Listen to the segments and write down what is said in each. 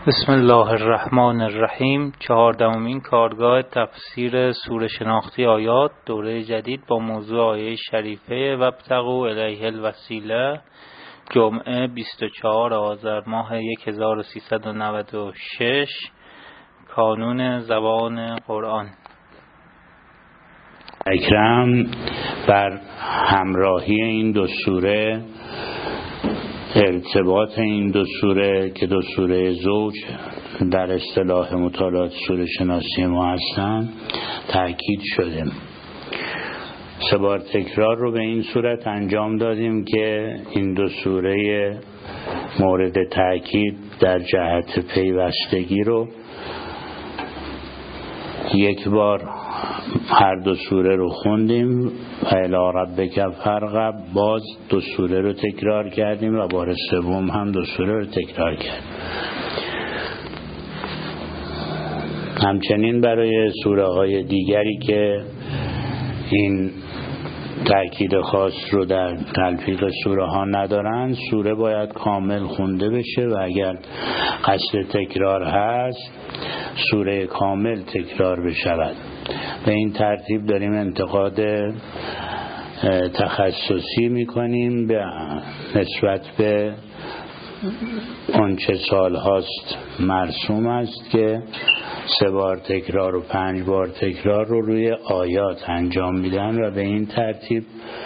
بسم الله الرحمن الرحیم. 14مین کارگاه تفسیر سوره شناختی آیات، دوره جدید با موضوع آیه شریفه وابتغوا الیه الوسیله، جمعه 24 آذر ماه 1396، کانون زبان قرآن. اکرم بر همراهی این دو سوره، ارتباط این دو سوره که دو سوره زوج در اصطلاح مطالعات سوره شناسی ما هستند تأکید شده. 3 بار تکرار رو به این صورت انجام دادیم که این دو سوره مورد تأکید در جهت پیوستگی رو یک بار هر دو سوره رو خوندیم و الی ربک فارغب، باز دو سوره رو تکرار کردیم و بار سوم هم دو سوره رو تکرار کردیم. همچنین برای سوره های دیگری که این تأکید خاص رو در تلفیق سوره ها ندارن، سوره باید کامل خونده بشه و اگر قصد تکرار هست سوره کامل تکرار بشود. به این ترتیب داریم انتقاد تخصصی میکنیم به نسبت به آنچه سال هاست مرسوم است که 3 بار تکرار و 5 بار تکرار رو روی آیات انجام میدن و به این ترتیب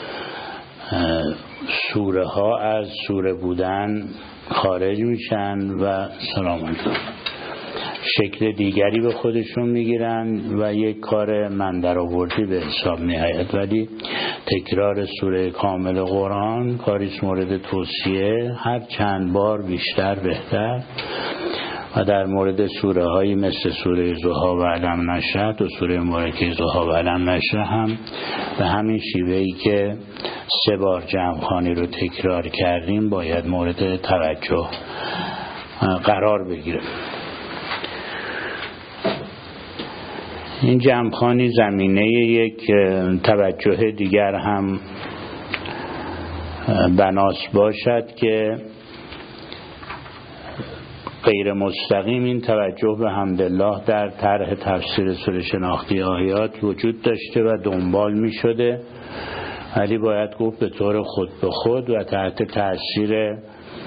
سوره ها از سوره بودن خارج میشن و سلامت شکل دیگری به خودشون میگیرن و یک کار من درآوردی به حساب میآید. ولی تکرار سوره کامل قرآن کاریست مورد توصیه، هر چند بار بیشتر بهتر. و در مورد سوره هایی مثل سوره ضحی و علم نشرح و سوره مبارکه ضحی و علم نشرح هم به همین شیوهی که 3 بار جمع‌خوانی رو تکرار کردیم باید مورد توجه قرار بگیره. این جمع‌خوانی زمینه یک توجه دیگر هم بناس باشد که غیر مستقیم این توجه به حمدالله در طرح تفسیر سوره شناختی آیات وجود داشته و دنبال می شده، ولی باید گفت به طور خود به خود و تحت تأثیر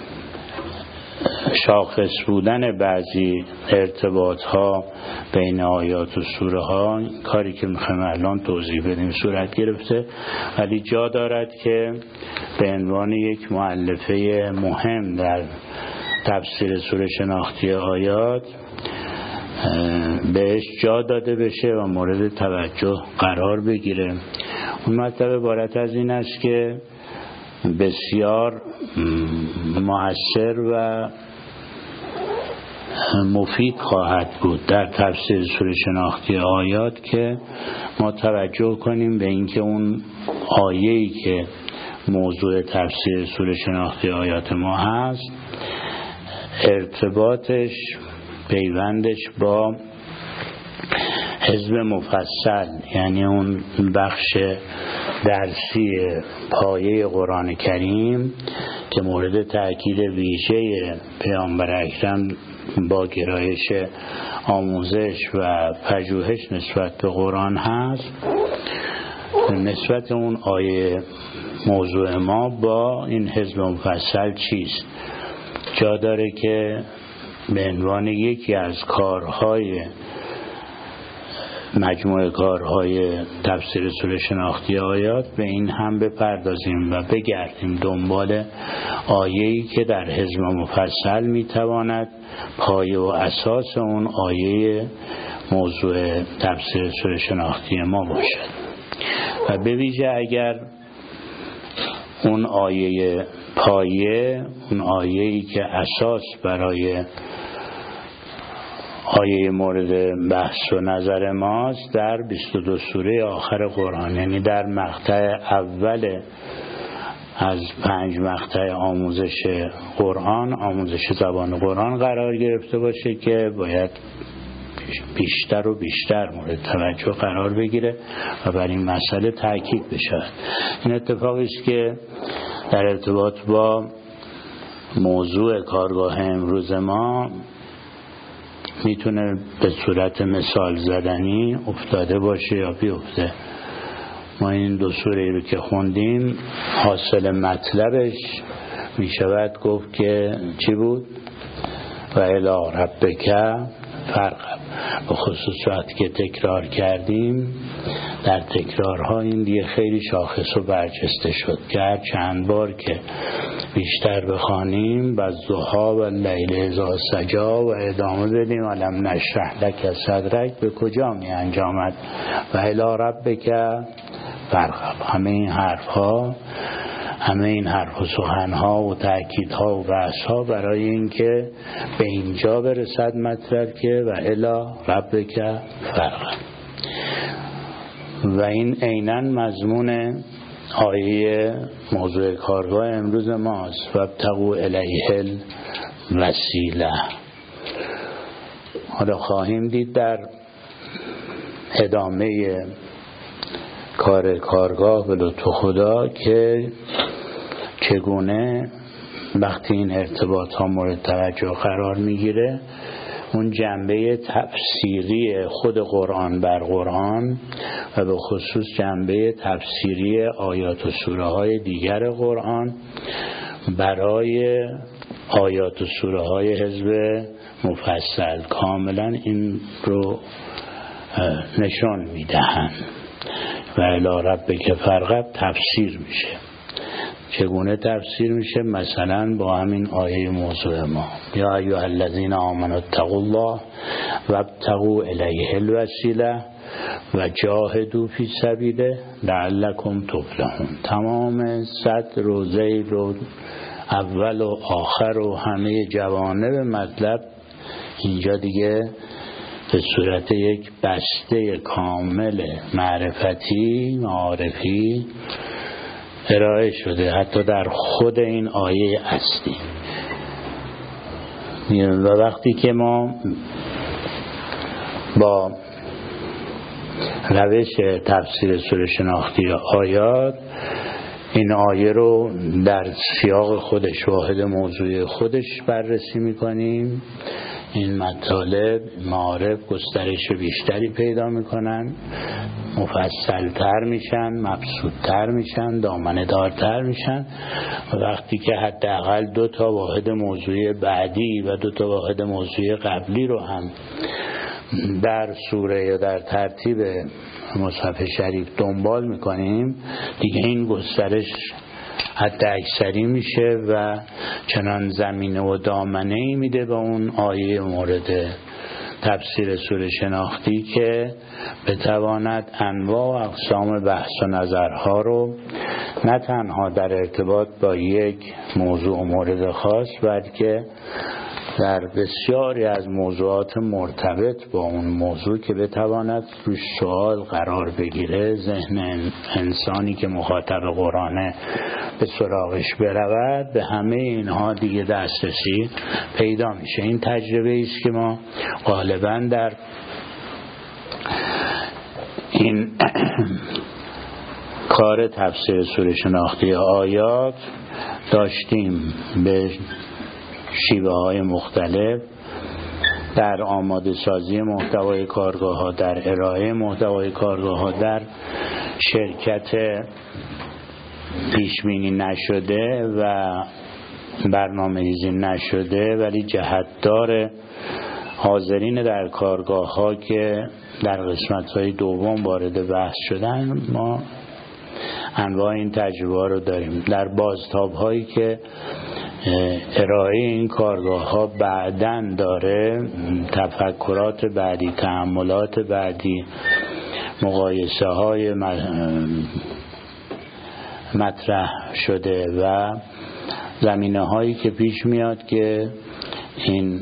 شاخص بودن بعضی ارتباط ها بین آیات و سوره ها، کاری که میخوایم الان توضیح بدیم صورت گرفته. ولی جا دارد که به عنوان یک مؤلفه مهم در تفسیر سوره شناختی آیات بهش جا داده بشه و مورد توجه قرار بگیره. اون مطلب عبارت از این است که بسیار مؤثر و مفید خواهد بود در تفسیر سوره شناختی آیات که ما توجه کنیم به اینکه اون آیه‌ای که موضوع تفسیر سوره شناختی آیات ما هست ارتباطش، پیوندش با حزب مفصل، یعنی اون بخش درسی پایه قرآن کریم که مورد تأکید ویژه پیامبر اکرم با گرایش آموزش و پژوهش نسبت به قرآن هست، نسبت اون آیه موضوع ما با این حزب مفصل چیست. جا داره که به عنوان یکی از کارهای مجموعه کارهای تفسیر سوره شناختی آیات به این هم بپردازیم و بگردیم دنبال آیه‌ای که در حزب مفصل میتواند پایه و اساس اون آیه موضوع تفسیر سوره شناختی ما باشد. و به ویژه اگر اون آیه پایه، اون آیه‌ای که اساس برای آیه مورد بحث و نظر ماست در 22 سوره آخر قرآن، یعنی در مقطع اول از 5 مقطع آموزش قرآن، آموزش زبان قرآن قرار گرفته باشه که باید بیشتر و بیشتر مورد توجه قرار بگیره و بر این مسئله تاکید بشه. این اتفاقی است که در ارتباط با موضوع کارگاه امروز ما میتونه به صورت مثال زدنی افتاده باشه یا بیفته. ما این 2 سوره رو که خوندیم حاصل مطلبش میشود گفت که چی بود؟ و الی ربک فارغب. به خصوص وقتی که تکرار کردیم در تکرارها این دیگه خیلی شاخص و برجسته شد که هر چند بار که بیشتر بخوانیم و ضحی و لیل اذا سجی و ادامه بدیم علم نشرح لک صدرک به کجا می انجامد؟ و الی ربک فارغب. همه این حرف و سخنها و تأکیدها و بحثها برای اینکه به اینجا برسد مطلب که و الی ربک فارغب. و این عیناً مضمون آیه موضوع کارگاه امروز ماست. و ابتغوا الیه الوسیله. حالا خواهیم دید در ادامه کارگاه به لطف خدا که چگونه وقتی این ارتباط ها مورد توجه قرار میگیره اون جنبه تفسیری خود قرآن بر قرآن و به خصوص جنبه تفسیری آیات و سوره های دیگر قرآن برای آیات و سوره های حزب مفصل کاملا این رو نشان میدهند. و الی ربک فارغب تفسیر میشه. چگونه تفسیر میشه؟ مثلا با همین آیه موضوع ما یا ایها الذین آمنوا اتقوا الله و ابتغوا الیه الوسیله و جاهدوا فی سبیله لعلکم تفلحون. تمام صدر و ذیل و اول و آخر و همه جوانب مطلب اینجا دیگه به صورت یک بسته کامل معرفتی معارفی ارائه شده، حتی در خود این آیه اصلی. و وقتی که ما با روش تفسیر سوره شناختی آیات این آیه رو در سیاق خودش واحد موضوع خودش بررسی میکنیم، این مطالب معارف گسترش بیشتری پیدا میکنن، مفصلتر میشن، مبسوطتر میشن، دامنه دارتر میشن. و وقتی که حداقل 2 تا واحد موضوعی بعدی و 2 تا واحد موضوعی قبلی رو هم در سوره یا در ترتیب مصحف شریف دنبال میکنیم دیگه این گسترش حد اکثری میشه و چنان زمینه و دامنه‌ای میده به اون آیه مورد تفسیر سوره شناختی که بتواند انواع و اقسام بحث و نظرها رو نه تنها در ارتباط با یک موضوع مورد خاص بلکه در بسیاری از موضوعات مرتبط با اون موضوع که بتواند روش سوال قرار بگیره، ذهن انسانی که مخاطب قرآنه به سراغش برود، به همه اینها دیگه دسترسی پیدا میشه. این تجربه است که ما غالبا در این کار تفسیر سوره شناختی آیات داشتیم به شیوه های مختلف در آماده سازی محتوای کارگاه ها، در ارائه محتوای کارگاه ها، در شرکت پیشبینی نشده و برنامه‌ریزی نشده ولی جهتدار حاضرین در کارگاه ها که در قسمت های دوم وارد بحث شدن ما انواع این تجربه رو داریم. در بازتاب هایی که ارائه این کارگاه ها بعدن داره، تفکرات بعدی، تأملات بعدی، مقایسه های مطرح شده و زمینه هایی که پیش میاد که این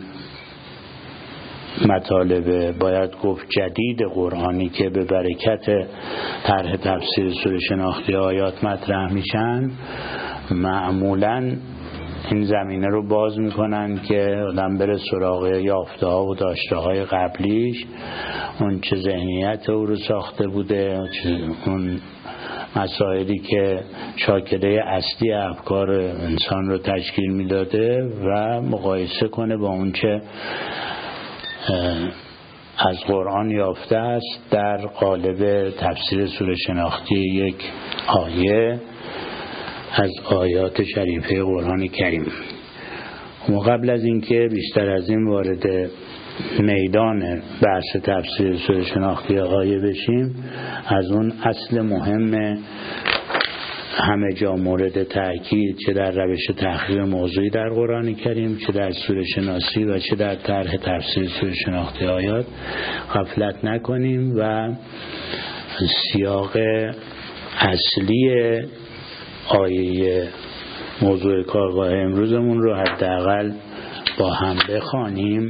مطالب باید گفت جدید قرآنی که به برکت طرح تفسیر سوره شناختی آیات مطرح میشن معمولاً این زمینه رو باز میکنن که آدم بره سراغ یافته ها و داشته های قبلیش، اون چه ذهنیت او رو ساخته بوده، اون مسائلی که شاکله اصلی افکار انسان رو تشکیل میداده و مقایسه کنه با اون چه از قرآن یافته است در قالب تفسیر سوره شناختی یک آیه از آیات شریفه قرآن کریم. و قبل از اینکه بیشتر از این وارد میدان بحث تفسیر سوره شناختی آیه بشیم، از اون اصل مهم همه جا مورد تأکید، چه در روش تحقیق موضوعی در قرآن کریم، چه در سوره شناسی و چه در طرح تفسیر سوره شناختی آیات غفلت نکنیم و سیاق اصلی آیه موضوع کارگاه امروزمون رو حداقل با هم بخوانیم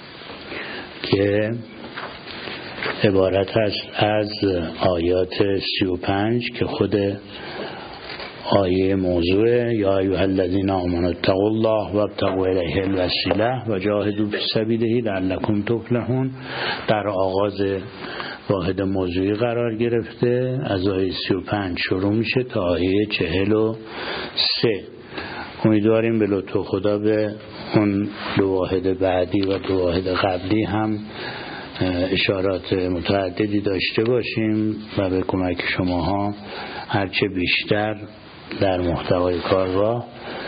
که عبارت است از آیات 35 که خود آیه موضوع یا ایها الذین آمنوا اتقوا الله وابتغوا الیه الوسیله و جاهدوا فی سبیله لعلکم تفلحون در آغاز واحد موضوعی قرار گرفته. از آیه 35 شروع میشه تا آیه 43. امیدواریم به لطف خدا به اون دو واحد بعدی و دو واحد قبلی هم اشارات متعددی داشته باشیم و به کمک شماها هرچه بیشتر در محتوای کارگاه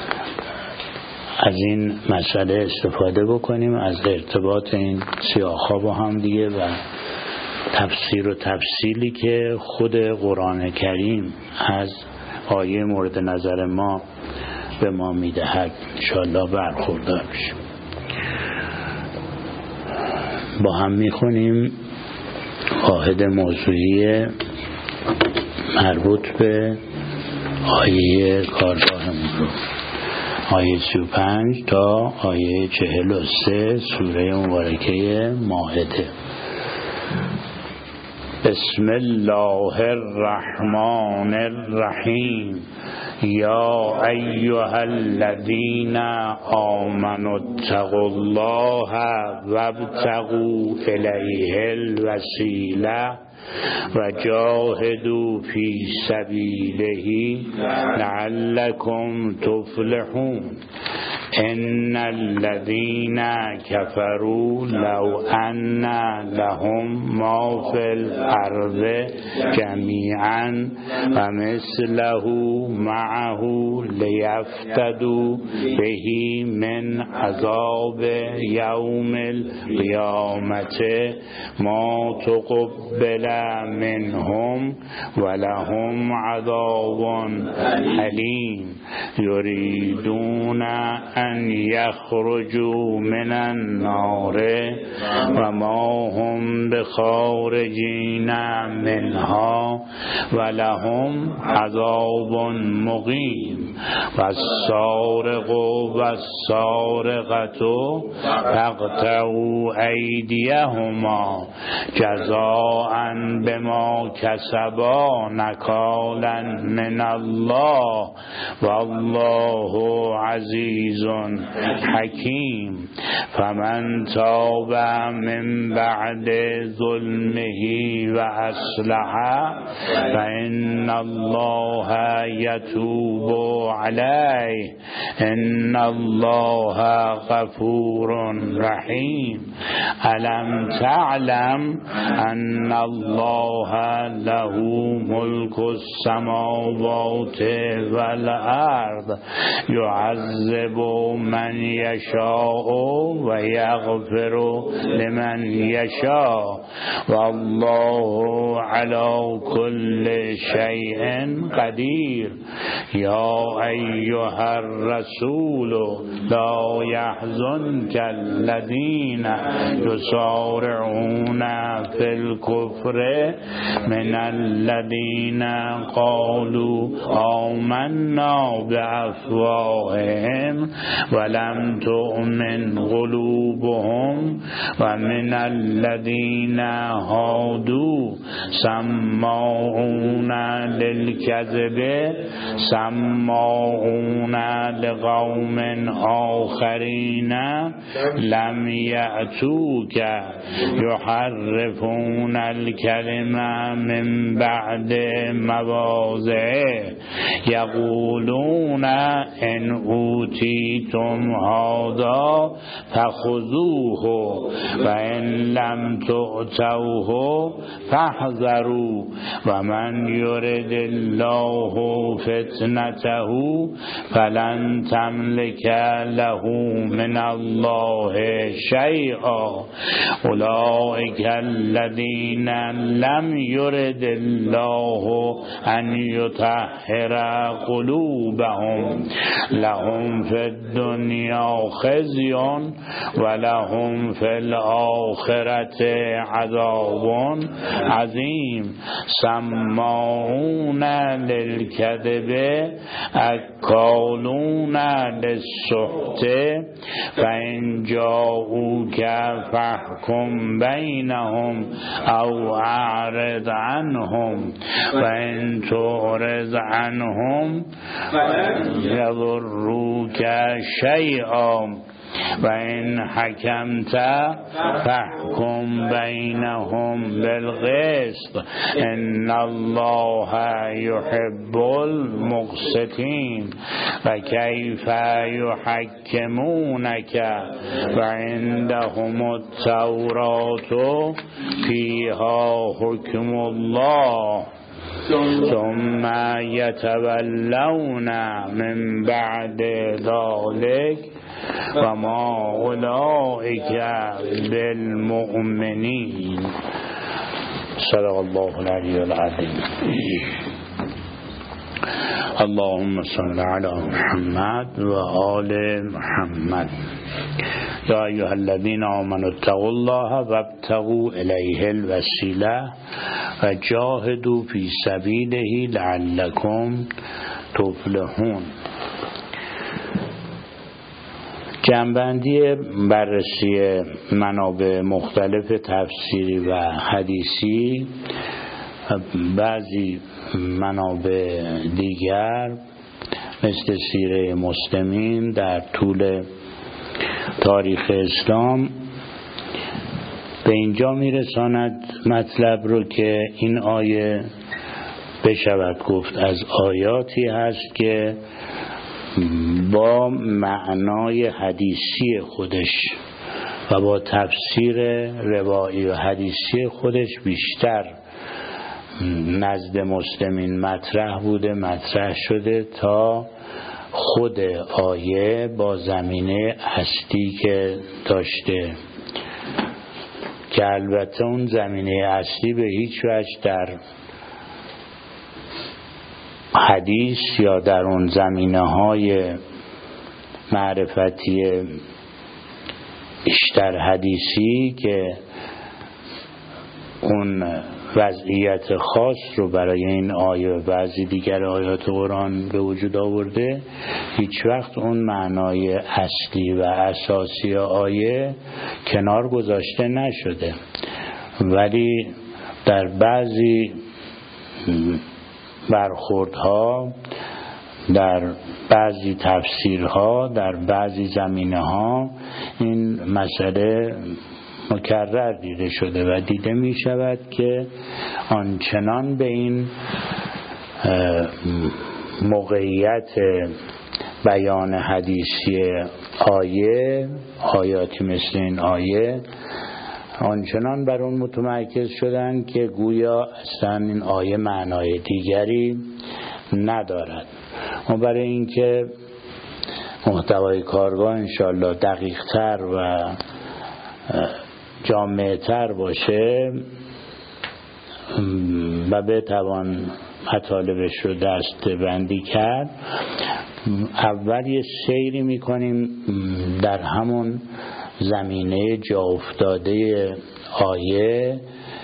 از این مسئله استفاده بکنیم، از ارتباط این سیاق‌ها با هم دیگه و تفسیر و تفصیلی که خود قرآن کریم از آیه مورد نظر ما به ما میدهد انشاءالله برخوردار بشیم. با هم میخونیم واحد موضوعی مربوط به آیه کارگاهمون رو، آیه 35 تا آیه 43 سوره مبارکه مائده. بسم الله الرحمن الرحیم. یا ایها الذین آمنوا اتقوا الله وابتغوا الیه الوسیله و جاهدوا فی سبیله لعلکم تفلحون. ان الذين كفروا لو ان لهم ما في الارض جميعا ومثله معه ليفتدوا به من عذاب يوم القيامة ما تقبل منهم ولهم عذاب أليم. يريدون أن يخرجوا من النار وما هم بخارجين منها ولهم عذاب مقيم. والسارق والسارقة فاقطعوا أيديهما جزاء بما كسبا نكالا من الله والله عزيز حكيم. فمن تاب من بعد ظلمه وأصلح فإن الله يتوب عليه إن الله غفور رحيم. ألم تعلم أن الله له ملك السماوات والأرض يعذب من يشاء ويغفر لمن يشاء والله على كل شيء قدير. يا أيها الرسول لا يحزنك الذين يسارعون في الكفر من الذين قالوا آمنا بأفواههم ولم تؤمن قلوبهم ومن الذين هادوا سماعون للكذب سماعون لقوم آخرين لم يأتوك يحرفون الكلمة من بعد مواضعه يقولون ان اوتیتم هذا فخذوه و ان لم تؤتوه فاحذروا و من یرد الله فتنته فلن تملك له من الله شیئا اولئک الذین لم یرد الله ان یطهر قلوبهم لهم فی الدنیا خزی و لهم فی الآخرة عذاب عظیم سماعون للکذب اکالون للسحت فإن جاءوک فاحکم بینهم او اعرض عنهم فإن تعرض عنهم یضروک شیئا و این حکمت فاحکم بینهم بالقسط ان الله یحب المقسطین و کیف یحکمونک و عندهم التوراة فیها حکم الله ثم یتولون من بعد ذلك و ما اولئک بالمؤمنین. صدق الله العلی العظیم. اللهم صل علی محمد و آل محمد. یا ایها الذین آمنوا اتقوا الله وابتغوا الیه الوسیله و جاهدوا فی سبیله لعلکم تفلحون. جنبندی بررسی منابع مختلف تفسیری و حدیثی، بعضی منابع دیگر مثل سیره مسلمین در طول تاریخ اسلام به اینجا میرساند مطلب رو که این آیه بشود گفت از آیاتی هست که با معنای حدیثی خودش و با تفسیر روایی و حدیثی خودش بیشتر نزد مسلمین مطرح بوده، مطرح شده تا خود آیه با زمینه اصلی که داشته، که البته اون زمینه اصلی به هیچ وجه در حدیث یا در اون زمینه‌های معرفتی بیشتر حدیثی که اون وضعیت خاص رو برای این آیه و بعضی دیگر آیات قرآن به وجود آورده، هیچ وقت اون معنای اصلی و اساسی آیه کنار گذاشته نشده، ولی در بعضی برخوردها، در بعضی تفسیرها، در بعضی زمینه‌ها این مسئله مکرر دیده شده و دیده می شود که آنچنان به این موقعیت بیان حدیثی آیاتی مثل این آیه آنچنان بر اون متمرکز شدن که گویا اصلا این آیه معنای دیگری ندارد. و برای اینکه محتوای کارگاه انشاءالله دقیق‌تر و جامع‌تر باشه و بتوان مطالبش رو دسته بندی کرد، اول یه سیری میکنیم در همون زمینه جا افتاده آیه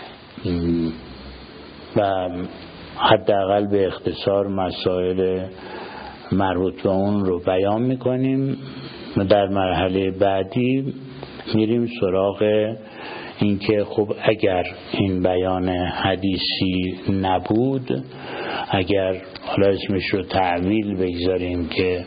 و حداقل به اختصار مسائل مربوط به اون رو بیان میکنیم و در مرحله بعدی میریم سراغ اینکه خب اگر این بیان حدیثی نبود، اگر حالا اسمش رو تعویل بگذاریم که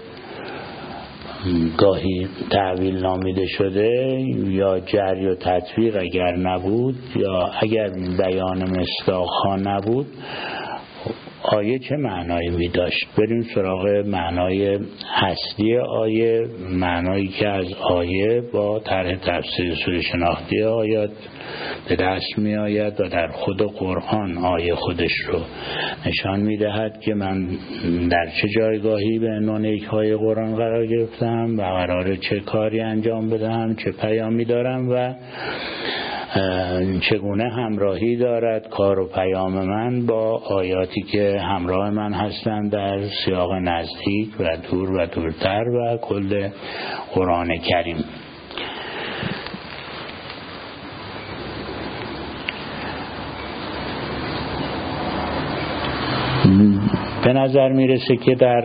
گاهی تعویل نامیده شده، یا جری و تطویر اگر نبود، یا اگر بیان مصداق‌ها نبود، آیه چه معنایی می داشت؟ بریم سراغ معنای هستی آیه، معنایی که از آیه با طرح تفسیر سوره شناختی آیات به دست می آید و در خود قرآن آیه خودش رو نشان می دهد که من در چه جایگاهی به عنوان یک آیه قرآن قرار گرفتم و قراره چه کاری انجام بدهم، چه پیامی دارم و چگونه همراهی دارد کار و پیام من با آیاتی که همراه من هستند در سیاق نزدیک و دور و دورتر و کل قرآن کریم. به نظر میرسه که در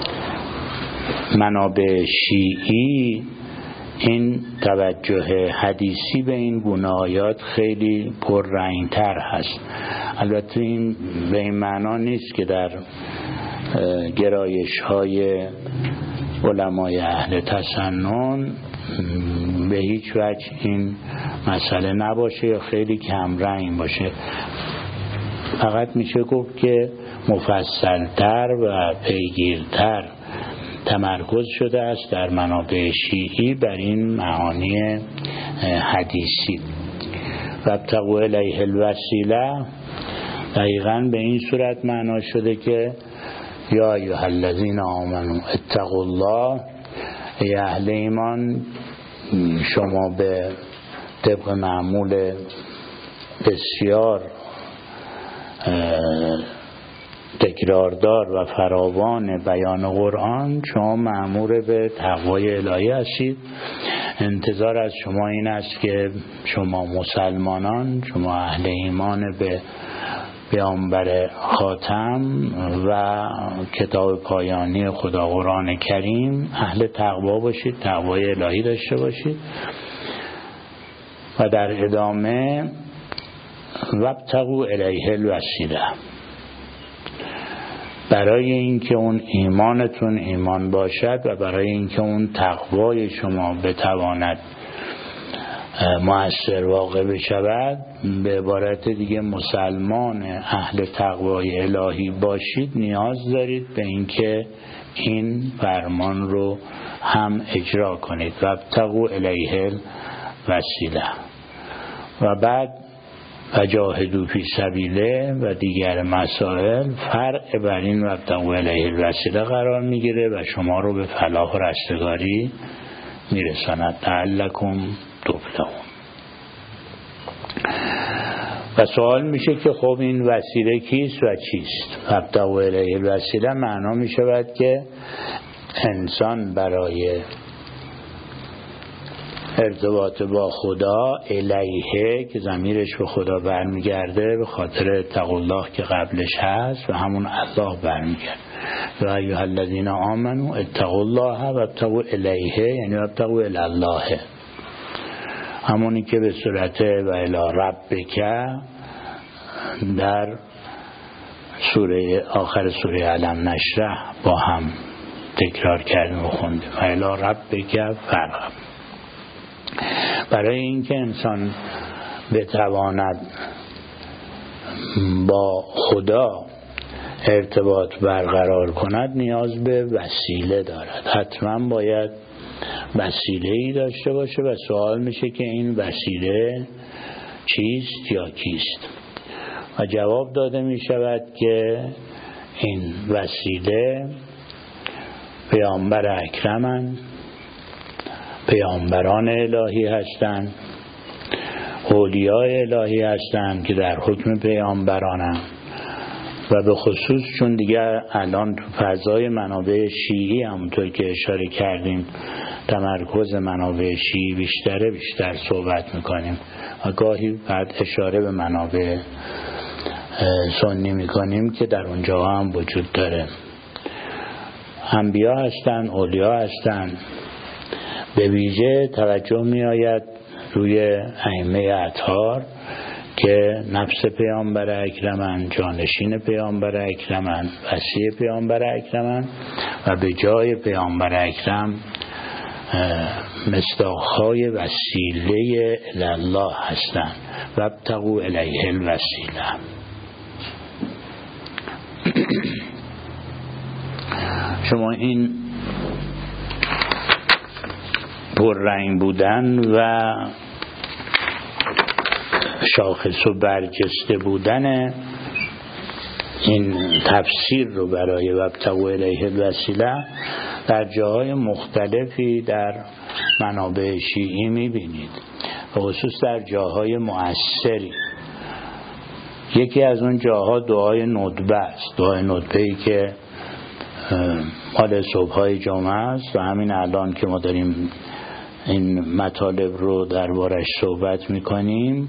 منابع شیعی این توجه حدیثی به این گونه آیات خیلی پررنگ‌تر هست. البته این به این معنا نیست که در گرایش‌های علمای اهل تسنن به هیچ وجه این مسئله نباشه یا خیلی کمرنگ باشه. فقط میشه گفت که مفصل‌تر و پیگیرتر تمرکز شده است در منابع شیعی بر این معانی حدیثی. وابتغوا الیه الوسیله دقیقاً به این صورت معنا شده که یا ایها الذین آمنوا اتقوا الله، ای اهل ایمان شما به طبق معمول بسیار تکراردار و فراوان بیان قرآن شما مأمور به تقوای الهی هستید. انتظار از شما این است که شما مسلمانان، شما اهل ایمان به پیامبر خاتم و کتاب پایانی خدا قرآن کریم اهل تقوا باشید، تقوای الهی داشته باشید. و در ادامه وابتغوا الیه الوسیله، برای اینکه اون ایمانتون ایمان باشد و برای اینکه اون تقوای شما بتواند مؤثر واقع بشود، به عبارت دیگه مسلمان اهل تقوای الهی باشید، نیاز دارید به اینکه این فرمان رو هم اجرا کنید. وابتغوا الیه الوسیله و بعد وجاهدوا فی سبیله و دیگر مسائل فرع بر این وابتغوا الیه الوسیله قرار میگیره و شما رو به فلاح و رستگاری میرساند. لعلکم تفلحون. و سوال میشه که خب این وسیله کیست و چیست؟ وابتغوا الیه الوسیله معنا میشود که انسان برای ارتباط با خدا الیه که ضمیرش به خدا برمیگرده به خاطر اتقوا الله که قبلش هست و همون الله برمیگرده. یا ایها الذین آمنوا اتقوا الله وابتغوا الیه، یعنی وابتغوا الی الله، همونی که به صورت و الی ربک در سوره آخر سوره علم نشرح با هم تکرار کردیم و خوندیم. و الی ربک فرغب. برای اینکه انسان بتواند با خدا ارتباط برقرار کند نیاز به وسیله دارد. حتما باید وسیله‌ای داشته باشه و سوال میشه که این وسیله چیست یا کیست؟ و جواب داده میشود که این وسیله پیامبر اکرمند، پیامبران الهی هستند، اولیاء الهی هستند که در حکم پیامبرانند و به خصوص چون دیگر الان تو فضای منابع شیعی همونطور که اشاره کردیم تمرکز منابع شیعی بیشتر صحبت میکنیم و گاهی بعد اشاره به منابع سنی میکنیم که در اونجا هم وجود داره. انبیا هستند، اولیاء هستند. به ویژه توجه می آید روی ائمه اطهار که نفس پیامبر اکرمند، جانشین پیامبر اکرمند، وصی پیامبر اکرمند و به جای پیامبر اکرم مصداق‌های وسیله الله هستند. وابتغوا الیه الوسیله. شما این پررنگ بودن و شاخص و برجسته بودن این تفسیر رو برای وابتغوا الیه الوسیله در جاهای مختلفی در منابع شیعی میبینید، و خصوص در جاهای مؤثری. یکی از اون جاها دعای ندبه است، دعای ندبه‌ای که مال صبح‌های جمعه است و همین الان که ما داریم این مطالب رو دربارش صحبت میکنیم،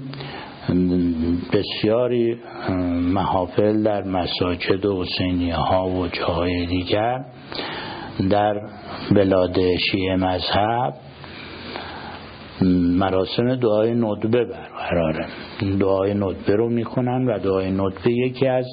بسیاری محافل در مساجد و حسینیه ها و جاهای دیگر در بلاد شیعه مذهب مراسم دعای ندبه برقراره. دعای ندبه رو میکنن و دعای ندبه یکی از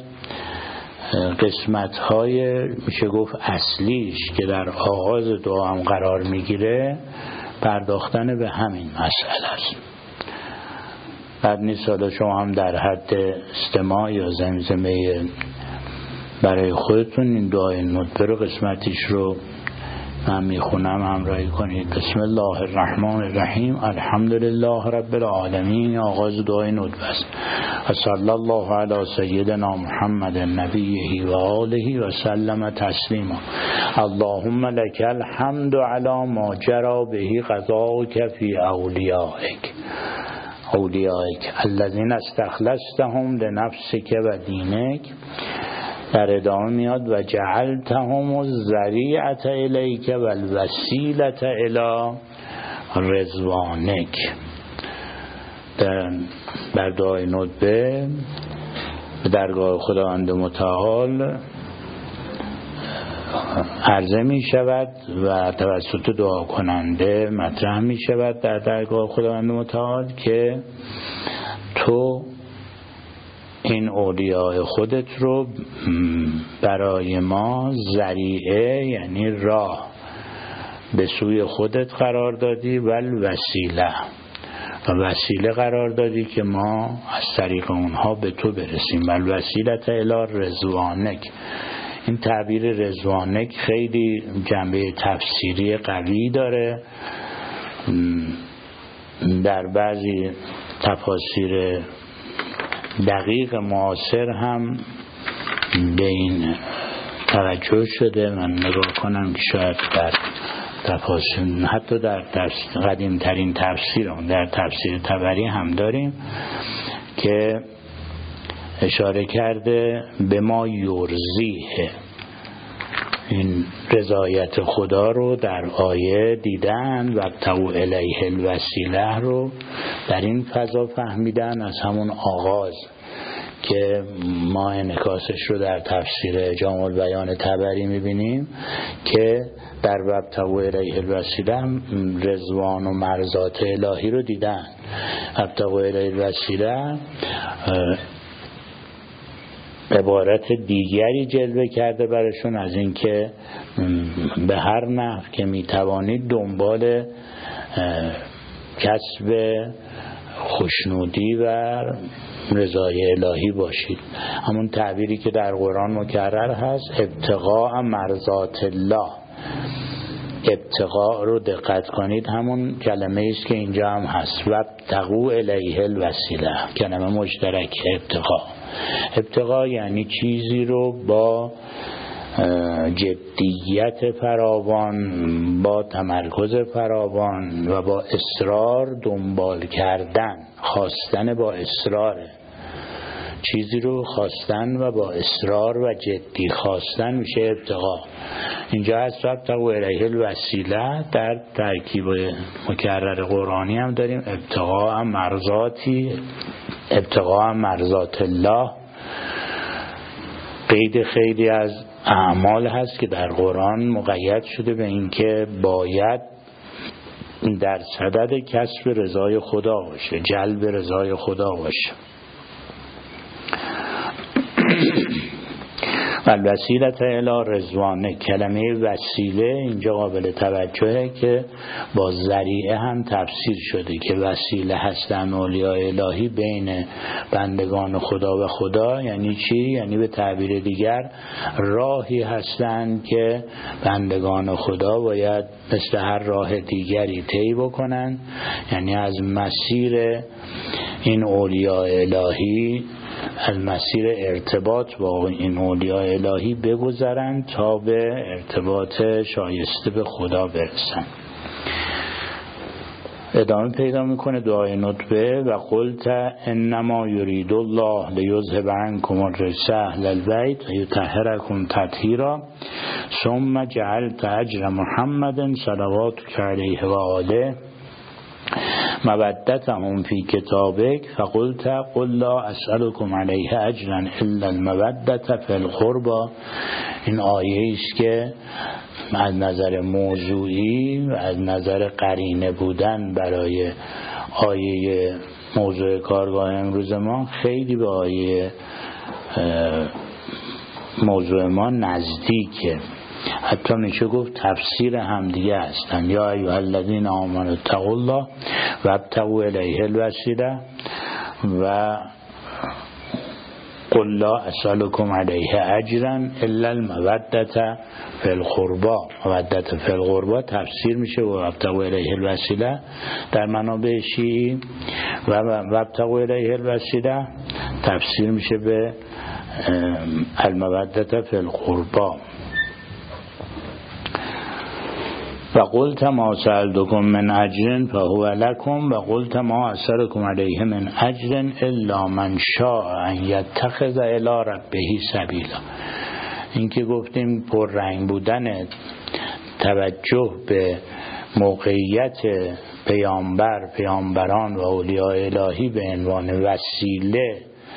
قسمت‌های میشه گفت اصلیش که در آغاز دعا هم قرار میگیره پرداختن به همین مسئله است. بعد نیست حالا شما هم در حد استماع یا زمزمه برای خودتون این دعای ندبه رو قسمتیش رو من میخونم همراهی کنید. بسم الله الرحمن الرحیم. الحمدلله رب العالمین. آغاز دعای ندبه است. و صلی الله علی سیدنا محمد نبیه و آله و سلم تسلیما. اللهم لك الحمد علی ما جرى به قضاؤک فی اولیائک الذین استخلصتهم لنفسک و دینک. در ادامه میاد و جعلتهم الذریعة الیک و الوسیلة الی رضوانک. در دعای ندبه به درگاه خداوند متعال عرضه می شود و توسط دعا کننده مطرح می شود در درگاه خداوند متعال که تو این اولیاء خودت رو برای ما ذریعه یعنی راه به سوی خودت قرار دادی و الوسیله و وسیله قرار دادی که ما از طریق اونها به تو برسیم. و الوسیله الی رضوانک. این تعبیر رضوانک خیلی جنبه تفسیری قوی داره. در بعضی تفاسیر دقیق معاصر هم به این توجه شده. من نگاه کنم که شاید در تفاسیر حتی در قدیم ترین تفسیر در تفسیر طبری هم داریم که اشاره کرده به ما یرزیه. این رضایت خدا رو در آیه دیدن و ابتغوا الیه الوسیله رو در این فضا فهمیدن از همون آغاز که ما انعکاسش رو در تفسیر جامع البیان طبری میبینیم که در ابتغوا الیه الوسیله رضوان و مرضات الهی رو دیدن. ابتغوا الیه الوسیله عبارت دیگری جلوه کرده برشون از اینکه به هر نحو که میتوانید دنبال کسب خوشنودی و رضای الهی باشید. همون تعبیری که در قرآن مکرر هست ابتغاء مرضات الله. ابتغاء رو دقت کنید همون کلمه است که اینجا هم هست و ابتغوا الیه الوسیله، کلمه مشترک ابتغاء یعنی چیزی رو با جدیت فراوان، با تمرکز فراوان و با اصرار دنبال کردن. خواستن با اصراره، چیزی رو خواستن و با اصرار و جدی خواستن میشه ابتغاء. اینجا هست ابتغوا الیه الوسیله. در ترکیب مکرر قرآنی هم داریم ابتغاء مرضات الله. قید خیلی از اعمال هست که در قرآن مقید شده به اینکه باید در صدد کسب رضای خدا باشه، جلب رضای خدا باشه. الوسیله الی رضوانه. کلمه وسیله اینجا قابل توجهه که با ذریعه هم تفسیر شده که وسیله هستن اولیاء الهی بین بندگان خدا و خدا. یعنی چی؟ یعنی به تعبیر دیگر راهی هستن که بندگان خدا باید مثل هر راه دیگری طی بکنن، یعنی از مسیر این اولیاء الهی، از مسیر ارتباط با این اولیاء الهی بگذرن تا به ارتباط شایسته به خدا برسن. ادامه پیدا میکنه دعای ندبه: و قلت انما یرید الله لیذهب عنکم الرجس اهل البیت و یطهرکم تطهیرا ثم جعلت اجر محمد صلواتک علیه و آله مودتهم فی کتابک فقلت قل لا اسألكم علیه اجرا الا المودة فی القربى. این آیه است که از نظر موضوعی و از نظر قرینه بودن برای آیه موضوع کارگاه امروز ما خیلی به آیه موضوع ما نزدیکه. حتی میشه گفت تفسیر همدیگه هستن. یا ایها الذین آمنوا اتقوا الله و ابتغوا الیه الوسیله و قل لا اسألكم علیه اجرا الا المودة فی القربى. مودة فی القربى تفسیر میشه و ابتغوا الیه الوسیله در منابع شیعی و ابتغوا الیه الوسیله تفسیر میشه به المودة فی القربى. و قلت ما سألتكم من اجر فهو لكم و قلت ما أسألكم علیه من اجر الا من شاء ان یتخذ الی ربه سبیلا. این که گفتیم پررنگ بودن توجه به موقعیت پیامبران و اولیاء الهی به عنوان وسیله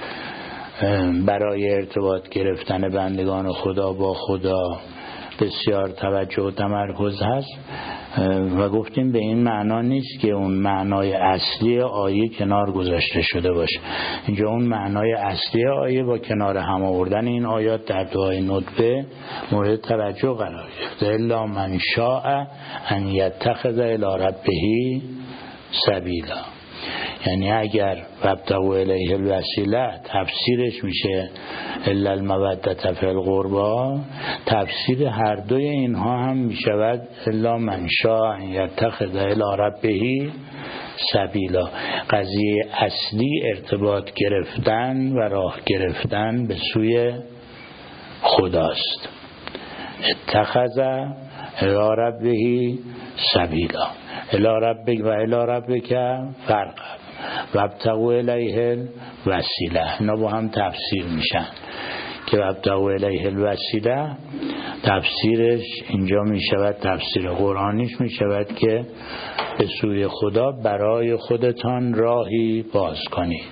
برای ارتباط گرفتن بندگان خدا با خدا بسیار توجه و تمرکز هست و گفتیم به این معنا نیست که اون معنای اصلی آیه کنار گذاشته شده باشه. اینجا اون معنای اصلی آیه با کنار هم آوردن این آیات در دعای ندبه مورد توجه قرار گرفته. الا من شاء ان یتخذ الی ربه سبیلا. یعنی اگر وابتغوا الیه الوسیله تفسیرش میشه الا المودة فی القربى، تفسیر هر دوی اینها هم میشود الا من شاء ان یتخذ الی ربه سبیلا. قضیه اصلی ارتباط گرفتن و راه گرفتن به سوی خداست. اتخذ الی ربه سبیلا. الی ربک و الی ربک فرق و ابتغوا الیه الوسیله. اینا با هم تفسیر میشن که ابتغوا الیه الوسیله تفسیرش اینجا میشود، تفسیر قرآنیش میشود که به سوی خدا برای خودتان راهی باز کنید،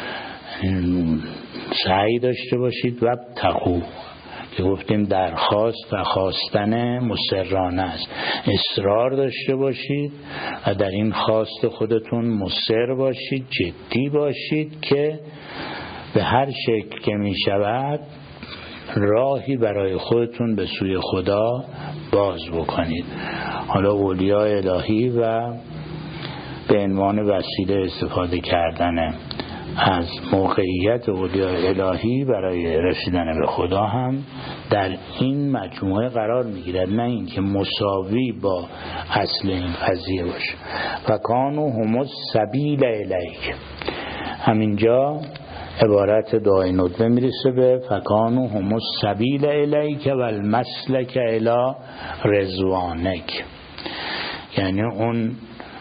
سعی داشته باشید. و ابتغوا که گفتیم درخواست و خواستن مسررانه است، اصرار داشته باشید و در این خواست خودتون مصر باشید، جدی باشید که به هر شکل که می شود راهی برای خودتون به سوی خدا باز بکنید. حالا اولیاء الهی و به عنوان وسیله استفاده کردن از موقعیت اولیاء الهی برای رسیدن به خدا هم در این مجموعه قرار میگیرد، نه اینکه مساوی با اصل این قضیه باشه. و کانوا هم السبیل الیک. همینجا عبارت دعای ندبه میرسه به فکانوا هم السبیل الیک و المسلک الی رضوانک. یعنی اون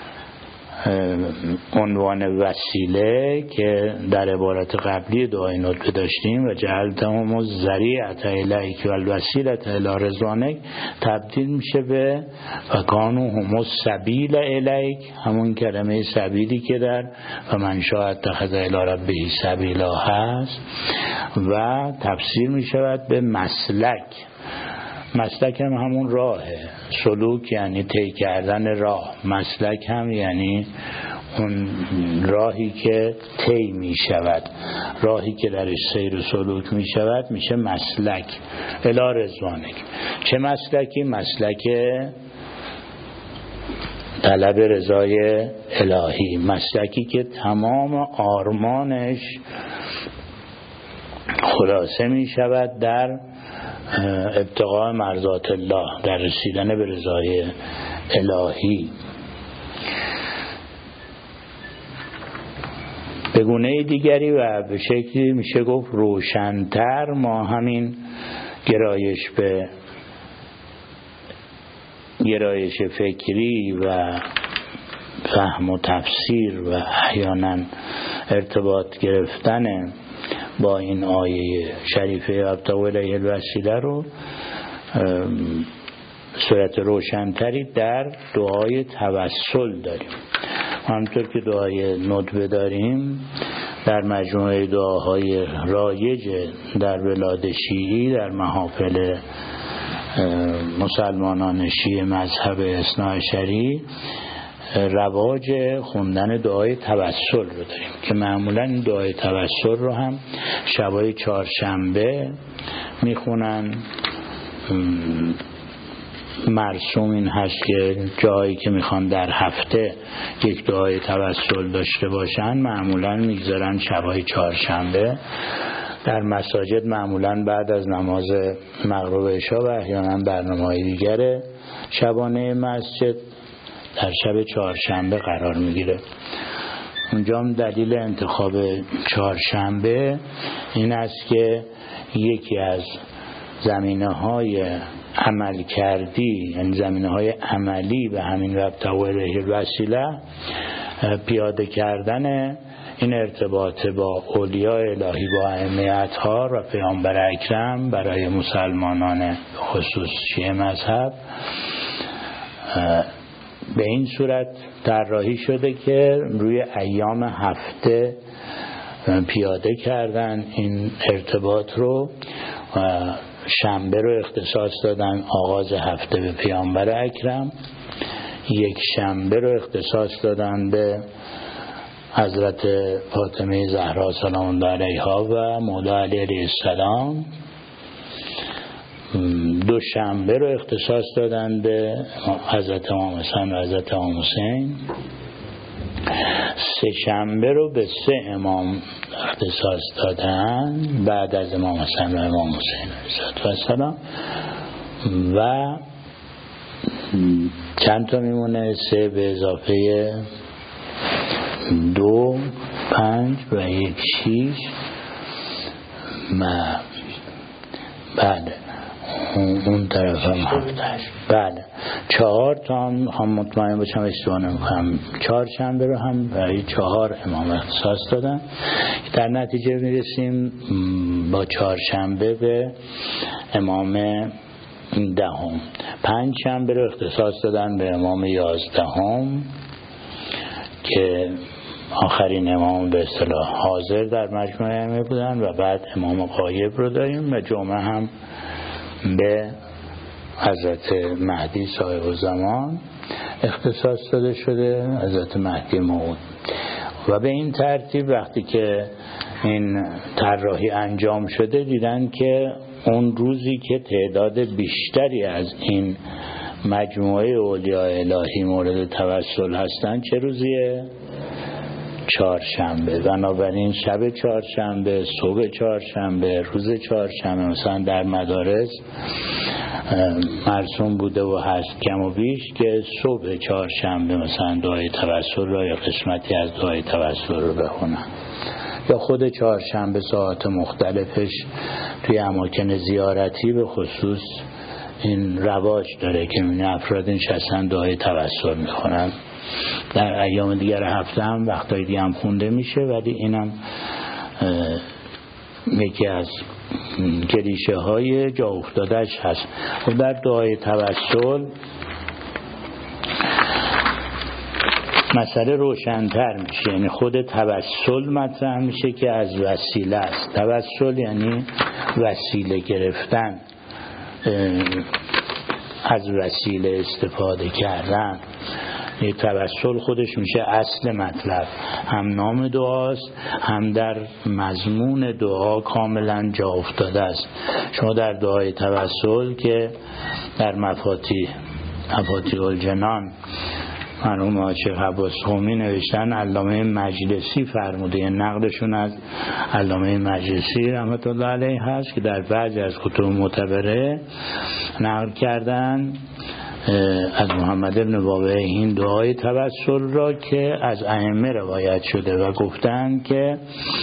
عنوان وسیله که در عبارت قبلی دعای ندبه داشتیم و جعلتهم الذریعة الیک و الوسیلة الی رضوانک تبدیل میشه به فکانوا هم السبیل الیک، همون کلمه سبیلی که در و من شاء اتخذ الی ربه سبیلا هست و تفسیر میشود به مسلک. مسلک هم همون راهه، سلوک یعنی طی کردن راه، مسلک هم یعنی اون راهی که طی می شود، راهی که درش سیر و سلوک می شود میشه مسلک الی رضوانک. چه مسلکی؟ مسلک طلب رضای الهی، مسلکی که تمام آرمانش خلاصه می شود در ابتغاء مرضات الله، در رسیدن به رضای الهی. به گونه دیگری و به شکلی میشه گفت روشن‌تر ما همین گرایش فکری و فهم و تفسیر و احیانا ارتباط گرفتن با این آیه شریفه ابتغوا الیه الوسیله رو صورت روشن‌تری در دعای توسل داریم. همونطور که دعای ندبه داریم در مجموعه دعاهای رایج در بلاد شیعی، در محافل مسلمانان شیعه مذهب اثناعشری رواج خوندن دعای توسل رو داریم که معمولا این دعای توسل رو هم شبای چهارشنبه میخونن. مرسوم این هست که جایی که میخوان در هفته یک دعای توسل داشته باشن معمولا میگذارن شبای چهارشنبه در مساجد، معمولا بعد از نماز مغرب و عشا و احیانا برنامه‌های دیگر شبانه مسجد در شب چهارشنبه قرار میگیره. اونجا هم دلیل انتخاب چهارشنبه این است که یکی از زمینه‌های عمل کردی، یعنی زمینه‌های عملی به همین ابتغاء الیه الوسیله، پیاده کردن این ارتباط با اولیاء الهی، با ائمه اطهار و پیامبر اکرم برای مسلمانان خصوص شیعه مذهب به این صورت طراحی شده که روی ایام هفته پیاده کردن این ارتباط رو. شنبه رو اختصاص دادن آغاز هفته به پیامبر اکرم، یک شنبه رو اختصاص دادن به حضرت فاطمه زهرا سلام الله علیها و مولا علی علیه السلام، دو شنبه رو اختصاص دادن به حضرت امام حسن و حضرت امام حسین، سه شنبه رو به سه امام اختصاص دادن بعد از امام حسن و امام حسین علیه السلام، و چند تا میمونه؟ سه به اضافه 2 5 و 1 6 بله اون طرف هم 7. بله 4 تا هم مطمئن باشم اشتباه نمی‌کنم، 4 شنبه رو هم برای 4 امام اختصاص دادن. در نتیجه میرسیم با 4 شنبه به امام 10م. 5 شنبه رو اختصاص دادن به امام 11م که آخرین امام به اصطلاح حاضر در مجموعه ائمه بودن، و بعد امام غایب رو داریم و جمعه هم به حضرت مهدی صاحب الزمان اختصاص داده شده، حضرت مهدی موعود. و به این ترتیب وقتی که این طراحی انجام شده دیدن که اون روزی که تعداد بیشتری از این مجموعه اولیاء الهی مورد توسل هستند چه روزیه؟ چهارشنبه. بنابراین شب چهارشنبه، صبح چهارشنبه، روز چهارشنبه مثلا در مدارس مرسوم بوده و هست کم و بیش که صبح چهارشنبه مثلا دعای توسل را یا قسمتی از دعای توسل رو بخونن، یا خود چهارشنبه ساعات مختلفش توی اماکن زیارتی به خصوص این رواج داره که این افراد نشستن دعای توسل میخونن. در ایام دیگر هفته هم وقتای دیگه هم خونده میشه، ولی اینم یکی از کلیشه های جا افتادهش هست. و در دعای توسل مسئله روشن‌تر میشه، یعنی خود توسل مطرح میشه که از وسیله است. توسل یعنی وسیله گرفتن، از وسیله استفاده کردن. توسل خودش میشه اصل مطلب، هم نام دعاست هم در مضمون دعا کاملا جا افتاده است. شما در دعای توسل که در مفاتیح الجنان مرحوم آقای شیخ عباس قمی نوشتن، علامه مجلسی فرموده، نقلشون از علامه مجلسی رحمت الله علیه هست که در بعضی از کتب معتبره نقل کردن از محمد ابن بابه این دعای توسل را که از ائمه روایت شده و گفتن که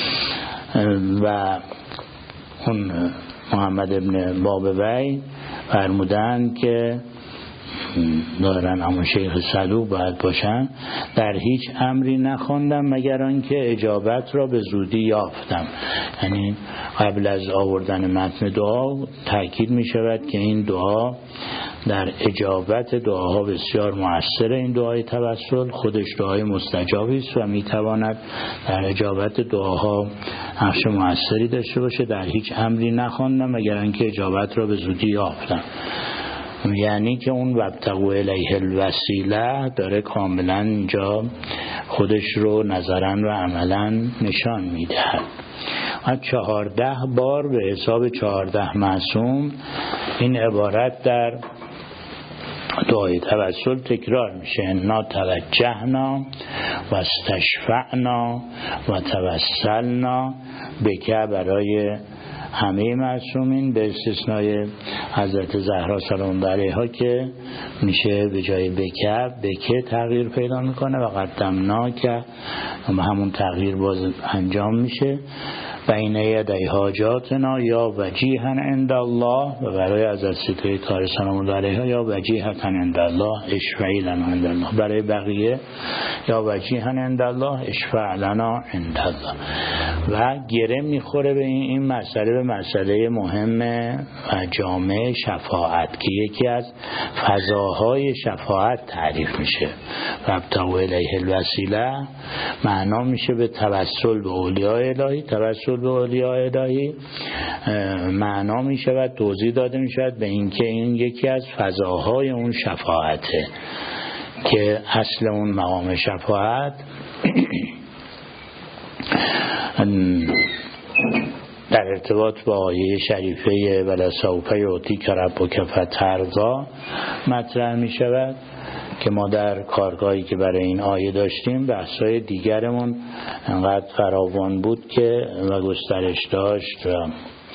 و اون محمد ابن بابه فرمودن که دارن اما شیخ صدوق باید باشن، در هیچ امری نخواندم مگر آنکه اجابت را به زودی یافتم. یعنی قبل از آوردن متن دعا تأکید می شود که این دعا در اجابت دعاها بسیار مؤثر. این دعای توسل خودش دعای مستجابی است و می تواند در اجابت دعاها نقش مؤثری داشته باشه. در هیچ امری نخواندم مگر آنکه اجابت را به زودی یافتم، یعنی که اون وابتغوا الیه الوسیله داره کاملا اینجا خودش رو نظرا و عملا نشان میدهد. و 14 بار به حساب 14 معصوم این عبارت در دعای توسل تکرار میشه: انا توجهنا و استشفعنا و توسلنا بکه، برای همه معصومین به استثنای حضرت زهرا سلام الله علیها که میشه به جای بکه تغییر پیدا میکنه و قدمنا که همون تغییر باز انجام میشه. بین یدی حاجاتنا یا وجیها عند الله، و برای حضرت ستوی طاهره سلام الله علیها یا وجیها عند الله اشفعی لنا عند الله، برای بقیه یا وجیها عند الله اشفع لنا عند الله. و گره میخوره به این مسئله، به مسئله مهم و جامع شفاعت که یکی از فضاهای شفاعت تعریف میشه. وابتغوا الیه الوسیله معنا میشه به توسل به اولیاء الهی. توسل به اولیاء الهی معنا میشه توضیح داده میشه به اینکه این یکی از فضاهای اون شفاعته که اصل اون مقام شفاعت در ارتباط با آیه شریفه ولسوف یعطیک ربک فترضی مطرح می شود که ما در کارگاهی که برای این آیه داشتیم بحث‌های دیگرمون انقدر فراوان بود که و گسترش داشت و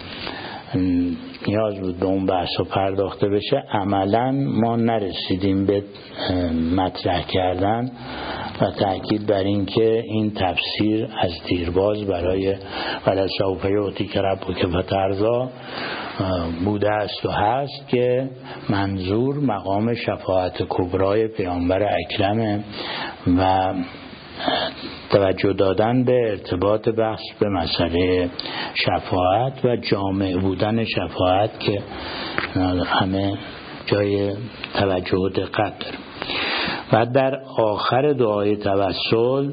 نیاز بود به اون بحث پرداخته بشه. عملاً ما نرسیدیم به مطرح کردن و تأکید بر این که این تفسیر از دیرباز برای ولسوف یعطیک ربک فترضی بوده است و هست که منظور مقام شفاعت کبرای پیامبر اکرم و توجه دادن به ارتباط بحث به مسئله شفاعت و جامع بودن شفاعت که همه جای توجه و دقت داره. و در آخر دعای توسل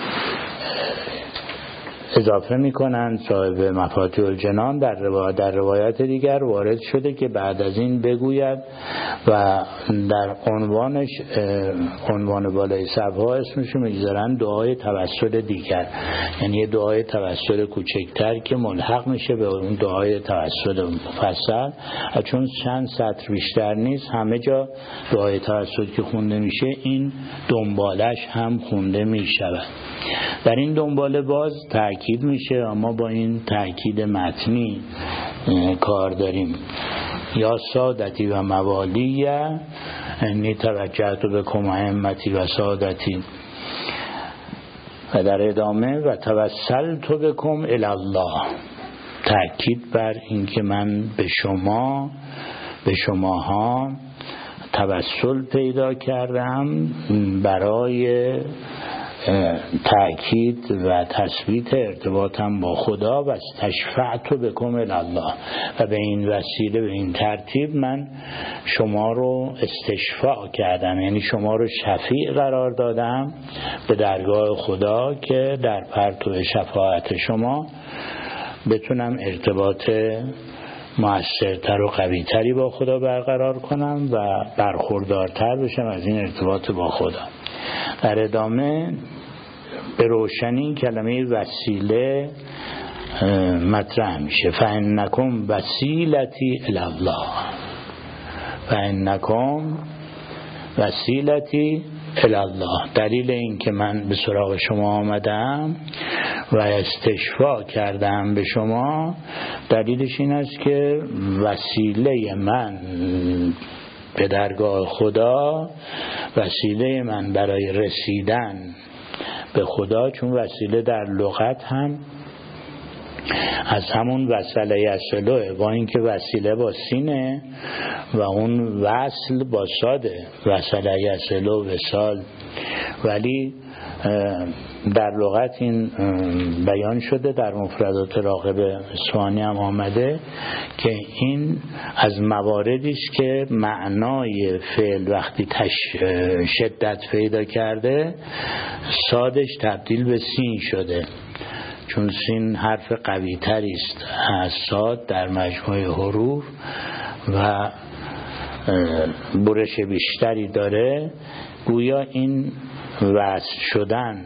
اضافه میکنند صاحب مفاتیح الجنان در روایت دیگر وارد شده که بعد از این بگوید و در عنوان بالای صفحه اسمشو میگذارن دعای توسل دیگر، یعنی دعای توسل کوچکتر که ملحق میشه به اون دعای توسل مفصل. چون چند سطر بیشتر نیست، همه جا دعای توسل که خونده میشه این دنبالش هم خونده میشود. در این دنباله باز تأکید میشه، اما با این تأکید متنی کار داریم: یا سادتی و موالی انی توجهت بکم ائمتی و سادتی، و در ادامه و توسلت بکم الی الله، تأکید بر این که من به شماها توسل پیدا کردم برای تأکید و تثبیت ارتباطم با خدا. و استشفعت بکم الی الله، و به این وسیله به این ترتیب من شما رو استشفاع کردم، یعنی شما رو شفیع قرار دادم به درگاه خدا که در پرتو شفاعت شما بتونم ارتباط مؤثرتر و قویتری با خدا برقرار کنم و برخوردارتر بشم از این ارتباط با خدا. در ادامه به روشنی کلمه وسیله مطرح میشه. فإنکم وسیلتی الی الله، فإنکم وسیلتی الی الله. دلیل این که من به سراغ شما آمدم و استشفاء کردم به شما، دلیلش این است که وسیله من به درگاه خدا، وسیله من برای رسیدن به خدا، چون وسیله در لغت هم از همون وصله یصله، با اینکه وسیله با سینه و اون وصل با ساده، وصله یصله وصال، ولی در لغت این بیان شده، در مفردات راغب اصفهانی هم آمده که این از مواردی است که معنای فعل وقتی شدت پیدا کرده سادش تبدیل به سین شده، چون سین حرف قوی تری است از صاد در مجموعه حروف و برش بیشتری داره. گویا این وصل شدن،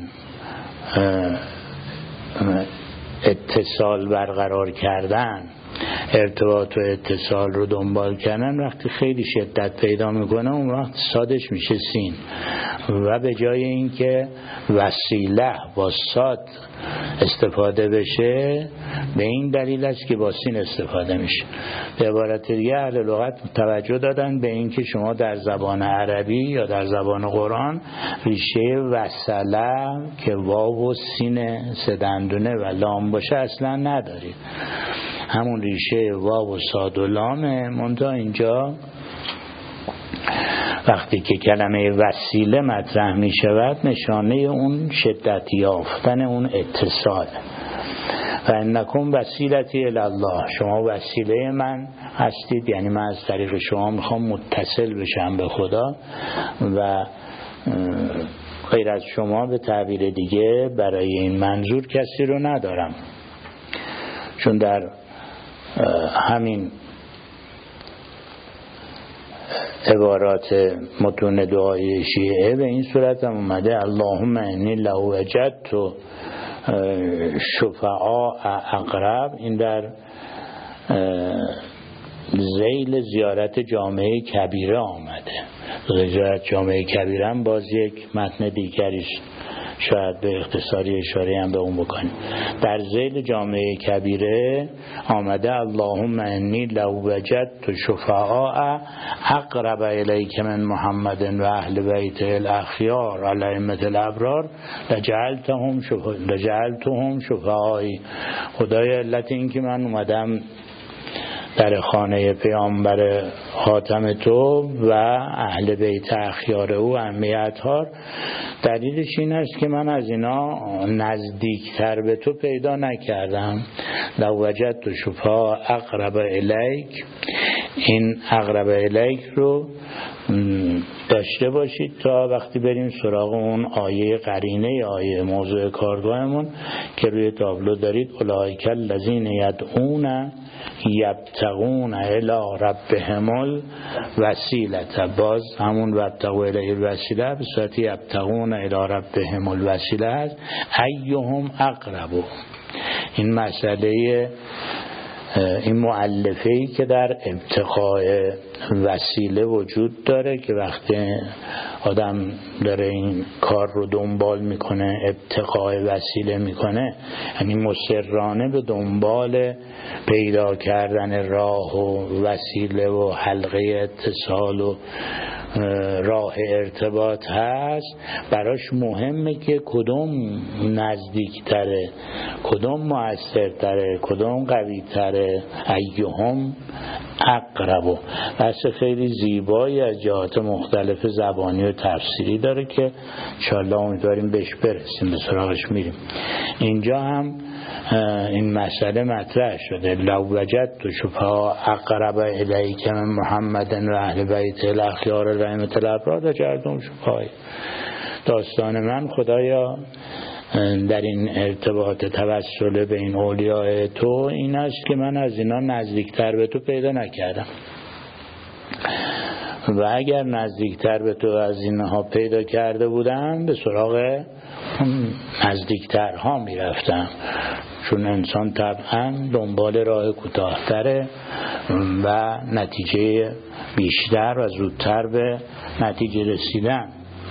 اتصال برقرار کردن، ارتباط و اتصال رو دنبال کردن وقتی خیلی شدت پیدا میکنه اون وقت صادش میشه سین، و به جای اینکه وسیله با صاد استفاده بشه به این دلیل است که با سین استفاده میشه. به عبارت دیگه اهل لغت توجه دادن به این که شما در زبان عربی یا در زبان قرآن ریشه وصله که واو و سین سه دندونه و لام باشه اصلا ندارید، همون ریشه واو و صاد و لامه. منتها اینجا وقتی که کلمه وسیله مطرح می شود نشانه اون شدت یافتن اون اتصال. فإنکم وسیلتی الی الله، شما وسیله من هستید، یعنی من از طریق شما میخوام متصل بشم به خدا و غیر از شما به تعبیر دیگه برای این منظور کسی رو ندارم. چون در همین عبارات متون دعای شیعه به این صورت هم اومده اللهم انی لو وجدت شفعاء اقرب. این در ذیل زیارت جامعه کبیره آمده. زیارت جامعه کبیره هم باز یک متن دیگریش، شاید به اختصاری اشاره هم به اون بکنیم. در ذیل جامعه کبیره آمده اللهم انی لو وجدت شفعاء اقرب الیک من محمد و اهل بیت الاخیار الائمه الابرار لجعلتهم شفعایی. خدای علت این که من اومدم در خانه پیامبر خاتم تو و اهل بیت اخیار او ائمه اطهار، دلیلش این است که من از اینا نزدیکتر به تو پیدا نکردم. لو وجدت شفعاء اقرب الیک، این اقرب الیک رو داشته باشید تا وقتی بریم سراغ اون آیه قرینه، آیه موضوع کارگاهمون که روی تابلو دارید اولئک الذین یدعون یبتغون الی ربهم الوسیله. باز همون وابتغوا الیه الوسیله به صورت یبتغون الی ربهم الوسیله است. ایهم اقرب، این مسئله، این مؤلفه‌ای که در ابتغاء وسیله وجود داره که وقتی آدم داره این کار رو دنبال میکنه، ابتغاء وسیله میکنه، یعنی مصرانه به دنبال پیدا کردن راه و وسیله و حلقه اتصال و راه ارتباط هست، براش مهمه که کدوم نزدیکتره، کدوم مؤثرتره، کدوم قویتره. ایهم اقرب. بحث خیلی زیبایی از جهات مختلف زبانی و تفسیری داره که انشاءالله امیدواریم بهش برسیم، به سراغش میریم. اینجا هم این مسئله مطرح شده لو وجدت شفعاء اقرب الیک من محمد و اهل بیت الاخیار الائمه الابرار لجعلتهم شفعای. داستان من خدایا در این ارتباط توسل به این اولیاء تو این است که من از اینا نزدیکتر به تو پیدا نکردم و اگر نزدیکتر به تو از اینها پیدا کرده بودم به سراغ نزدیکترها میرفتم، چون انسان طبعا دنبال راه کوتاه‌تره و نتیجه بیشتر و زودتر به نتیجه رسیدن.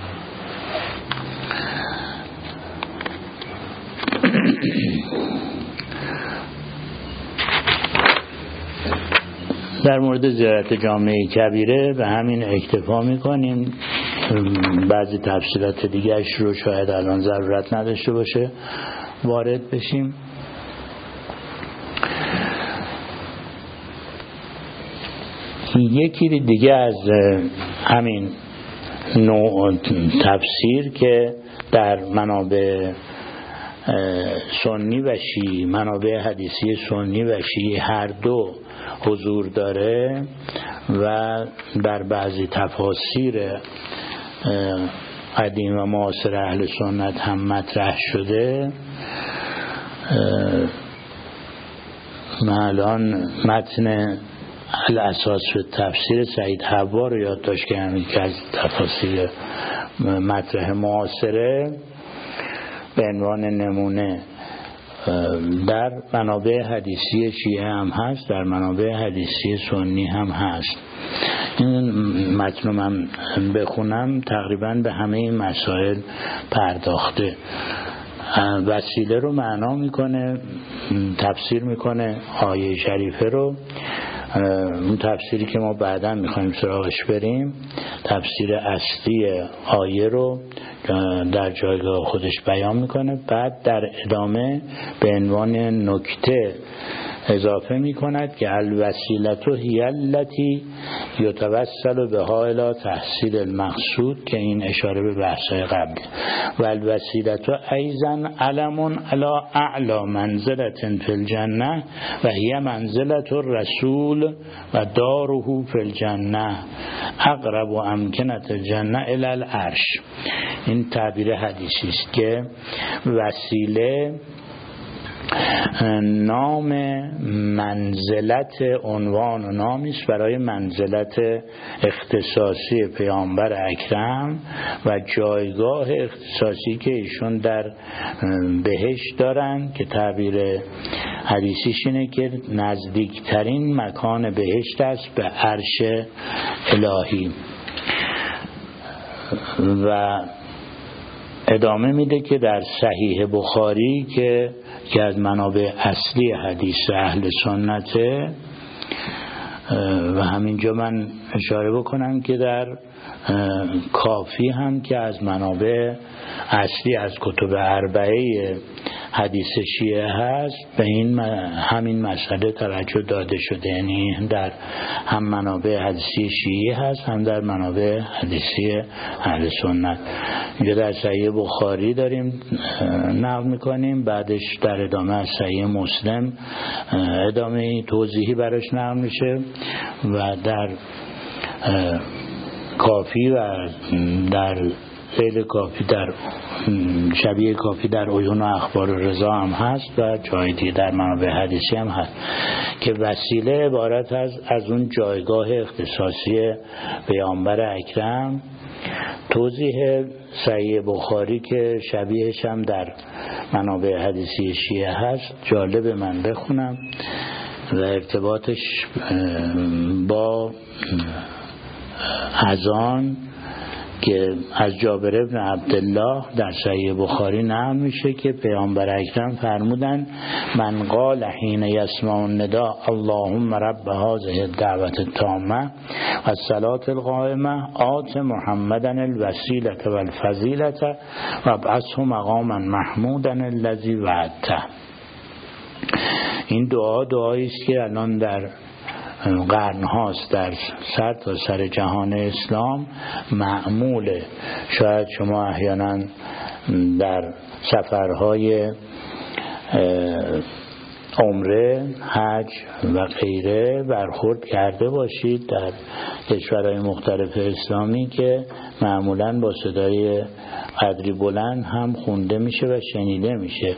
در مورد زیارت جامعه کبیره به همین اکتفا میکنیم. بعضی تفصیلات دیگرش رو شاید الان ضرورت نداشته باشه وارد بشیم. یکی دیگه از همین نوع تفسیر که در منابع سنی و شیعی، منابع حدیثی سنی و شیعی هر دو حضور داره و در بعضی تفاسیر قدیم و معاصر اهل سنت هم مطرح شده. من الان متن الاساس به تفسیر سعید حوا رو یادداشت کردم که از تفاسیر مطرح معاصره به عنوان نمونه در منابع حدیثی شیعه هم هست، در منابع حدیثی سنی هم هست. این متن من بخونم تقریبا به همه این مسائل پرداخته. وسیله رو معنا میکنه، تفسیر میکنه آیه شریفه رو. اون تفسیری که ما بعداً میخوایم سراغش بریم، تفسیر اصلی آیه رو در جایگاه خودش بیان میکنه. بعد در ادامه به عنوان نکته اضافه میکند که الوسیلة هی التی یتوسل بها الی تحصیل المقصود، که این اشاره به بحث‌های قبل. و الوسیلة ایضا علم علی اعلی منزلة فی الجنه و هی منزلة الرسول و داره فی الجنه اقرب و امکنة الجنه الی العرش. این تعبیر حدیثی است که وسیله نام منزلت، عنوان و نامی است برای منزلت اختصاصی پیامبر اکرم و جایگاه اختصاصی که ایشون در بهشت دارن، که تعبیر حدیثیش اینه که نزدیکترین مکان بهشت است به عرش الهی. و ادامه میده که در صحیح بخاری که از منابع اصلی حدیث اهل سنته، و همینجا من اشاره بکنم که در کافی هم که از منابع اصلی از کتب اربعه حدیث شیعه هست به این همین مسئله توجه داده شده. یعنی در هم منابع حدیثی شیعه هست هم در منابع حدیثی اهل سنت. اینجا در صحیح بخاری داریم نقل میکنیم، بعدش در ادامه از صحیح مسلم ادامه توضیحی براش نقل میشه و در کافی و در فعل کافی در شبیه کافی در عیون و اخبار رضا هم هست و جای دیگه در منابع حدیثی هم هست که وسیله عبارت از اون جایگاه اختصاصی پیامبر اکرم. توضیح صحیح بخاری که شبیهش هم در منابع حدیثی شیعه هست جالب من بخونم و ارتباطش با اذان که از جابر ابن عبدالله در صحیح بخاری نقل میشه که پیامبر اکرم فرمودن من قال حین یسمع النداء اللهم رب هذه الدعوة التامة و الصلاة القائمة آت محمدا الوسیلة و الفضیلة و ابعثه مقاما محمودا الذی وعدته. این دعایی است که الان در قرن هاست در سر تا سر جهان اسلام معموله. شاید شما احیانا در سفرهای عمره، حج و غیره برخورد کرده باشید در کشورهای مختلف اسلامی که معمولا با صدای قدری بلند هم خونده میشه و شنیده میشه.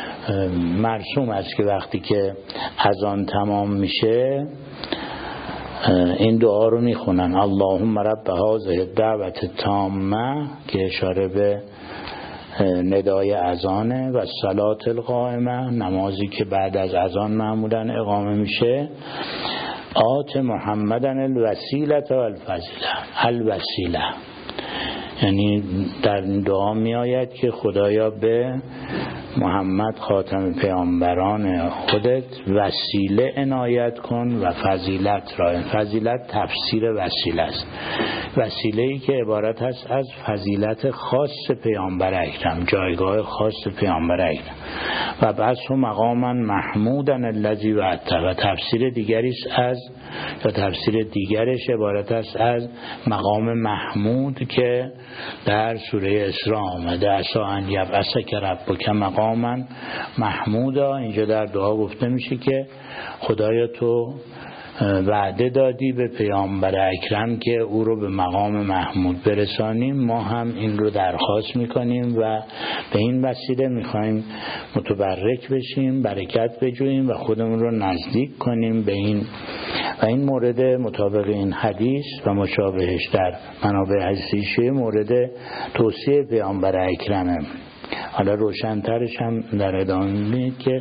مرسوم است که وقتی که اذان تمام میشه این دعا رو میخونن اللهم رب هذه الدعوة التامه که اشاره به ندای اذانه و صلات القائمه، نمازی که بعد از اذان معمولا اقامه میشه. آت محمدن الوسیله و الفضیله. الوسیله یعنی در این دعا می آید که خدایا به محمد خاتم پیامبران خودت وسیله عنایت کن و فضیلت را. فضیلت تفسیر وسیله است، وسیله ای که عبارت است از فضیلت خاص پیامبر اکرم، جایگاه خاص پیامبر اکرم. و بس مقاما محمودا الذی وعدته. و تفسیر دیگری است از، یا تفسیر دیگرش عبارت است از مقام محمود که در سوره اسراء آمده، عسی ان یبعثک ربک مقاما محمودا. اینجا در دعا گفته میشه که خدایا تو وعده دادی به پیامبر اکرم که او رو به مقام محمود برسانیم. ما هم این رو درخواست میکنیم و به این وسیله میخوایم متبرک بشیم، برکت بجوییم و خودمون رو نزدیک کنیم به این. و این مورد مطابق این حدیث و مشابهش در منابع حدیثی مورد توصیه پیامبر اکرمه. حالا روشن‌ترش هم در ادامه می‌بینید که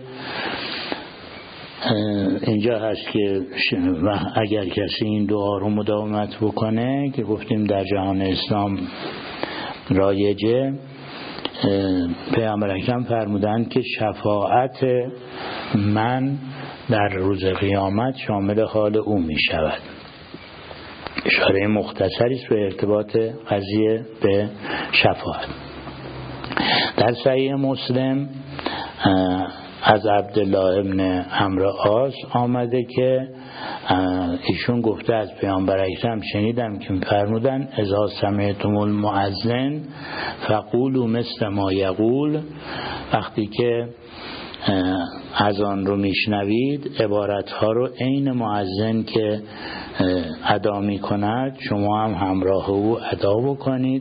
اینجا هست که اگر کسی این دعا رو مداومت بکنه که گفتیم در جهان اسلام رایجه، پیامبر اکرم فرمودند که شفاعت من در روز قیامت شامل حال او می شود. اشاره مختصری است به ارتباط قضیه به شفاعت. در صحیح مسلم از عبدالله ابن عمرو عاص آمده که ایشون گفته از پیامبر اکرم شنیدم که فرمودن اذا سمعتم المؤذن فقولوا مثل ما یقول. وقتی که اذان رو میشنوید عبارتها رو عین مؤذن که ادا میکند شما هم همراه او ادا بکنید،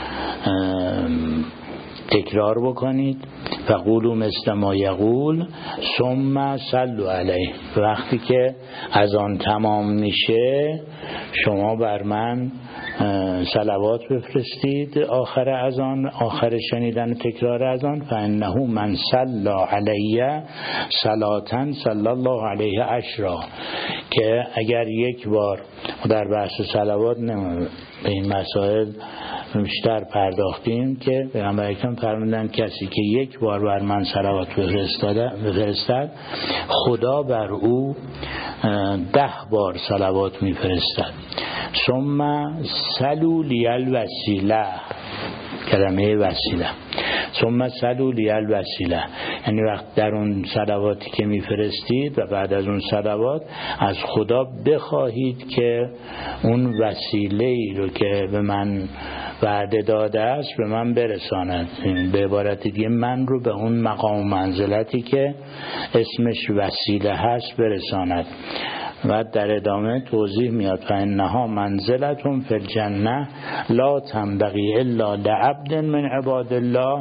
تکرار بکنید. فقولوا مثل ما یقول ثم صلوا علیه. وقتی که اذان تمام میشه شما بر من صلوات بفرستید آخر اذان، آخر شنیدن تکرار اذان. فانه من صلی علیه صلاة صلی الله علیه عشرا. که اگر یک بار در بحث صلوات به این مسائل بیشتر پرداختیم که پیامبر اکرم فرمودند کسی که یک بار بر من صلوات بفرستد خدا بر او 10 بار صلوات میفرستد. ثم صلوا لی الوسیله، کلمه وسیله، ثم صلوا لی الوسیله یعنی وقت در اون صلواتی که میفرستید و بعد از اون صلوات از خدا بخواهید که اون وسیله‌ای رو که به من وعده داده است به من برساند. به عبارت دیگه من رو به اون مقام و منزلتی که اسمش وسیله هست برساند. و در ادامه توضیح میاد فانها منزلتون فی الجنه لا تنبغی الا لعبد من عباد الله.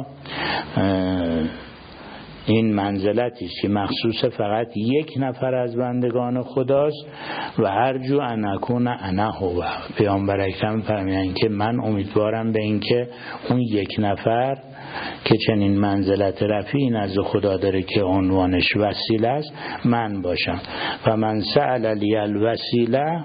این منزلتی است که مخصوص فقط یک نفر از بندگان خداست. و ارجو ان اکون انا هو. پیامبر اکرم فرمودند که من امیدوارم به این که اون یک نفر که چنین منزلت رفیعی نزد خدا داره که عنوانش وسیله است من باشم. و من سأل لی الوسیله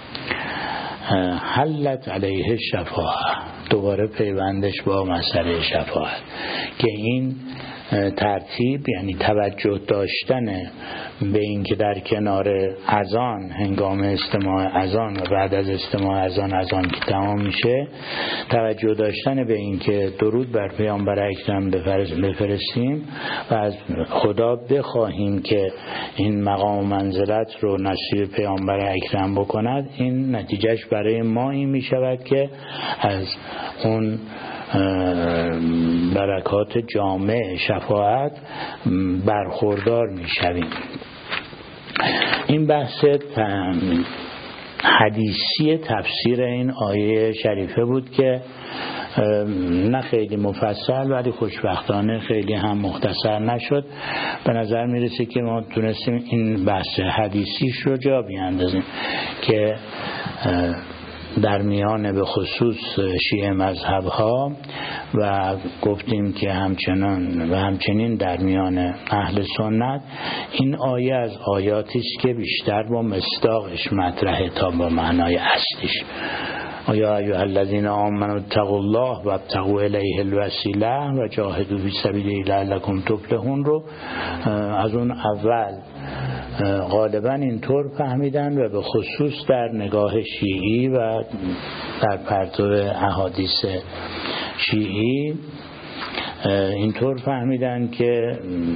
حلت علیه شفاعه. دوباره پیوندش با مسئله شفاعت که این ترتیب یعنی توجه داشتن به این که در کنار اذان هنگام استماع اذان و بعد از استماع اذان که تمام میشه توجه داشتن به این که درود بر پیامبر اکرم بفرستیم و از خدا بخواهیم که این مقام و منزلت رو نصیب پیامبر اکرم بکند. این نتیجهش برای ما این میشود که از اون برکات جامع شفاعت برخوردار میشویم. این بحث حدیثی تفسیر این آیه شریفه بود که نه خیلی مفصل ولی خوشبختانه خیلی هم مختصر نشد. به نظر میرسه که ما تونستیم این بحث حدیثیش رو جا بیاندازیم که در میان به خصوص شیعه مذهب ها و گفتیم که همچنین در میان اهل سنت این آیه از آیاتی است که بیشتر با مصداقش مطرحه تا با معنای اصلیش. یا ایها الذین آمنوا اتقوا الله وابتغوا الیه الوسیله و جاهدوا فی سبیله لعلکم تفلحون رو از اون اول غالبا اینطور فهمیدن و به خصوص در نگاه شیعی و در پرتو احادیث شیعی اینطور فهمیدن که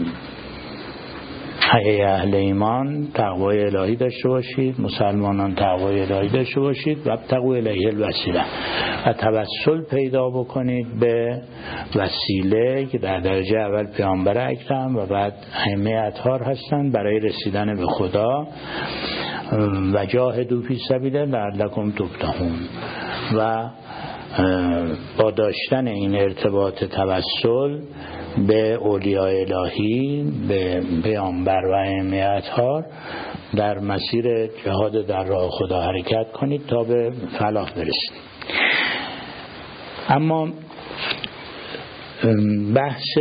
ای اهل ایمان تقوای الهی داشته باشید، مسلمانان تقوای الهی داشته باشید و ابتغوا الیه الوسیله و توسل پیدا بکنید به وسیله که در درجه اول پیامبر اکرم و بعد ائمه اطهار هستند برای رسیدن به خدا و جاهدوا فی سبیله لعلکم تفلحون و با داشتن این ارتباط توسل به اولیاء الهی، به پیامبر و ائمه اطهار در مسیر جهاد در راه خدا حرکت کنید تا به فلاح برسید. اما بحث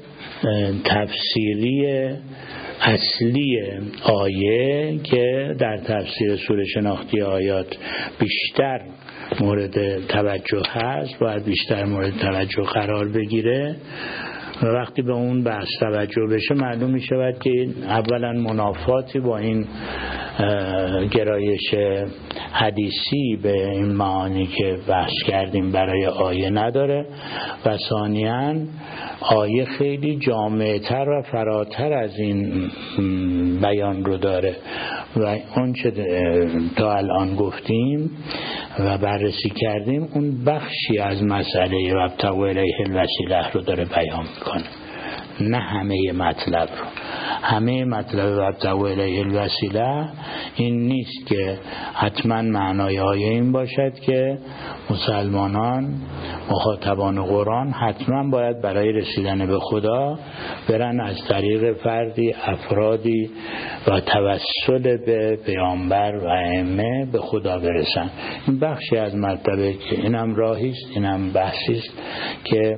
تفسیری اصلی آیه که در تفسیر سوره شناختی آیات بیشتر مورد توجه هست باید بیشتر مورد توجه قرار بگیره و وقتی به اون بحث توجه بشه معلوم می شود که اولا منافاتی با این گرایش حدیثی به این معانی که بحث کردیم برای آیه نداره و ثانیاً آیه خیلی جامع‌تر و فراتر از این بیان رو داره و اون چه تا الان گفتیم و بررسی کردیم اون بخشی از مسئله وابتغوا الیه الوسیله رو داره بیان میکنه، نه همه مطلب رو. همه مطلب وابتغوا الیه الوسیله این نیست که حتما معنای آیه این باشد که مسلمانان مخاطبان قرآن حتما باید برای رسیدن به خدا برن از طریق فردی، افرادی و توسل به پیامبر و ائمه به خدا برسن. این بخشی از مطلبه که اینم راهی است، اینم بحثی است که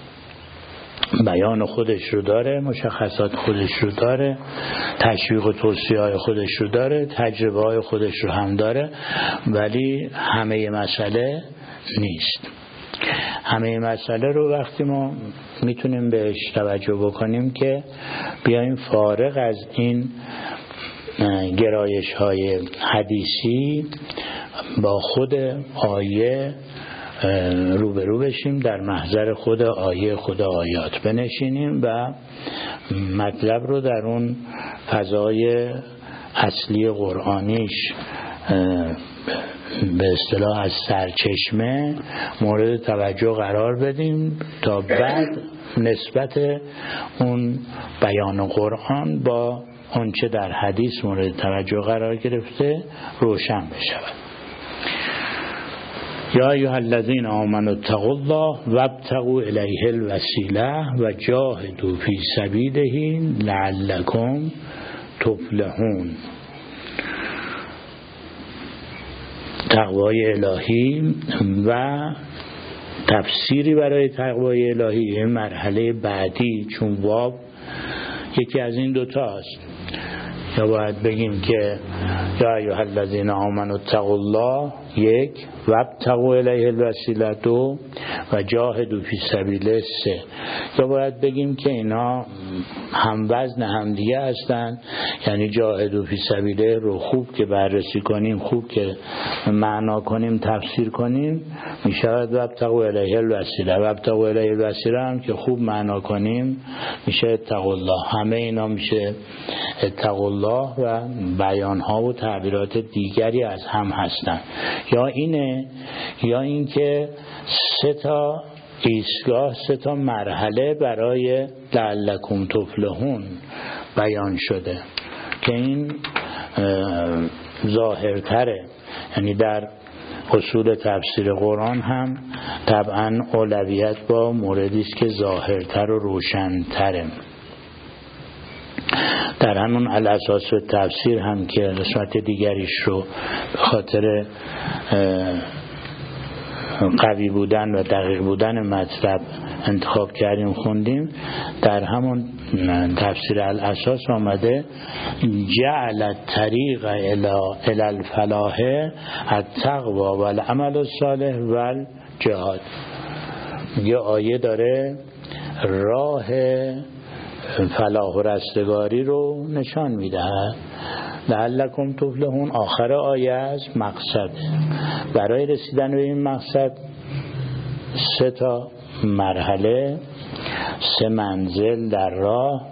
بیان خودش رو داره، مشخصات خودش رو داره، تشویق و توصیه های خودش رو داره، تجربه های خودش رو هم داره، ولی همه مسئله نیست. همه مسئله رو وقتی ما میتونیم بهش توجه بکنیم که بیایم فارغ از این گرایش های حدیثی با خود آیه روبرو بشیم، در محضر خود آیه خود آیات بنشینیم و مطلب رو در اون فضای اصلی قرآنیش به اصطلاح از سرچشمه مورد توجه قرار بدیم تا بعد نسبت اون بیان قرآن با اون چه در حدیث مورد توجه قرار گرفته روشن بشود. یا ایها الذین آمنوا اتقوا الله وابتغوا الیه الوسیله و جاهدوا فی سبیله لعلکم تفلحون. تقوای الهی و تفسیری برای تقوای الهی این مرحله بعدی، چون باب یکی از این دوتاست. یا باید بگیم که یا ایها الذین آمنوا اتقوا الله یک، وابتغوا الیه الوسیله دو و جاهدوا فی سبیله سه. یا باید بگیم که اینا هم وزن هم دیگه هستن، یعنی جاهدوا فی سبیله رو خوب که بررسی کنیم، خوب که معنا کنیم، تفسیر کنیم، میشود وابتغوا الیه الوسیله. وابتغوا الیه الوسیله هم که خوب معنا کنیم میشه اتقوا الله. همه اینا میشه اتقوا الله و بیانها و تعبیرات دیگری از هم هستن. یا اینه یا این که سه تا ایستگاه، سه تا مرحله برای لعلکم تفلحون بیان شده که این ظاهرتره. یعنی در اصول تفسیر قرآن هم طبعا اولویت با موردی است که ظاهرتر و روشن‌تره. در همون الاساس و تفسیر هم که قسمت دیگریش رو به خاطر قوی بودن و دقیق بودن مطلب انتخاب کردیم خوندیم، در همون تفسیر الاساس آمده جعل الطریق الی الفلاح التقوی والعمل الصالح والجهاد. یه آیه داره راه فلاح و رستگاری رو نشان میدهد. لعلکم تفلحون آخر آیه از مقصد. برای رسیدن به این مقصد 3 مرحله، 3 منزل در راه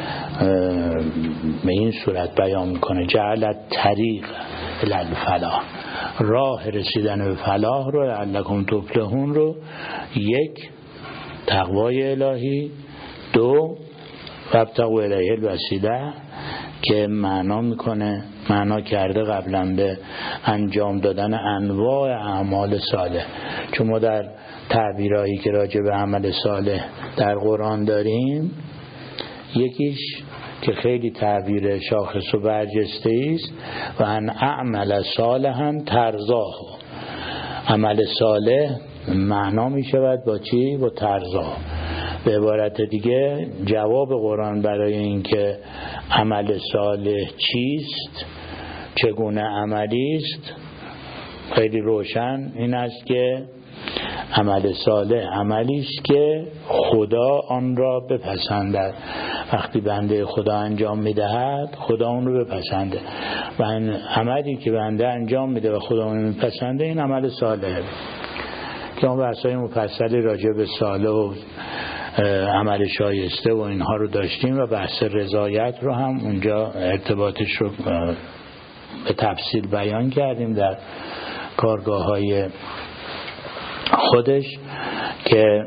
به این صورت بیان میکنه. جعل الطریق الی الفلاح، راه رسیدن به فلاح رو، لعلکم تفلحون رو 1 تقوای الهی، 2 وابتغوا الیه الوسیله که معنا کرده قبلا به انجام دادن انواع اعمال صالح. چون ما در تعبیرایی که راجع به عمل صالح در قرآن داریم، یکیش که خیلی تعبیر شاخص و برجسته است و ان اعمل صالحا ترضاه. عمل صالح معنا می شود با چی؟ با ترضاه. به عبارت دیگه جواب قرآن برای اینکه عمل صالح چیست، چگونه عملی است، خیلی روشن این است که عمل صالح عملی است که خدا آن را بپسندد. وقتی بنده خدا انجام میدهد خدا اون رو بپسنده و این عملی که بنده انجام میده و خدا اون رو میپسنده این عمل صالحه. که اون بحثای مفصلی راجع به صالح و عمل شایسته و اینها رو داشتیم و بحث رضایت رو هم اونجا ارتباطش رو به تفصیل بیان کردیم در کارگاه‌های خودش که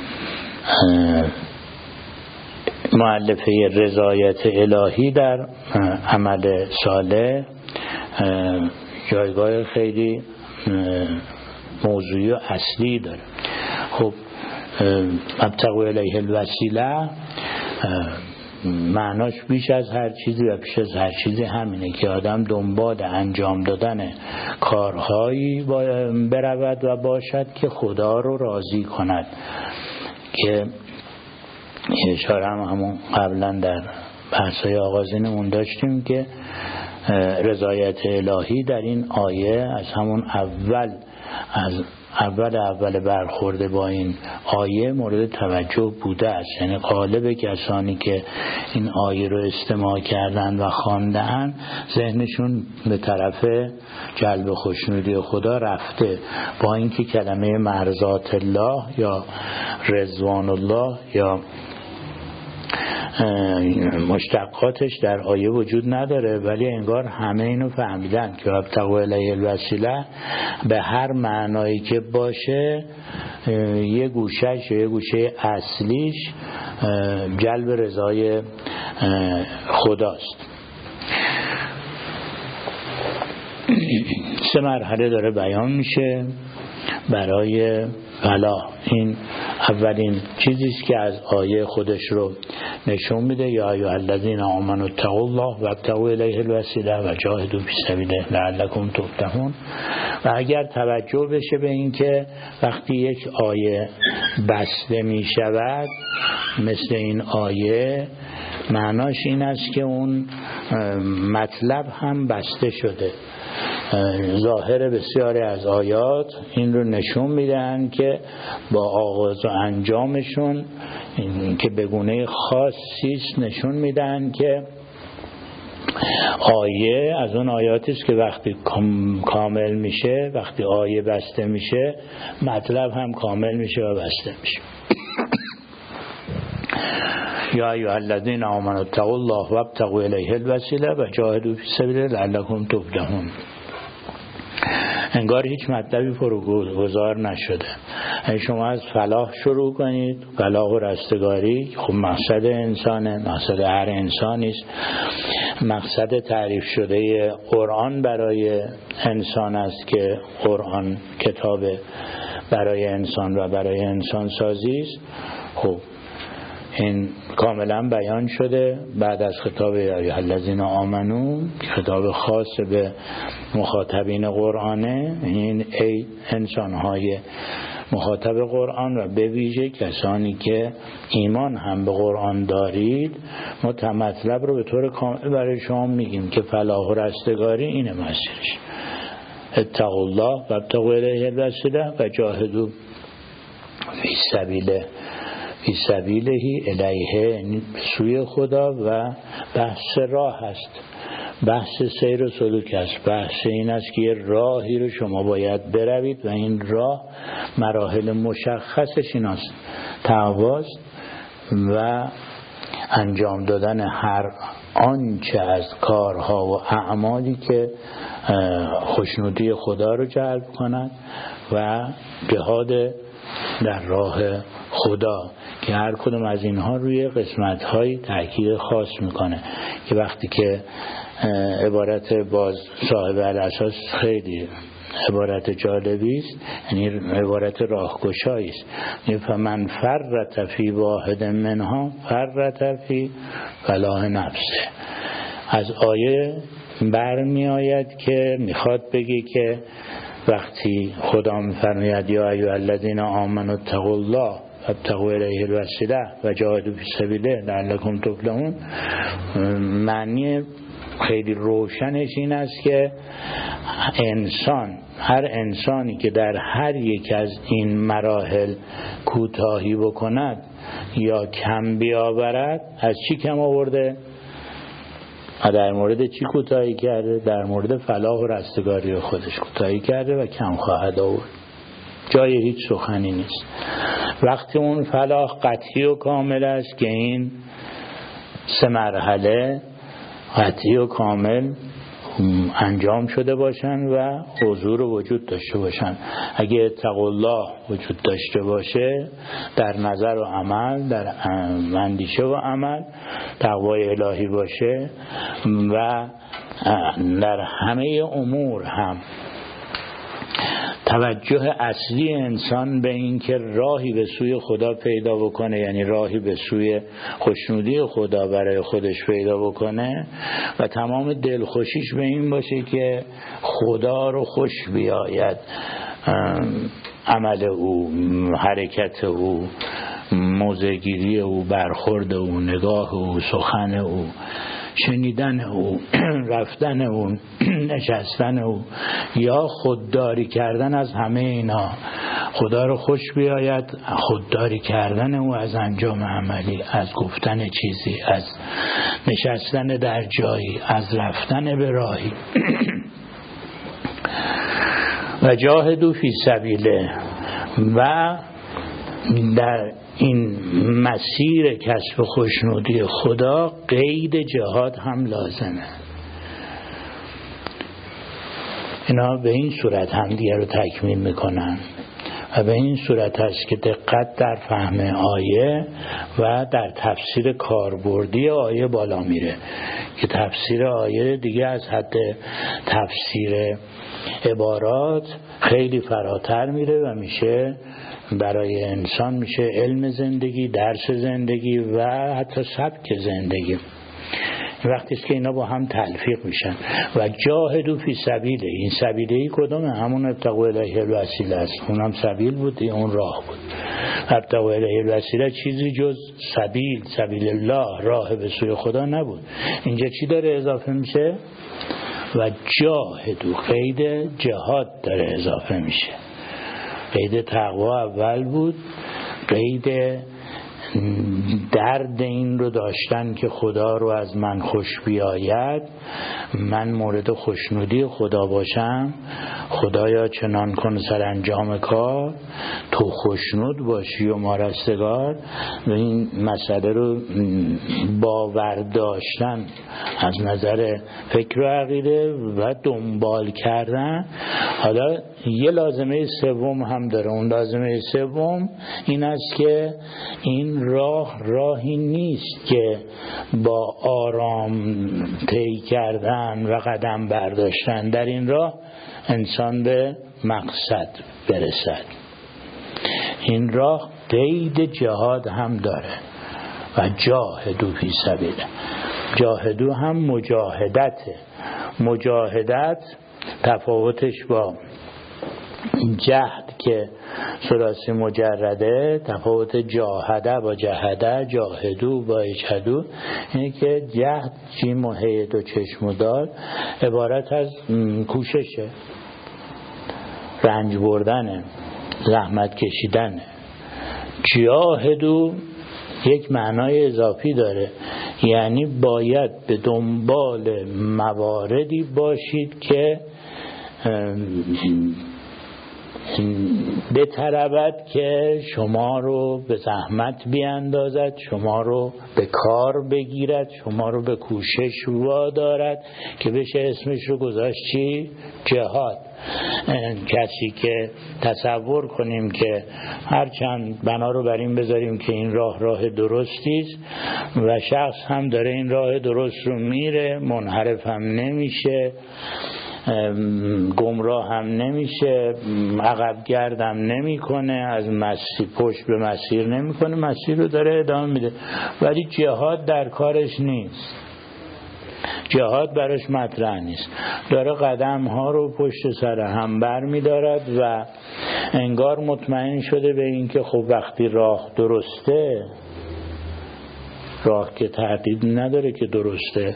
مؤلفه رضایت الهی در عمل صالح جایگاه خیلی موضوعی و اصلی داره. خب ابتغوا الیه الوسیله معناش بیش از هر چیزی و پیش از هر چیزی همینه که آدم دنبال انجام دادن کارهایی برود و باشد که خدا رو راضی کند، که اشاره همون قبلا در بحث‌های آغازینمون داشتیم که رضایت الهی در این آیه از همون اول برخورده با این آیه مورد توجه بوده است. یعنی قالب کسانی که این آیه رو استماع کردن و خواندن ذهنشون به طرف جلب خوشنودی خدا رفته، با اینکه کلمه مرضات الله یا رضوان الله یا مشتقاتش در آیه وجود نداره، ولی انگار همه اینو فهمیدن که ابتغوا الیه الوسیله به هر معنایی که باشه یه گوشهش یا یه گوشه اصلیش جلب رضای خداست. 3 مرحله داره بیان میشه برای فلاح. این اولین چیزیست که از آیه خودش رو نشون میده، یا ایها الذین آمنوا اتقوا الله وابتغوا الیه الوسیله و جاهدوا فی سبیله لعلکم تفلحون. و اگر توجه بشه به این که وقتی یک آیه بسته می شود مثل این آیه، معناش این است که اون مطلب هم بسته شده. ظاهر بسیاری از آیات این رو نشون میدن که با آغاز و انجامشون که به گونه خاصی نشون میدن که آیه از اون آیاتی است که وقتی کامل میشه، وقتی آیه بسته میشه مطلب هم کامل میشه و بسته میشه. یا ایها الذین آمنوا اتقوا الله وابتغوا الیه الوسیله و جاهدوا فی سبیله لعلکم تفلحون. انگار هیچ مطلبی پروگذار نشده. شما از فلاح شروع کنید، فلاح و رستگاری خب مقصد انسانه، مقصد هر انسانی است. مقصد تعریف شده قرآن برای انسان است که قرآن کتاب برای انسان و برای انسان سازی است. خب این کاملا بیان شده بعد از خطاب یا الذین آمنو، خطاب خاص به مخاطبین قرآنه. این ای انسانهای مخاطب قرآن و به ویژه کسانی که ایمان هم به قرآن دارید، ما مطلب رو به طور کامل برای شما میگیم که فلاح و رستگاری اینه مسیرش. اتقوا الله و ابتغوا الیه الوسیله و جاهدوا فی سبیله فی سبیله الیه، یعنی سوی خدا. و بحث راه است، بحث سیر و سلوک است. بحث این است که یه راهی رو شما باید بروید و این راه مراحل مشخصش این است: تقواست و انجام دادن هر آنچه از کارها و اعمالی که خوشنودی خدا رو جلب کند و جهاد در راه خدا که هر کدوم از اینها روی قسمت‌های تأکید خاص میکنه که وقتی که عبارت باز صاحب الاساس خیلی عبارت جالبی است، یعنی عبارت راهگشایی است. فمن فرط فی واحد منها فرط فی فلاح نفسه. از آیه برمی آید که میخواد بگی که وقتی خدا میفرماید یا ایها الذین آمنوا اتقوا الله ابتغوا الیه الوسیله و جاهدوا فی سبیله لعلکم تفلحون، معنی خیلی روشنش این است که هر انسانی که در هر یک از این مراحل کوتاهی بکند یا کم بیاورد، از چی کم آورده؟ در مورد چی کوتاهی کرده؟ در مورد فلاح و رستگاری خودش کوتاهی کرده و کم خواهد آورد. جای هیچ سخنی نیست. وقتی اون فلاح قطعی و کامل است که این 3 مرحله قطعی و کامل انجام شده باشن و حضور وجود داشته باشن. اگه اتقوا الله وجود داشته باشه در نظر و عمل، در اندیشه و عمل تقوای الهی باشه و در همه امور هم توجه اصلی انسان به این که راهی به سوی خدا پیدا بکنه، یعنی راهی به سوی خوشنودی خدا برای خودش پیدا بکنه و تمام دلخوشیش به این باشه که خدا رو خوش بیاید عمل او، حرکت او، موضع‌گیری او، برخورد او، نگاه او، سخن او، شنیدن او، رفتن او، نشستن او، یا خودداری کردن از همه اینا. خدا رو خوش بیاید خودداری کردن او از انجام عملی، از گفتن چیزی، از نشستن در جایی، از رفتن به راهی. و جاهدوا فی سبیله، و در این مسیر کسب خوشنودی خدا قید جهاد هم لازمه. اینا به این صورت هم دیگه رو تکمیل میکنن و به این صورت هست که دقت در فهم آیه و در تفسیر کاربردی آیه بالا میره که تفسیر آیه دیگه از حد تفسیر عبارات خیلی فراتر میره و میشه برای انسان میشه علم زندگی، درس زندگی و حتی سبک زندگی. وقتی است که اینا با هم تلفیق میشن. و جاهدوا فی سبیله، این سبیله کدومه؟ همون ابتغوا الیه الوسیله است. اونم سبیل بود، اون راه بود. ابتغوا الیه الوسیله چیزی جز سبیل الله، راه به سوی خدا نبود. اینجا چی داره اضافه میشه؟ و جاهدوا، قید جهاد داره اضافه میشه. قید تقوا اول بود، قید درد این رو داشتن که خدا رو از من خوش بیاید، من مورد خوشنودی خدا باشم. خدایا چنان کن سرانجام کار، تو خوشنود باشی و ما رستگار. و این مسئله رو باور داشتن از نظر فکر و عقیده و دنبال کردن. حالا یه لازمه سوم هم داره. اون لازمه سوم این است که این راهی نیست که با آرام طی کردن و قدم برداشتن در این راه انسان به مقصد برسد. این راه قید جهاد هم داره و جاهدوا فی سبیله. جاهدوا هم مجاهدته. مجاهدت تفاوتش با جهد که ثلاثی مجرده، تفاوت جاهده با جهده، جاهدو با اجهدو اینه که جهد جیم و هید و چشم و دال عبارت از کوششه، رنج بردنه، زحمت کشیدنه. جاهدو یک معنای اضافی داره، یعنی باید به دنبال مواردی باشید که بطلبد که شما رو به زحمت بیاندازد، شما رو به کار بگیرد، شما رو به کوشش وادارد که بشه اسمش رو گذاشت چی؟ جهاد. کسی که تصور کنیم که هرچند بنا رو بر این بذاریم که این راه درستی است و شخص هم داره این راه درست رو میره، منحرف هم نمیشه، گمراه هم نمیشه، عقب گردم نمیکنه، از مسیر پشت به مسیر نمیکنه، مسیر رو داره ادامه میده، ولی جهاد در کارش نیست، جهاد براش مطرح نیست، داره قدم ها رو پشت سر هم بر میدارد و انگار مطمئن شده به این که خب وقتی راه درسته، راه که تردید نداره که درسته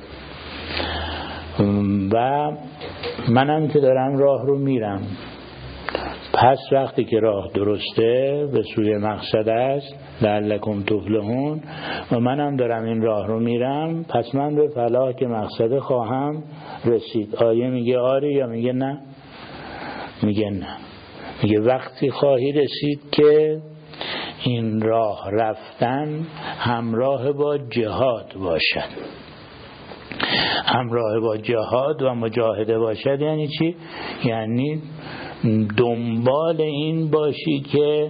و منم که دارم راه رو میرم، پس وقتی که راه درسته به سوی مقصد است لعلکم تفلحون و منم دارم این راه رو میرم، پس من به فلاح که مقصد خواهم رسید. آیه میگه آره یا میگه نه؟ میگه نه. میگه وقتی خواهی رسید که این راه رفتن همراه با جهاد باشد. همراه با جهاد و مجاهده باشد یعنی چی؟ یعنی دنبال این باشی که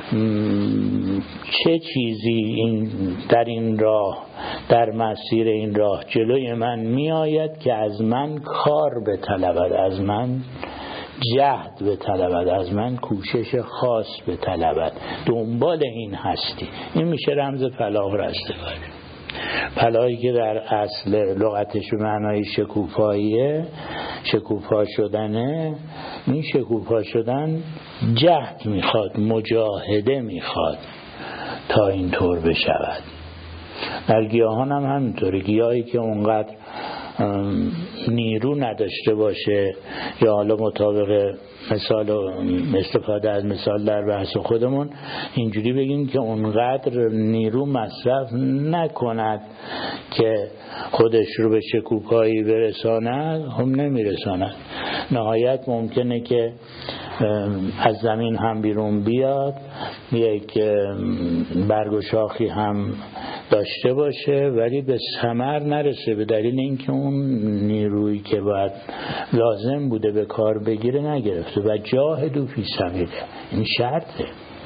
چه چیزی در این راه، در مسیر این راه جلوی من می آید که از من کار بطلبد، از من جهد بطلبد، از من کوشش خاص بطلبد. دنبال این هستی. این میشه رمز فلاح و رستگاری. فلاحی که در اصل لغتش به معنای شکوفاییه، شکوفا شدنه. این شکوفا شدن جهد میخواد، مجاهده میخواد تا اینطور بشود. در گیاهان هم همینطوره. گیاهی که اونقدر نیرو نداشته باشه یا حالا مطابق مثال و استفاده از مثال در بحث خودمون اینجوری بگیم که اونقدر نیرو مصرف نکند که خودش رو به شکوفایی برساند، هم نمیرساند. نهایت ممکنه که از زمین هم بیرون بیاد، یک برگ و شاخی هم داشته باشه ولی به ثمر نرسه، به دلیل اینکه اون نیرویی که باید لازم بوده به کار بگیره نگرفته. و جاهدوا فی سبیله، این شرطه.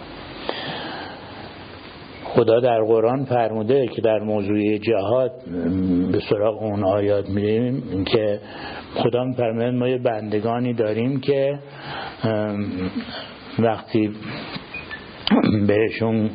خدا در قرآن فرموده که در موضوع جهاد به سراغ اون آیات میریم که خدا میفرماید ما یه بندگانی داریم که وقتی بهشون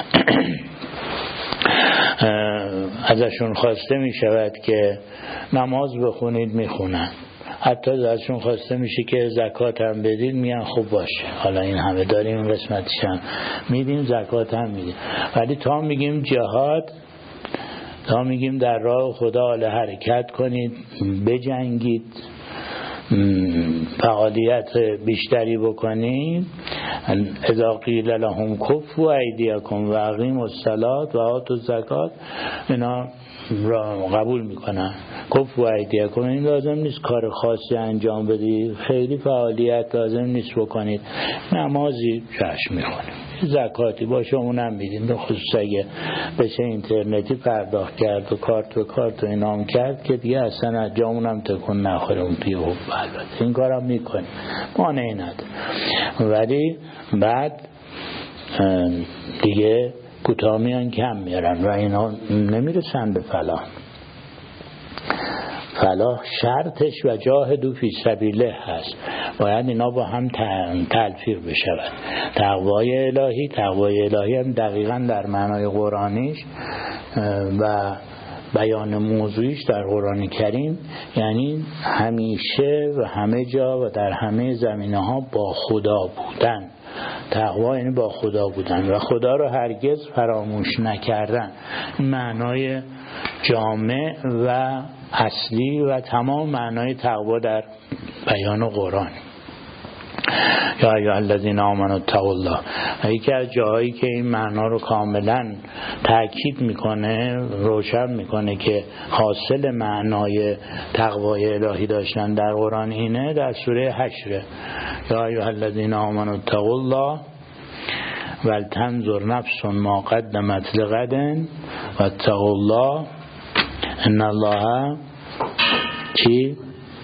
ازشون خواسته می شود که نماز بخونید میخونن، حتی ازشون خواسته میشه که زکات هم بدید میگن خب باشه، حالا این همه داریم این قسمتش هم میدیم، زکات هم میدیم. ولی تا میگیم جهاد، تا میگیم در راه خدا حرکت کنید، بجنگید، فعالیت بیشتری بکنید. اذا قیل لهم کفوا ایدیکم و اقیموا الصلاة و آتوا الزکات، اینا را قبول میکنن. کفوا ایدیکم این لازم نیست کار خاصی انجام بدید، خیلی فعالیت لازم نیست بکنید، نمازی چشم میخونید، زکاتی باشه اونم میدین، به خصوص اگه بشه اینترنتی پرداخت کرد و کارت به کارت و اینام کرد که دیگه اصلا از جامونم تکون نخوره اون توی حب. البته این کارم میکنیم، مانعی نداره، ولی بعد دیگه کوتاه میان کم میارن و اینا نمیرسن به فلاح. فلاح شرطش و جاهدوا فی سبیله هست، باید اینا با هم تلفیق بشود. تقوای الهی هم دقیقاً در معنای قرآنیش و بیان موضوعیش در قرآن کریم یعنی همیشه و همه جا و در همه زمینه ها با خدا بودن. تقوا یعنی با خدا بودن و خدا رو هرگز فراموش نکردن. معنای جامع و اصلی و تمام معنای تقوا در بیان قرآن. یا ایها الذین آمنوا اتقوا الله، یکی از جاهایی که این معنا رو کاملا تأکید میکنه، روشن میکنه که حاصل معنای تقوای الهی داشتن در قرآن اینه، در سوره حشر. یا ایها الذین آمنوا اتقوا الله ولتنظر نفس ما قدمت لغد واتقوا الله ان الله چی؟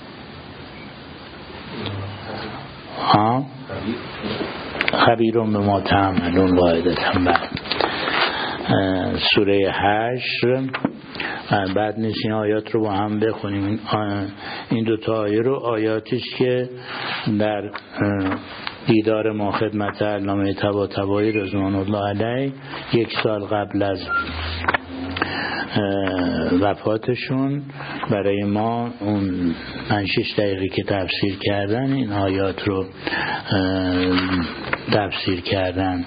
خبیرون به ما تعملون. قاعدتاً سوره حشر. بعد نیست این آیات رو با هم بخونیم. این دوتا آیه رو آیاتش که در دیدار ما خدمت علامه طباطبایی رضوان الله علیه 1 سال قبل از وفاتشون برای ما اون 5-6 دقیقه که تفسیر کردن این آیات رو تفسیر کردن.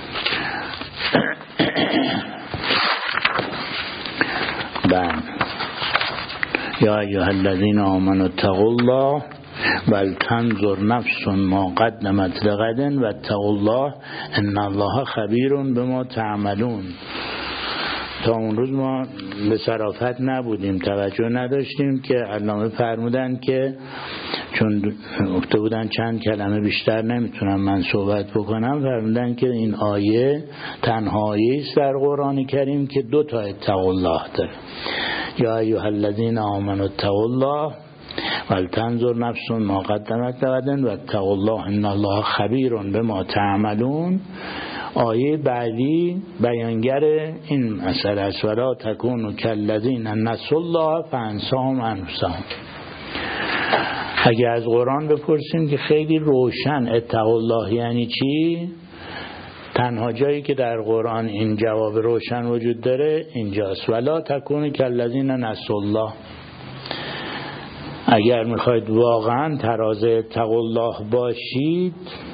یا ایها الذین آمنوا اتقوا الله ولتنظر نفس ما قدمت لغد واتقوا الله ان الله خبیر بما تعملون. تا اون روز ما به صرافت نبودیم، توجه نداشتیم که علامه فرمودن که چون گفته بودن چند کلمه بیشتر نمیتونم من صحبت بکنم، فرمودن که این آیه تنها آیه است در قرآن کریم که 2 تا اتقوا الله داره. یا ایها الذین آمنوا اتقوا الله ولتنظر نفس ما قدمت لغد واتقوا الله ان الله خبیر بما تعملون. آیه بعدی بیانگر این مسئله است. ولا تکونوا کالذین نسوا الله فانساهم انفسهم. اگه از قرآن بپرسیم که خیلی روشن اتقوا الله یعنی چی، تنها جایی که در قرآن این جواب روشن وجود داره اینجاست. ولا تکونوا کالذین نسوا الله. اگر میخواید واقعا تراز اتقوا الله باشید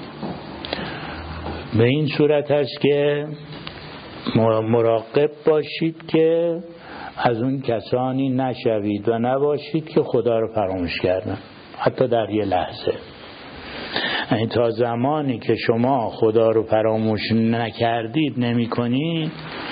به این صورت است که مراقب باشید که از اون کسانی نشوید و نباشید که خدا رو فراموش کردن حتی در یه لحظه. یعنی تا زمانی که شما خدا رو فراموش نکردید نمی‌کنید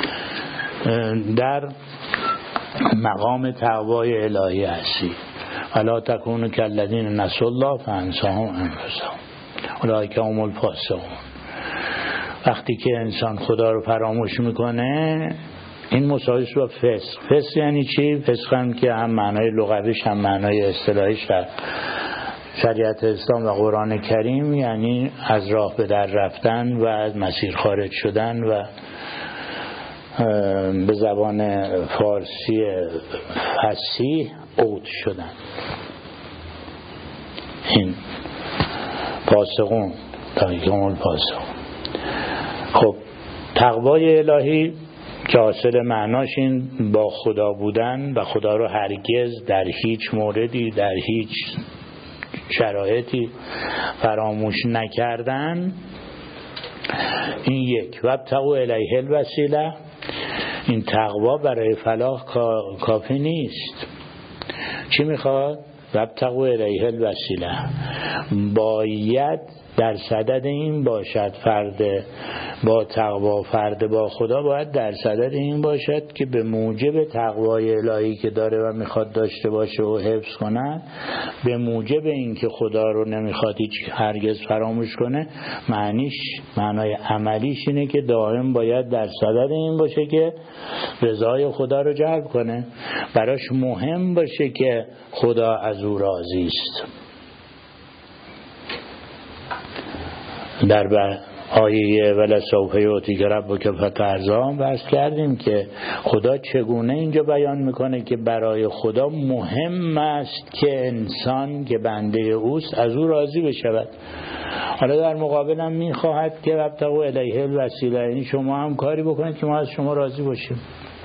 در مقام تقوای الهی هستید. ولا تکونوا کالذین نسوا الله فانساهم انفسهم اولئک هم الفاسقون. وقتی که انسان خدا رو فراموش میکنه این مساوی با فسق. فسق یعنی چی؟ فسق هم که هم معنای لغویش هم معنای اصطلاحیش در شریعت اسلام و قرآن کریم یعنی از راه به در رفتن و از مسیر خارج شدن و به زبان فارسی فصیح عود شدن. این فاسقون تاکیهم الفاسقون. خب تقوای الهی که حاصل معناش این با خدا بودن و خدا رو هرگز در هیچ موردی در هیچ شرایطی فراموش نکردن، این یک. وابتغوا الیه الوسیله. این تقوا برای فلاح کافی نیست. چی میخواد؟ وابتغوا الیه الوسیله. باید در صدد این باشد فرد با تقوا، فرد با خدا باید در صدد این باشد که به موجب تقوای الهی که داره و میخواد داشته باشه و حفظ کنه، به موجب این که خدا رو نمیخواد هیچ هرگز فراموش کنه، معنای عملیش اینه که دائم باید در صدد این باشه که رضای خدا رو جلب کنه، براش مهم باشه که خدا از او راضی است. در آیه ولسوف یعطیک ربک فترضی بحث کردیم که خدا چگونه اینجا بیان میکنه که برای خدا مهم است که انسان که بنده اوست از او راضی بشود. حالا در مقابل هم میخواهد که وابتغوا الیه الوسیله، یعنی شما هم کاری بکنید که ما از شما راضی باشیم.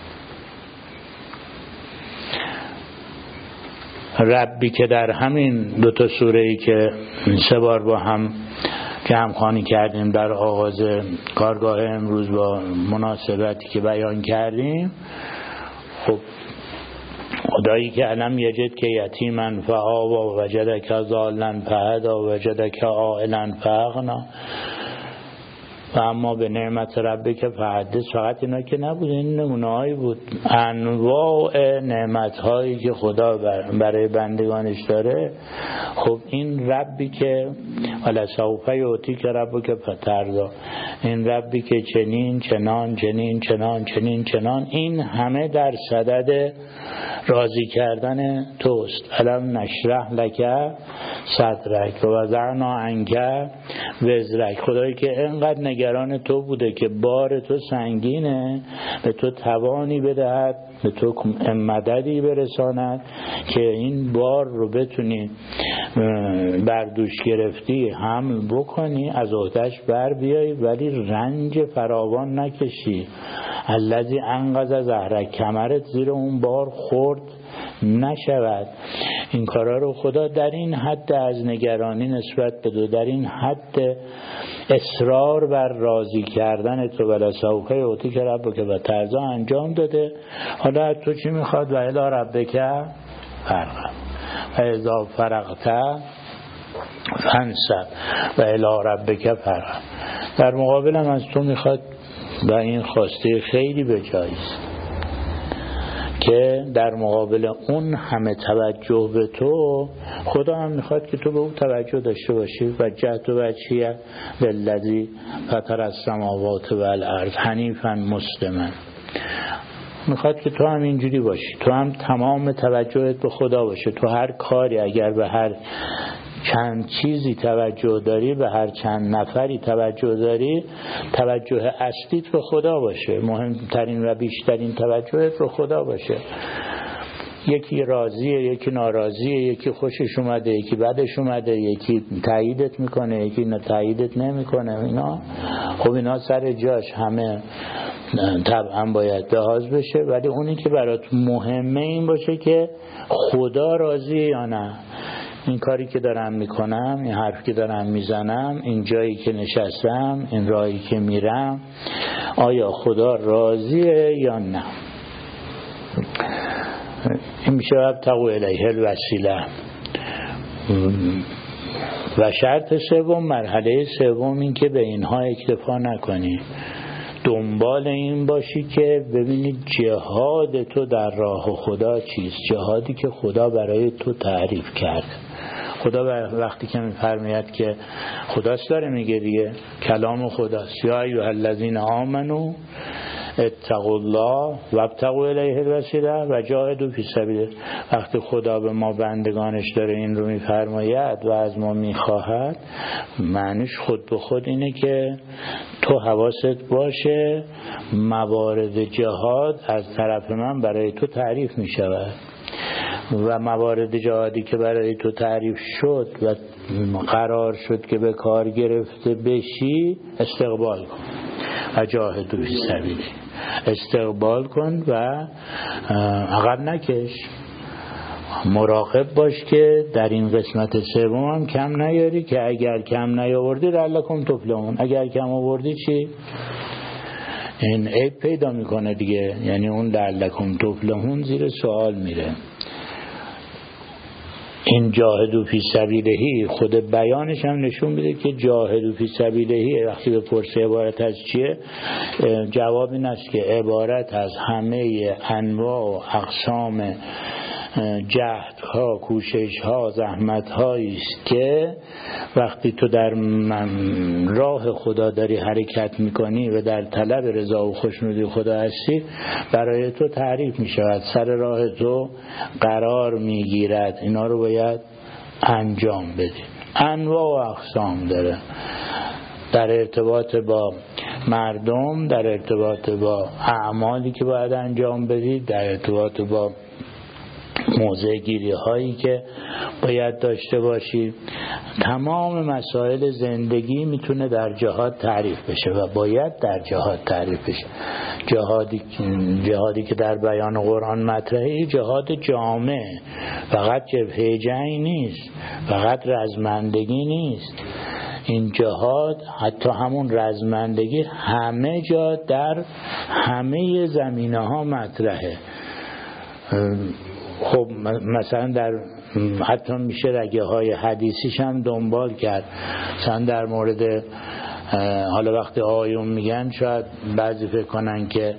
ربی که در همین دوتا سوره‌ای که 3 بار با هم که همخوانی کردیم در آغاز کارگاه امروز با مناسبتی که بیان کردیم، خب خدایی که علم یجد که یتیمن فآوی و وجدک ضالا فهدی و وجدک عائلا فاغنی و اما به نعمت ربک فحدث. فقط اینا که نبود، این نمونه‌هایی بود، انواع نعمت‌هایی که خدا برای بندگانش داره. خب این ربی که ولسوف یعطیک ربک فترضی، این ربی که چنین چنان چنین چنان چنین چنان، این همه در صدد راضی کردن توست. الم نشرح لک صدرک و وضعنا عنک وزرک. خدایی که اینقدر نگران تو بوده که بار تو سنگینه، به تو توانی بدهد، به تو مددی برساند که این بار رو بتونی بردوش گرفتی حمل بکنی، از عهده‌اش بر بیایی، ولی رنج فراوان نکشی. الذی انقض ظهرک، کمرت زیر اون بار خورد نشود. این کارا رو خدا در این حد از نگرانی نسبت به تو، در این حد اصرار بر راضی کردن تو ولسوف یعطیک ربک فترضی انجام داده. حالا از تو چی میخواد؟ و الی ربک فرغب و اذا فرغت فانصب و الی ربک فرغب. در مقابل هم از تو میخواد و این خواسته خیلی به جایی است که در مقابل اون همه توجه به تو، خدا هم میخواد که تو به اون توجه داشته باشی. وجهت وجهی للذی فطر السماوات والارض حنیفا مسلما. میخواد که تو هم اینجوری باشی، تو هم تمام توجهت به خدا باشه. تو هر کاری اگر به هر چند چیزی توجه داری، به هر چند نفری توجه داری، توجه اصلیت به خدا باشه. مهمترین و بیشترین توجهت به خدا باشه. یکی راضیه، یکی ناراضیه، یکی خوشش اومده، یکی بدش اومده، یکی تاییدت میکنه، یکی تاییدت نمیکنه. اینا خب اینا سر جاش همه طبعا باید لحاظ بشه، ولی اونی که برات مهمه این باشه که خدا راضیه یا نه. این کاری که دارم میکنم، این حرفی که دارم میزنم، این جایی که نشستم، این راهی که میرم، آیا خدا راضیه یا نه؟ این میشه وابتغوا الیه الوسیله. و شرط سوم، مرحله سوم، این که به اینها اکتفا نکنی، دنبال این باشی که ببینی جهاد تو در راه خدا چیست، جهادی که خدا برای تو تعریف کرد. خدا وقتی که میفرماید که خداست داره میگه دیگه، کلام خداست، یا ایها الذین آمنوا اتقوا الله وابتغوا الیه الوسیله و جاهدوا فی سبیله. وقتی خدا به ما بندگانش داره این رو میفرماید و از ما میخواهد، معنیش خود به خود اینه که تو حواست باشه موارد جهاد از طرف من برای تو تعریف میشود و موارد جهادی که برای تو تعریف شد و قرار شد که به کار گرفته بشی، استقبال کن و جاهدوا فی سبیله. استقبال کن و عقب نکش. مراقب باش که در این قسمت سوم هم کم نیاری، که اگر کم نیاوردی لعلکم تفلحون، اگر کم آوردی چی؟ این عیب پیدا میکنه دیگه، یعنی اون لعلکم تفلحون زیر سوال میره. این جاهدوا فی سبیلهی خود بیانش هم نشون میده که جاهدوا فی سبیلهی وقتی به پرسه عبارت از چیه، جواب این است که عبارت از همه انواع و اقسام جهدها، کوششها، زحمتهایی است که وقتی تو در راه خدا داری حرکت میکنی و در طلب رضا و خوشنودی خدا هستی، برای تو تعریف میشود، سر راه تو قرار میگیرد. اینا رو باید انجام بدی. انواع و اقسام داره، در ارتباط با مردم، در ارتباط با اعمالی که باید انجام بدید، در ارتباط با موضع گیری هایی که باید داشته باشید. تمام مسائل زندگی میتونه در جهاد تعریف بشه و باید در جهاد تعریف بشه. جهادی که در بیان قرآن مطرحه، جهاد جامع، فقط جبهه جنگ نیست، فقط رزمندگی نیست. این جهاد حتی همون رزمندگی همه جا در همه زمینه ها مطرحه. خب مثلا در حتی میشه رگه های حدیثیش هم دنبال کرد. مثلا در مورد حالا وقتی آیون میگن شاید بعضی فکر کنن که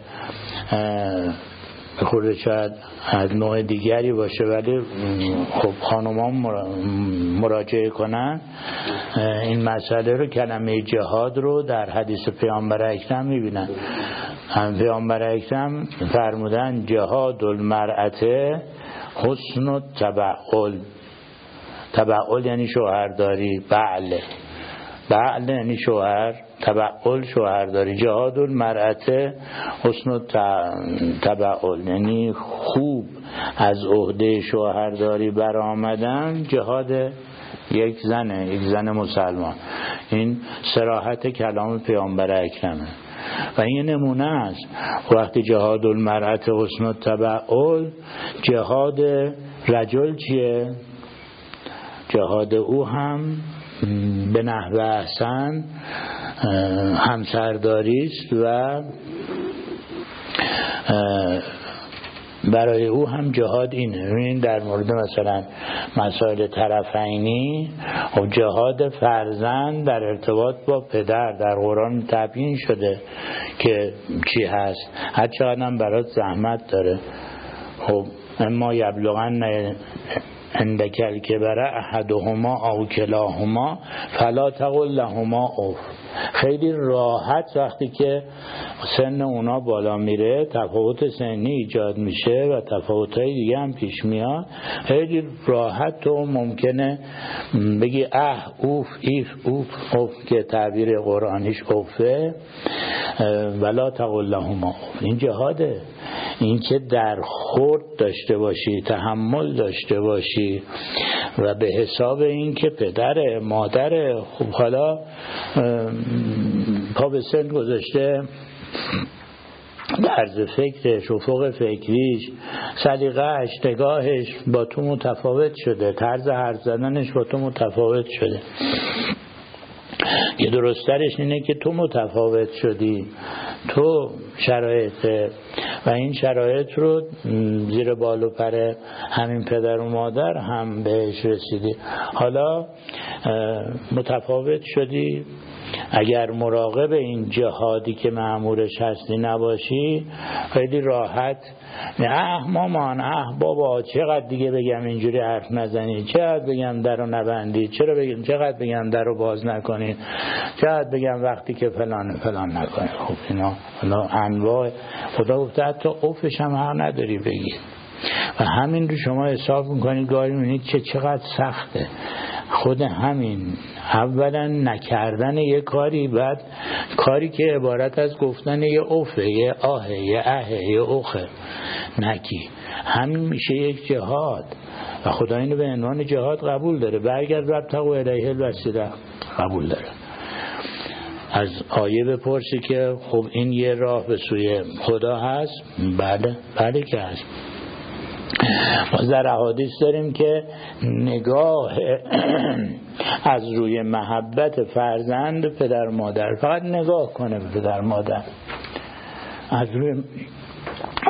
خورده شاید از نوع دیگری باشه، ولی خب خانومان مراجعه کنن این مسئله رو، کلمه جهاد رو در حدیث پیامبر اکرم میبینن. پیامبر اکرم فرمودن جهاد المرأة حسن التبعل. تبعل یعنی شوهرداری، بعل یعنی شوهر، تبعل شوهرداری. جهاد المرأة حسن التبعل یعنی خوب از عهده شوهرداری برآمدن. جهاد یک زن مسلمان. این صراحت کلام پیامبر اکرمه و این نمونه است. وقتی جهاد المرأة حسن التبعل، جهاد رجل چیه؟ جهاد او هم به نحو احسن همسرداری است و برای او هم جهاد اینه. این در مورد مثلا مسائل طرفینی و جهاد فرزند در ارتباط با پدر در قرآن تبیین شده که چی هست، هر چقدر هم برات زحمت داره. خب اما یبلغن عندک الکبر احدهما او کلاهما فلا تقل لهما اف. خیلی راحت وقتی که سن اونا بالا میره تفاوت سنی ایجاد میشه و تفاوت‌های دیگه هم پیش میاد، خیلی راحت تو ممکنه بگی اوف ایف اوف که تعبیر قرآنیش اوفه، ولا تقل لهما اف. این جهاده، این که در خورد داشته باشی، تحمل داشته باشی و به حساب این که پدر مادر خب حالا پا به سن گذاشته، طرز فکرش، افق فکریش، سلیقه‌اش، نگاهش با تو متفاوت شده، طرز حرف زدنش با تو متفاوت شده. یه درسترش اینه که تو متفاوت شدی، تو شرایط و این شرایط رو زیر بال و پر همین پدر و مادر هم بهش رسیدی. حالا متفاوت شدی، اگر مراقب این جهادی که مأمورش هستی نباشی، خیلی راحت مامان بابا چقدر دیگه بگم اینجوری حرف نزنی، چقدر بگم در رو نبندی، چقدر بگم در رو باز نکنی، چقدر بگم وقتی که فلان نکنی. خب اینا انواع خدا گفته حتی اوفش هم حق نداری بگی و همین رو شما حساب میکنید گاهی میبینید چقدر سخته. خود همین اولا نکردن یه کاری، بعد کاری که عبارت از گفتن یه اوفه، یه آهه، یه اهه، یه اوخه نکی، همین میشه یک جهاد و خدا اینو به عنوان جهاد قبول داره. برگرد وابتغوا الیه الوسیله قبول داره. از آیه بپرسی که خب این یه راه به سوی خدا هست؟ بله که هست. ما در احادیث داریم که نگاه از روی محبت فرزند پدر مادر، فقط نگاه کنه به پدر مادر، از روی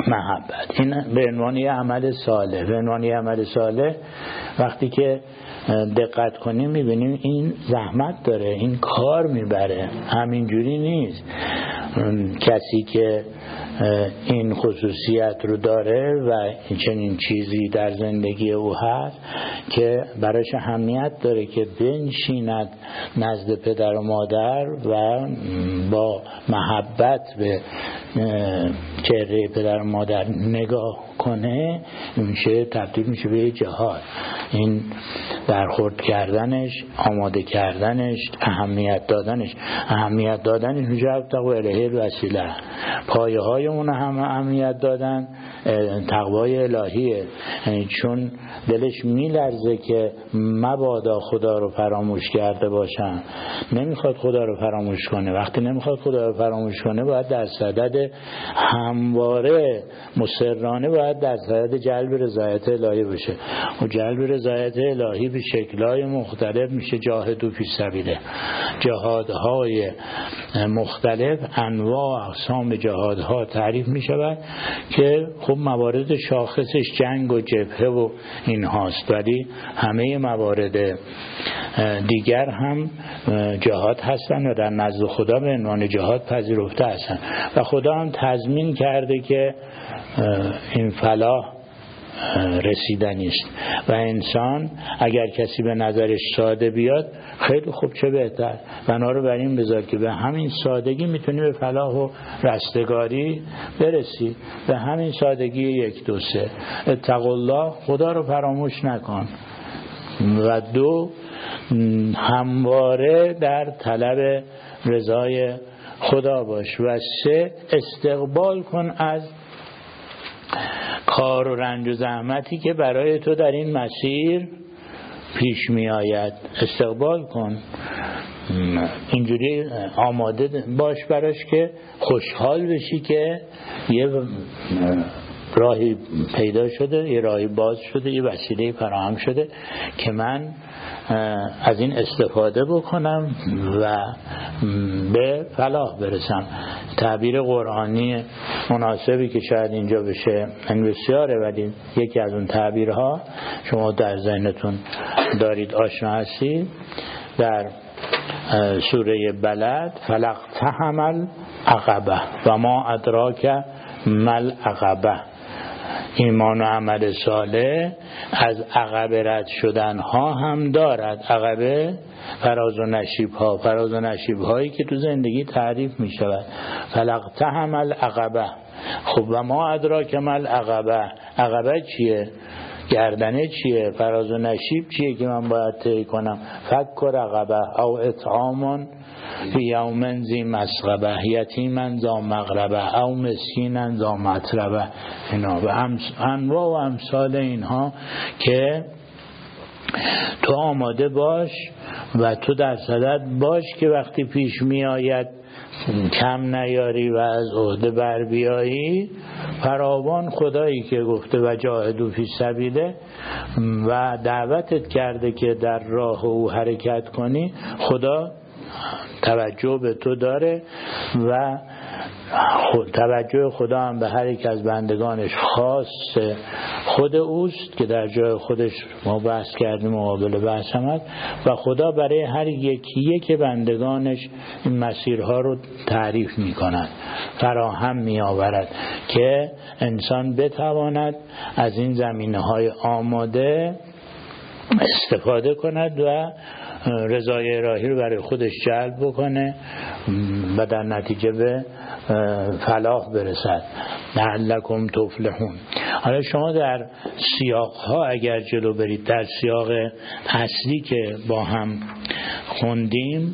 محبت. این به عنوان یه عمل صالح. به عنوان یه عمل صالح وقتی که دقت کنیم میبینیم این زحمت داره، این کار میبره، همینجوری نیست. کسی که این خصوصیت رو داره و چنین چیزی در زندگی او هست که براش اهمیت داره که بنشیند نزد پدر و مادر و با محبت به چهره پدر و مادر نگاه کنه، میشه تبدیل میشه به جهاد. این برخورد کردنش، آماده کردنش، اهمیت دادنش میشه ابتغوا الیه الوسیله. پایه های اون هم اهمیت دادن تقوای الهیه، یعنی چون دلش میلرزه که مبادا خدا رو فراموش کرده باشن، نمیخواد خدا رو فراموش کنه. وقتی نمیخواد خدا رو فراموش کنه باید در صدد همواره مصرانه باید در صدد جلب رضایت الهی بشه. و جلب رضایت الهی به شکل‌های مختلف میشه جاهدوا فی سبیله. جهادهای مختلف، انواع اقسام جهادها تعریف میشود که خب موارد شاخصش جنگ و جبهه و این هاست، ولی همه موارد دیگر هم جهاد هستن و در نزد خدا به عنوان جهاد پذیرفته هستن و خدا هم تضمین کرده که این فلاح رسیدنی است و انسان اگر کسی به نظرش ساده بیاد خیلی خوب، چه بهتر. بنا بر این بذار که به همین سادگی میتونی به فلاح و رستگاری برسی، به همین سادگی 1 2 3. اتقوا الله، خدا رو فراموش نکن، و 2 همواره در طلب رضای خدا باش، و 3 استقبال کن از کار و رنج و زحمتی که برای تو در این مسیر پیش می آید. استقبال کن، اینجوری آماده باش براش که خوشحال بشی که یه راهی پیدا شده، یه راهی باز شده، یه وسیله فراهم شده که من از این استفاده بکنم و به فلاح برسم. تعبیر قرآنی مناسبی که شاید اینجا بشه این بسیاره، ولی یکی از اون تعبیرها شما در ذهنتون دارید، آشنا هستید، در سوره بلد فلاقتحم العقبه و ما ادراک ما العقبه. ایمان و عمل صالح از عقبه رد شدن ها هم دارد. عقبه فراز و نشیب ها، فراز و نشیب هایی که تو زندگی تعریف می شود. فلاقتحم العقبه. خب و ما ادراک ما العقبه، عقبه چیه؟ گردنه چیه؟ فراز و نشیب چیه که من باید طی کنم؟ فک رقبه او اطعام فی یوم ذی مسغبه یتیما ذا مقربه او مسکینا ذا متربه. اینا و انواع و امثال اینها که تو آماده باش و تو در صدد باش که وقتی پیش می آید کم نیاری و از عهده بر بیایی. فراوان خدایی که گفته و جاهدوا فی سبیله و دعوتت کرده که در راه او حرکت کنی، خدا توجه به تو داره و توجه خدا هم به هر یک از بندگانش خاص خود اوست که در جای خودش ما بحث کردیم، مقابل بحث هم هست، و خدا برای هر یکی که بندگانش این مسیرها رو تعریف می کند، فراهم می آورد که انسان بتواند از این زمینه‌های آماده استفاده کند و رضای الهی رو برای خودش جلب بکنه و در نتیجه به فلاح برسد. لعلکم تفلحون. حالا شما در سیاق‌ها اگر جلو برید، در سیاق اصلی که با هم خوندیم،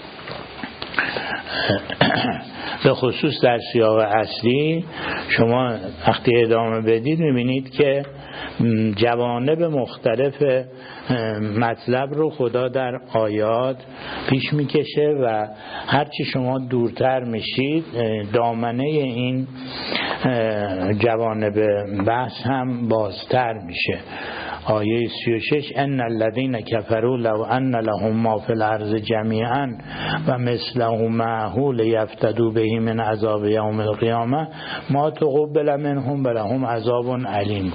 به خصوص در سیاق اصلی شما وقتی ادامه بدید می‌بینید که جوانب مختلف مطلب رو خدا در آیات پیش میکشه و هرچی شما دورتر میشید دامنه این جوانب بحث هم بازتر میشه. آیه 36 ان الذين كفروا لو ان لهم ما في الارض جميعا و مثله معه لیفتدوا به من عذاب یوم القیامه ما تقبل منهم ولهم عذاب علیم،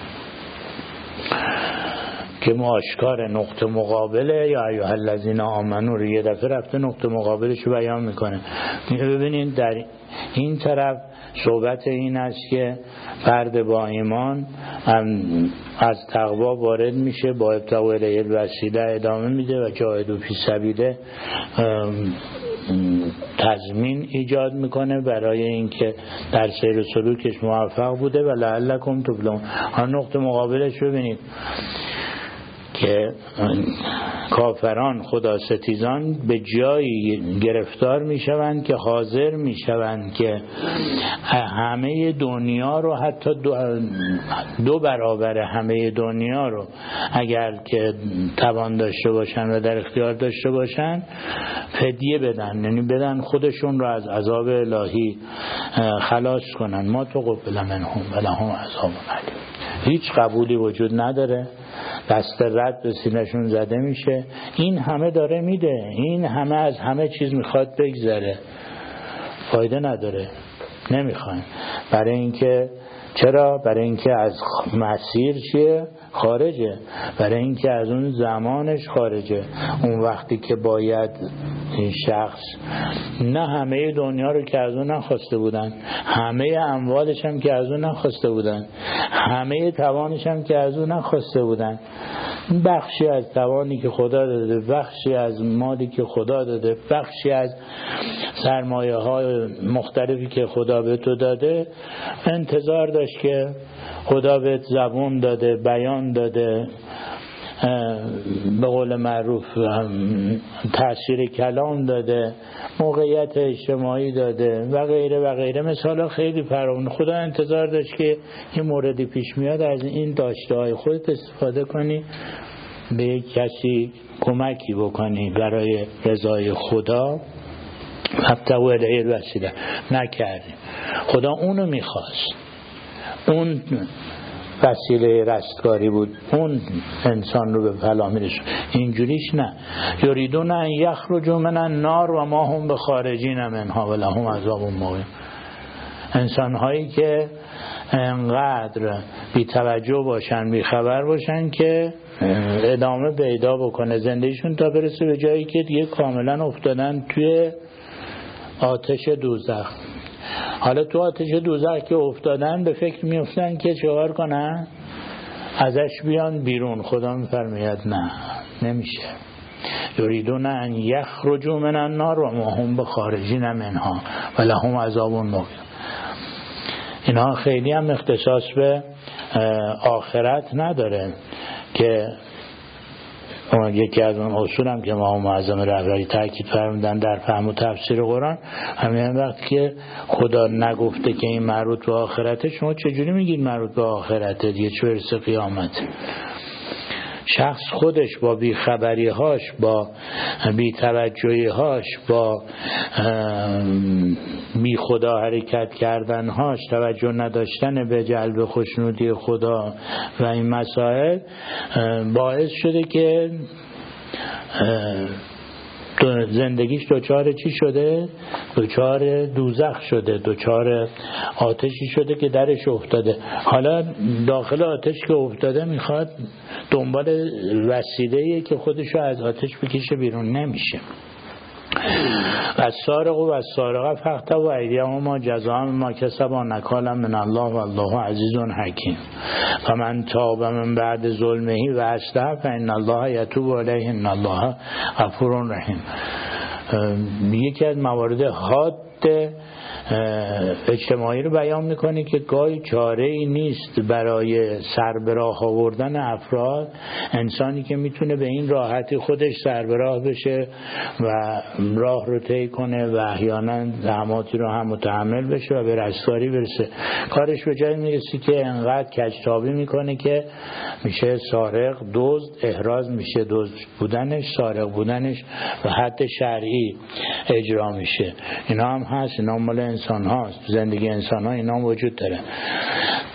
که آشکار نقطه مقابله یا ایها الذین آمنو رو یه دفعه رفته نقطه مقابلش رو بیان میکنه. ببینید در این طرف صحبت این است که فرد با ایمان از تقوا وارد میشه، با ابتغاء الیه الوسیله ادامه میده و جاهدوا فی سبیله تضمین ایجاد میکنه برای اینکه در سیر و سلوکش موفق بوده و لعلکم تفلحون. نقطه مقابلش ببینید که کافران خدا ستیزان به جایی گرفتار میشوند که حاضر میشوند که همه دنیا رو، حتی دو برابر همه دنیا رو اگر که توان داشته باشن و در اختیار داشته باشن فدیه بدن، یعنی بدن خودشون رو از عذاب الهی خلاص کنن. ما تقبل منهم ولهم عذاب علیم. هیچ قبولی وجود نداره، دست رد به سینه‌شون زده میشه. این همه داره میده، این همه از همه چیز میخواد بگذره، فایده نداره، نمیخوایم. برای اینکه چرا؟ برای اینکه از مسیر چیه؟ خارجه، برای اینکه از اون زمانش خارجه. اون وقتی که باید این شخص نه همه دنیا رو که از اون نخواسته بودن، همه اموالش هم که از اون نخواسته بودن، همه توانش هم که از اون نخواسته بودن، بخشی از توانی که خدا داده، بخشی از مالی که خدا داده، بخشی از سرمایه های مختلفی که خدا به تو داده، انتظار داشت که خدا بهت زبون داده، بیان داده، به قول معروف تأثیر کلام داده، موقعیت اجتماعی داده و غیره و غیره. مثلا خیلی فراوان. خدا انتظار داشت که این موردی پیش میاد از این داشته های خودت استفاده کنی، به یک کسی کمکی بکنی برای رضای خدا. ابتغوا الیه الوسیله نکردیم. خدا اونو میخواست، اون وسیله رستگاری بود، اون انسان رو به فلاح میرسون. اینجوریش نه. یریدون ان یخرجوا من النار و ما هم بخارجین منها ولهم عذاب مقیم. انسان هایی که انقدر بی توجه باشن، بی خبر باشن که ادامه پیدا بکنه زندگیشون تا برسه به جایی که دیگه کاملا افتادن توی آتش دوزخ. حالا تو آتش دوزخ که افتادن به فکر میفتن که چهار کنن ازش بیان بیرون. خدا میفرماید نه، نمیشه. یریدون ان یخرجوا من النار و ما هم بخارجین منها ولهم عذاب مقیم. اینها خیلی هم اختصاص به آخرت نداره که یکی از اون اصول هم که امام معظم رهبری تاکید فرمودن در فهم و تفسیر قرآن، همین وقتی که خدا نگفته که این مربوط به آخرته، شما چجوری میگید مربوط به آخرته دیگه چه برسه قیامت؟ شخص خودش با بیخبری هاش، با بی‌توجهی هاش، با بی خدا حرکت کردن هاش، توجه نداشتن به جلب خوشنودی خدا و این مسائل باعث شده که زندگیش دوچار چی شده؟ دوچار دوزخ شده، دوچار آتشی شده که درش افتاده. حالا داخل آتش که افتاده میخواد دنبال وسیله‌ای که خودشو از آتش بکشه بیرون، نمیشه. والسارق والسارقة فاقطعوا أيديهما جزاء بما كسبا نکالا من الله والله عزیز حکیم. فمن تاب من بعد ظلمه واصلح فإن الله یتوب علیه ان الله غفور رحیم. یکی از موارد حاد اجتماعی رو بیان میکنه که گاهی چاره ای نیست برای سر به راه آوردن افراد. انسانی که میتونه به این راحتی خودش سر به راه بشه و راه رو طی کنه و احیانا زحماتی رو هم متحمل بشه و به رستگاری برسه، کارش به جایی میرسه که انقدر کجتابی میکنه که میشه سارق، دزد، احراز میشه دزد بودنش، سارق بودنش و حد شرعی اجرا میشه. اینا هم هست، اینا مال انسان هاست، زندگی انسان ها اینا وجود داره.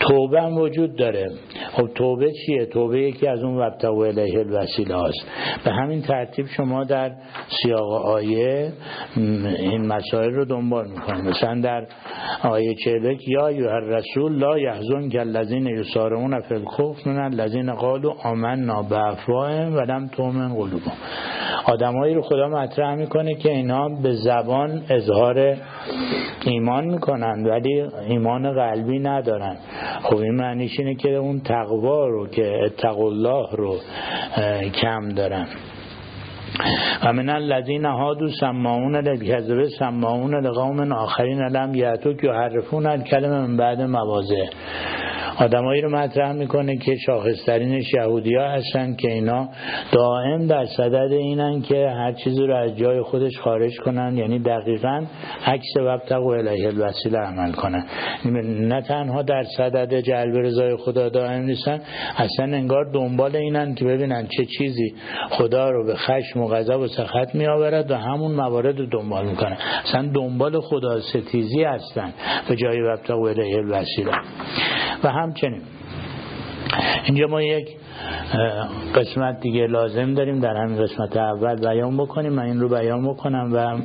توبه هم وجود داره. خب توبه چیه؟ توبه یکی از اون وابتغوا الیه الوسیله هاست. به همین ترتیب شما در سیاق آیه این مسائل رو دنبال میکنید. مثلا در آیه 41 یا ایها الرسول لا یحزنک الذین یسارعون فی الکفر من الذین قالوا آمنا بافواههم ولم تؤمن قلوبهم. آدمایی رو خدا مطرح میکنه که اینا به زبان اظهار ایمان میکنن ولی ایمان قلبی ندارن. خب این معنیش اینه که اون تقوا رو که اتقوا الله رو کم دارن. و من الذین هادوا سماعون للکذب سماعون لقوم آخرین لم یأتوک یحرفون الکلم من بعد مواضعه. آدمایی رو مطرح میکنه که شاخصترینش یهودی‌ها هستن که اینا دائم در صدد اینن که هر چیزی رو از جای خودش خارج کنن، یعنی دقیقاً عکس وابتغوا الیه الوسیله عمل کنن. نه تنها در صدد جلب رضای خدا دائم نیستن، اصلا انگار دنبال اینن که ببینن چه چیزی خدا رو به خشم و غضب و سخط میآورد و همون موارد رو دنبال میکنن. اصلا دنبال خدا ستیزی هستن به جای وابتغوا الیه الوسیله. و همچنین اینجا ما یک قسمت دیگه لازم داریم در همین قسمت اول بیان بکنیم. من این رو بیان بکنم و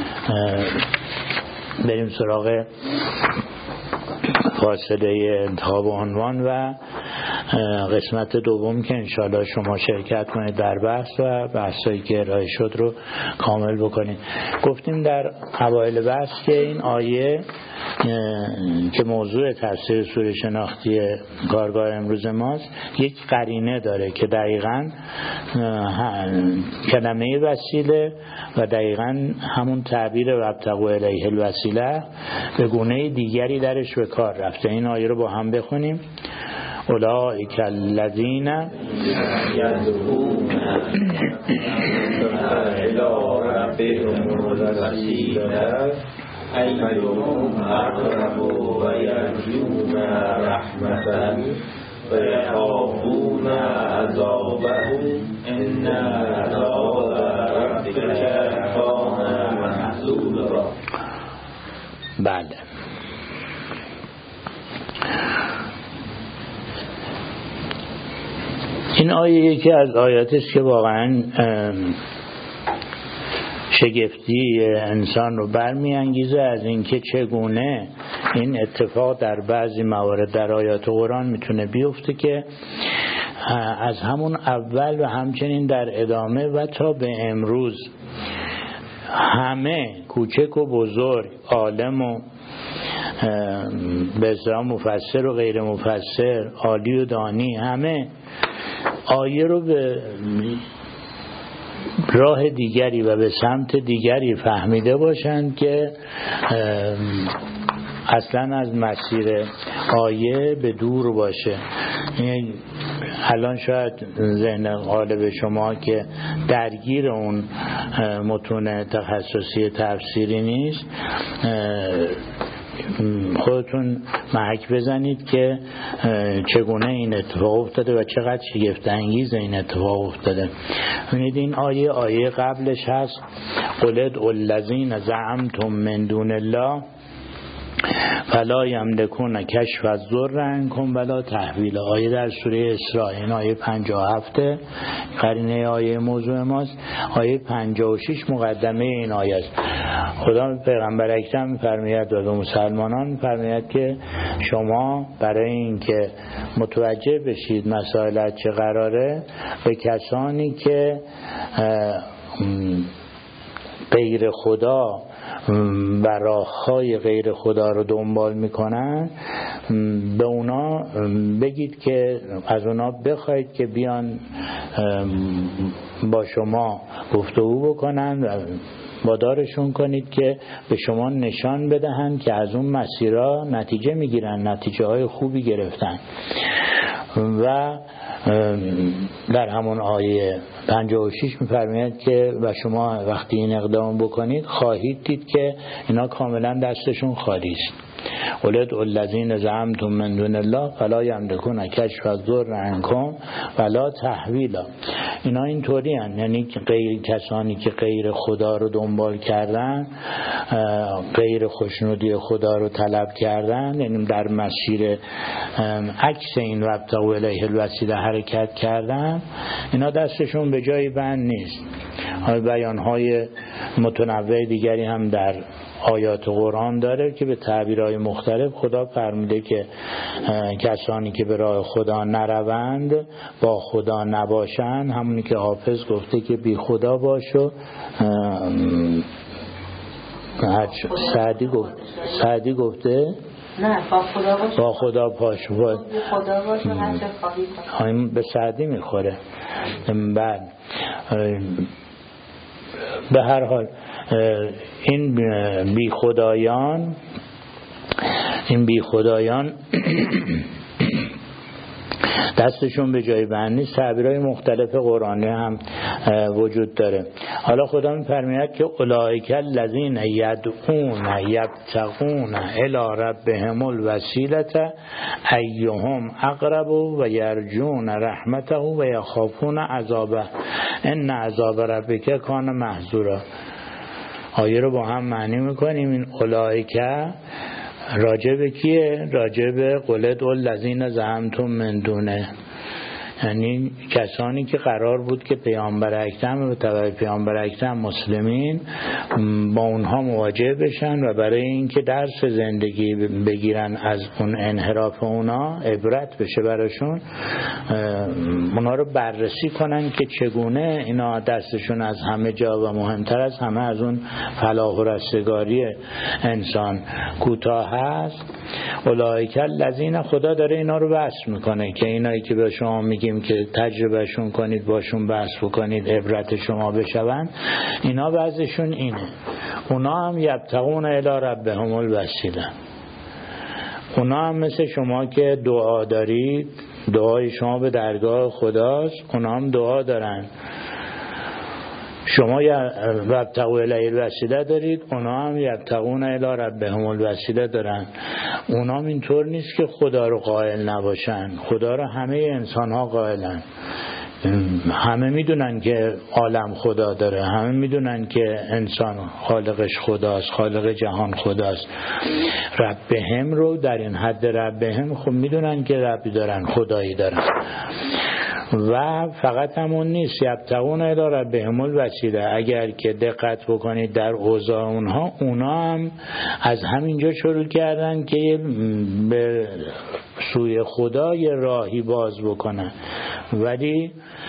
بریم سراغ فاصله انتخاب عنوان و قسمت دوم که انشاءالله شما شرکت کنید در بحث و بحثایی که ارائه شد رو کامل بکنید. گفتیم در اوایل بحث که این آیه که موضوع تفسیر سوره شناختی کارگاه امروز ماست یک قرینه داره که دقیقاً کلمه وسیله و دقیقاً همون تعبیر وابتغوا الیه الوسیله به گونه دیگری درش به کار رفته. این آیه رو با هم بخونیم. اولئک الذین یدعون الی ربهم الوسیله ایهم اقرب و یرجون رحمته و یخافون عذابه ان عذاب ربک کان محذورا. بله، این آیه یکی از آیاتی است که واقعا شگفتی انسان رو برمی‌انگیزه از اینکه چگونه این اتفاق در بعضی موارد در آیات قرآن میتونه بیفته که از همون اول و همچنین در ادامه و تا به امروز همه کوچک و بزرگ، عالم و به اصطلاح مفسر و غیر مفسر، عالی و دانی، همه آیه رو به راه دیگری و به سمت دیگری فهمیده باشند که اصلا از مسیر آیه به دور باشه. الان شاید ذهن غالب شما که درگیر اون متون تخصصی تفسیری نیست خودتون محک بزنید که چگونه این اتفاق افتاده و چقدر شگفت انگیز این اتفاق افتاده. ببینید این آیه قبلش هست قل ادعوا الذین زعمتم من دون الله فلا یملکون کشف الضر عنکم ولا تحویل. آیه در سوره اسراء، این آیه 57 قرینه آیه موضوع ماست. آیه 56 مقدمه این آیه است. خدا پیغمبر اکرم می‌فرماید و مسلمانان می‌فرماید که شما برای اینکه متوجه بشید مسائل از چه قراره به کسانی که غیر خدا و راه‌های غیر خدا رو دنبال میکنن به اونا بگید که از اونا بخواید که بیان با شما گفتگو بکنن و وادارشون کنید که به شما نشان بدهند که از اون مسیرها نتیجه میگیرن، نتیجه های خوبی گرفتن. و در همون آیه 56 می‌فرماید که و شما وقتی این اقدام بکنید خواهید دید که اینا کاملا دستشون خالی است. قل ادعوا الذین زعمتم من دون الله فلا یملکون کشف الضر عنکم ولا تحویلا. اینا اینطوری هستند، یعنی کسانی که غیر خدا رو دنبال کردن، غیر خوشنودی خدا رو طلب کردن، یعنی در مسیر عکس این وابتغوا الیه الوسیله حرکت کردن، اینا دستشون به جایی بند نیست. بیانهای متنوع دیگری هم در آیات قرآن داره که به تعبیرهای مختلف خدا فرموده که کسانی که به راه خدا نروند با خدا نباشند، همونی که حافظ گفته که بی خدا باش و سعدی گفته نه با خدا باش با خدا باش و هر چه خواهی کن. به سعدی میخوره. بعد به هر حال این بی خدایان دستشون به جای بند نیست. تعبیرهای مختلف قرآنی هم وجود داره. حالا خدا می‌فرماید که اولئک الذین یدعون یبتغون الی ربهم الوسیلة ایهم اقرب و یرجون رحمته و یخافون عذابه ان عذاب ربک کان محذورا. آیه رو با هم معنی میکنیم. این اولئک راجع به کیه؟ راجع به قل ادعوا الذین زعمتم من دونه، یعنی کسانی که قرار بود که پیامبر اکرم و تبع پیامبر اکرم مسلمین با اونها مواجه بشن و برای اینکه درس زندگی بگیرن از اون انحراف اونا، عبرت بشه براشون، اونا رو بررسی کنن که چگونه اینا دستشون از همه جا و مهمتر از همه از اون فلاح و رستگاری انسان کوتاه هست. اولئک الذین، خدا داره اینا رو وصف میکنه که اینایی که به شما میگیم که تجربهشون کنید، باشون بحث بکنید، عبرت شما بشون، اینا وضعشون اینه. اونا هم یبتغون الی ربهم الوسیله. اونا هم مثل شما که دعا دارید، دعای شما به درگاه خداست، اونا هم دعا دارن. شما یبتغوا الیه الوسیله دارید، اونا هم یبتغون الی ربهم الوسیله دارن. اونا هم اینطور نیست که خدا رو قائل نباشن، خدا رو همه انسان ها قائلن. همه میدونن که عالم خدا داره، همه میدونن که انسان خالقش خداست، خالق جهان خداست. ربهم رو در این حد ربهم خب میدونن که ربی دارن، خدایی دارن. و فقط همون نیست، یبتغون الی ربهم الوسیله. اگر که دقت بکنید در اوضاع اونها، اونا هم از همینجا شروع کردن که به سوی خدا یه راهی باز بکنن، ولی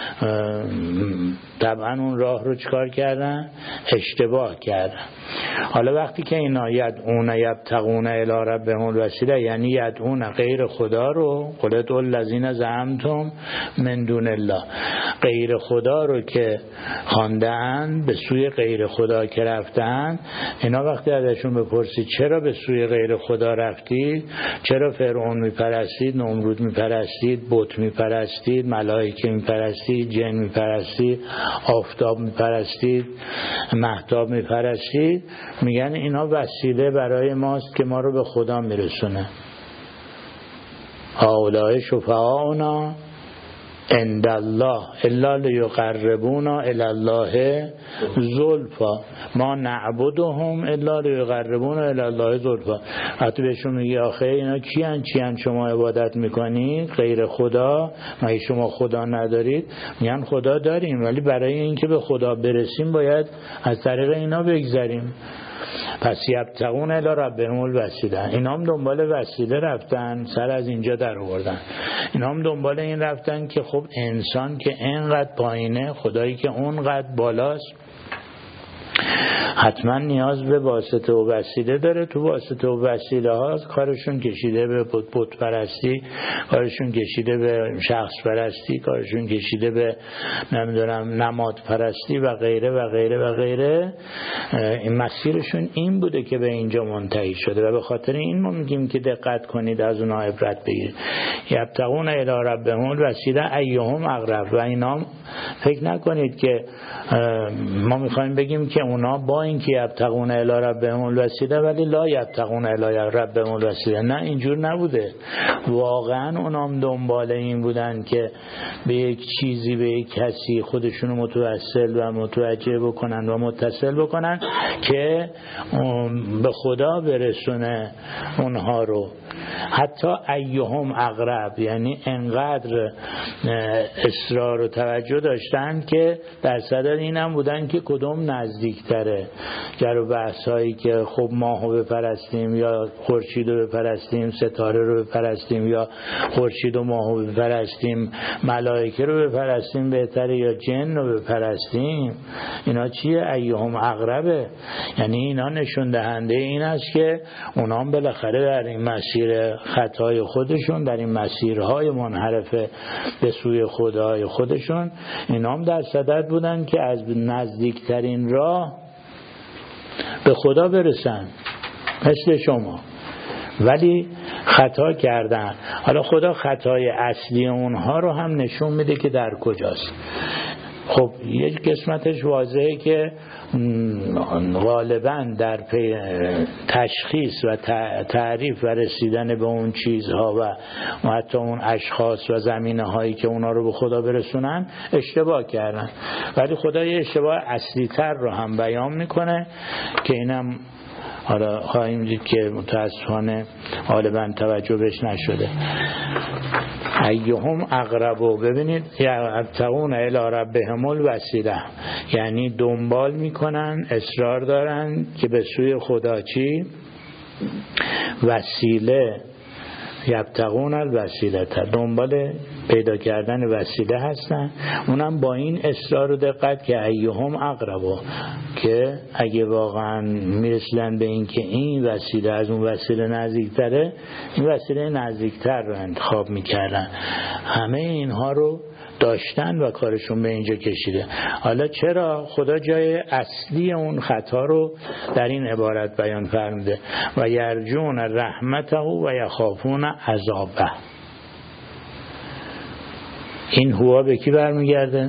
طبعا اون راه رو چکار کردن؟ اشتباه کردن. حالا وقتی که اینا یدعون یبتغون الی ربهم الوسیله، یعنی یدعون غیر خدا رو، قل ادعوا الذین زعمتم من دون الله، غیر خدا رو که خواندن، به سوی غیر خدا که رفتن، اینا وقتی ازشون بپرسید چرا به سوی غیر خدا رفتید، چرا فرعون میپرستید، نمرود میپرستید، بت میپرستید، ملائکه میپرستید، جن میپرستید، آفتاب میپرستید، مهتاب میپرستید، میگن اینا وسیله برای ماست که ما رو به خدا میرسونه. هؤلاء شفعاؤنا عند الله الا لیقربونا الی الله زلفا ما نعبدهم الا لیقربونا الی الله زلفا. حتی بهشون میگه آخه اینا چیان شما عبادت میکنید غیر خدا؟ مگه شما خدا ندارید؟ میگن خدا داریم، ولی برای اینکه به خدا برسیم باید از طریق اینا بگذریم. پس یبتغون الی ربهم الوسیله، اینا هم دنبال وسیله رفتن، سر از اینجا در آوردن. اینا هم دنبال این رفتن که خب انسان که اینقدر پایینه، خدایی که اونقدر بالاست، حتما نیاز به واسطه و وسیله داره. تو واسطه و وسیله هاست کارشون کشیده به بت پرستی، کارشون کشیده به شخص پرستی، کارشون کشیده به نمیدونم نماد پرستی و غیره و غیره و غیره. این مسیرشون این بوده که به اینجا منتهی شده و به خاطر این ما میگیم که دقت کنید، از اونها عبرت بگیرید. یبتغون الی ربهم الوسیله ایهم اقرب. و اینا فکر نکنید که ما میخوایم بگیم که اونا با اینکه یبتغون الی ربهم الوسیله ولی لا یبتغون الی ربهم الوسیله. نه، اینجور نبوده. واقعا اونام دنبال این بودن که به یک چیزی، به یک کسی خودشونو متوسل و متوجه بکنن و متصل بکنن که به خدا برسونه اونها رو. حتی ایهم اقرب، یعنی انقدر اصرار و توجه داشتن که در صدد اینم بودن که کدوم نزدیکتره. گر و بحث هایی که خب ماهو بپرستیم یا خورشید رو بپرستیم، ستاره رو بپرستیم یا خورشید و ماهو بپرستیم، ملائکه رو بپرستیم بهتره یا جن رو بپرستیم، اینا چیه؟ ایهم اقربه. یعنی اینا نشون دهنده این است که اونا بالاخره در این مسیر خطای خودشون، در این مسیرهای منحرف به سوی خدای خودشون، اینا در صدد بودن که از نزدیکترین راه به خدا برسن، مثل شما. ولی خطا کردن. حالا خدا خطای اصلی اونها رو هم نشون میده که در کجاست. خب یک قسمتش واضحه که غالبا در تشخیص و تعریف و رسیدن به اون چیزها و حتی اون اشخاص و زمینه هایی که اونا رو به خدا برسونن اشتباه کردن. ولی خدا یه اشتباه اصلی تر رو هم بیان میکنه که اینم حالا خواهیم دید که متاسفانه غالبا توجه بهش نشده. ایهم اقربو، ببینید یبتغون الی ربهم الوسیله، یعنی دنبال میکنن، اصرار دارن که به سوی خدا چی؟ وسیله. یبتغون الوسیله، دنبال پیدا کردن وسیله هستن. اونم با این اصرار و دقت که ایهم اقربو، که اگه واقعا میرسلن به این که این وسیله از اون وسیله نزدیکتره، این وسیله نزدیکتر رو انتخاب میکردن. همه اینها رو داشتن و کارشون به اینجا کشیده. حالا چرا خدا جای اصلی اون خطا رو در این عبارت بیان فرموده؟ و یرجون رحمته و یخافون عذابه. این هوا به کی برمیگرده؟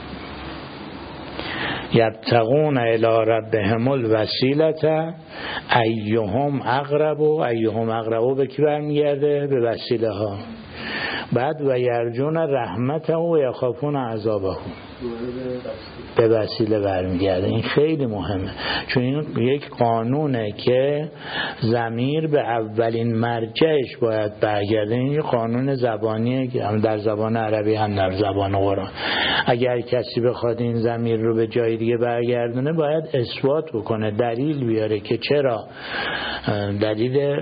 یبتغون الی ربهم الوسیله ایهم اقرب به کی برمیگرده؟ به وسیله ها. بعد و یرجون رحمته و یخافون عذابه، به وسیله برمیگرده. این خیلی مهمه، چون این یک قانونه که ضمیر به اولین مرجعش باید برگرده. این یک قانون زبانیه که هم در زبان عربی هم در زبان قرآن. اگر کسی بخواد این ضمیر رو به جای دیگه برگردونه باید اثبات بکنه، دلیل بیاره که چرا. دلیل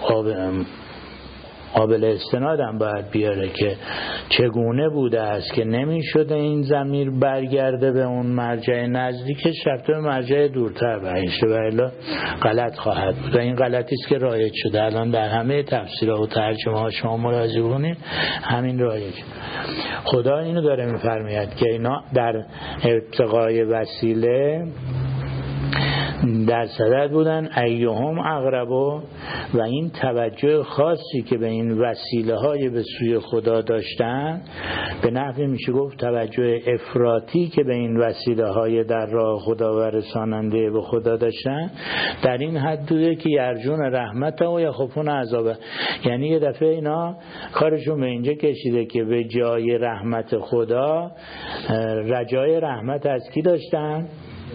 قابل استنادم باید بیاره که چگونه بوده است که نمی شده این ضمیر برگرده به اون مرجع نزدیکش، رفته به مرجع دورتر برگشته، و الا غلط خواهد بود. و این غلطی است که رایج شده الان در همه تفسیرها و ترجمه ها. شما مراجعه کنید، همین رایج. خدا اینو داره میفرماید که اینا در ابتغای وسیله در صدد بودن ایهم اقربو، و این توجه خاصی که به این وسیله های به سوی خدا داشتن، به نحوی میشه گفت توجه افراطی که به این وسیله های در راه خدا و رساننده به خدا داشتن، در این حد بوده که یرجون رحمت و یخافون عذابه. یعنی یه دفعه اینا کارشون به اینجا کشیده که به جای رحمت خدا رجای رحمت از کی داشتن؟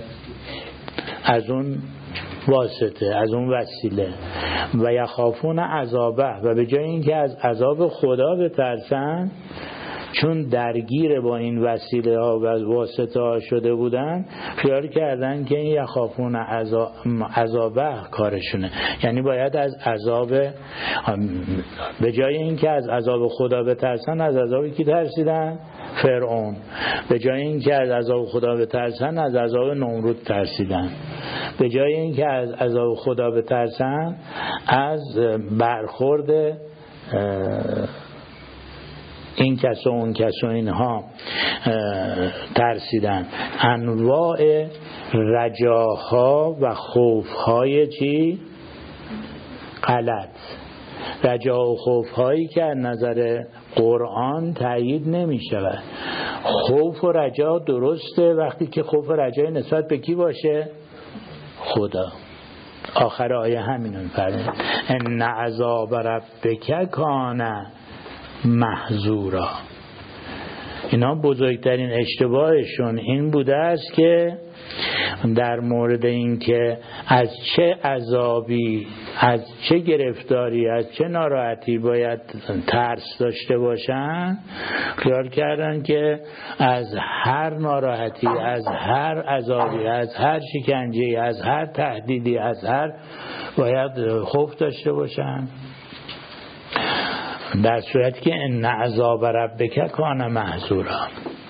از اون واسطه، از اون وسیله. و یخافون عذابه، و به جای اینکه از عذاب خدا بترسن، چون درگیر با این وسیله ها و واسطه ها شده بودن، خیال کردن که این یخافون عذابه کارشونه. یعنی باید از عذاب، به جای اینکه از عذاب خدا بترسن، از عذاب کی ترسیدن؟ فرعون. به جای اینکه از عذاب خدا بترسن، از عذاب نمرود ترسیدن. به جای اینکه از عذاب خدا بترسن، از برخورد این کس و اون کس و اینها ترسیدن. انواع رجاها و خوفهای چی؟ غلط. رجا و خوفهایی که از نظر قرآن تأیید نمی شود. خوف و رجا درسته وقتی که خوف و رجای نسبت به کی باشه؟ خدا. آخر آیه همینون فرمود ان عذاب ربک کان محذورا. اینا بزرگترین اشتباهشون این بوده است که در مورد این که از چه عذابی، از چه گرفتاری، از چه ناراحتی باید ترس داشته باشن، خیال کردن که از هر ناراحتی، از هر عذابی، از هر شکنجه‌ای، از هر تهدیدی، از هر باید خوف داشته باشن، در صورتی که ان عذاب ربک کان محذورا.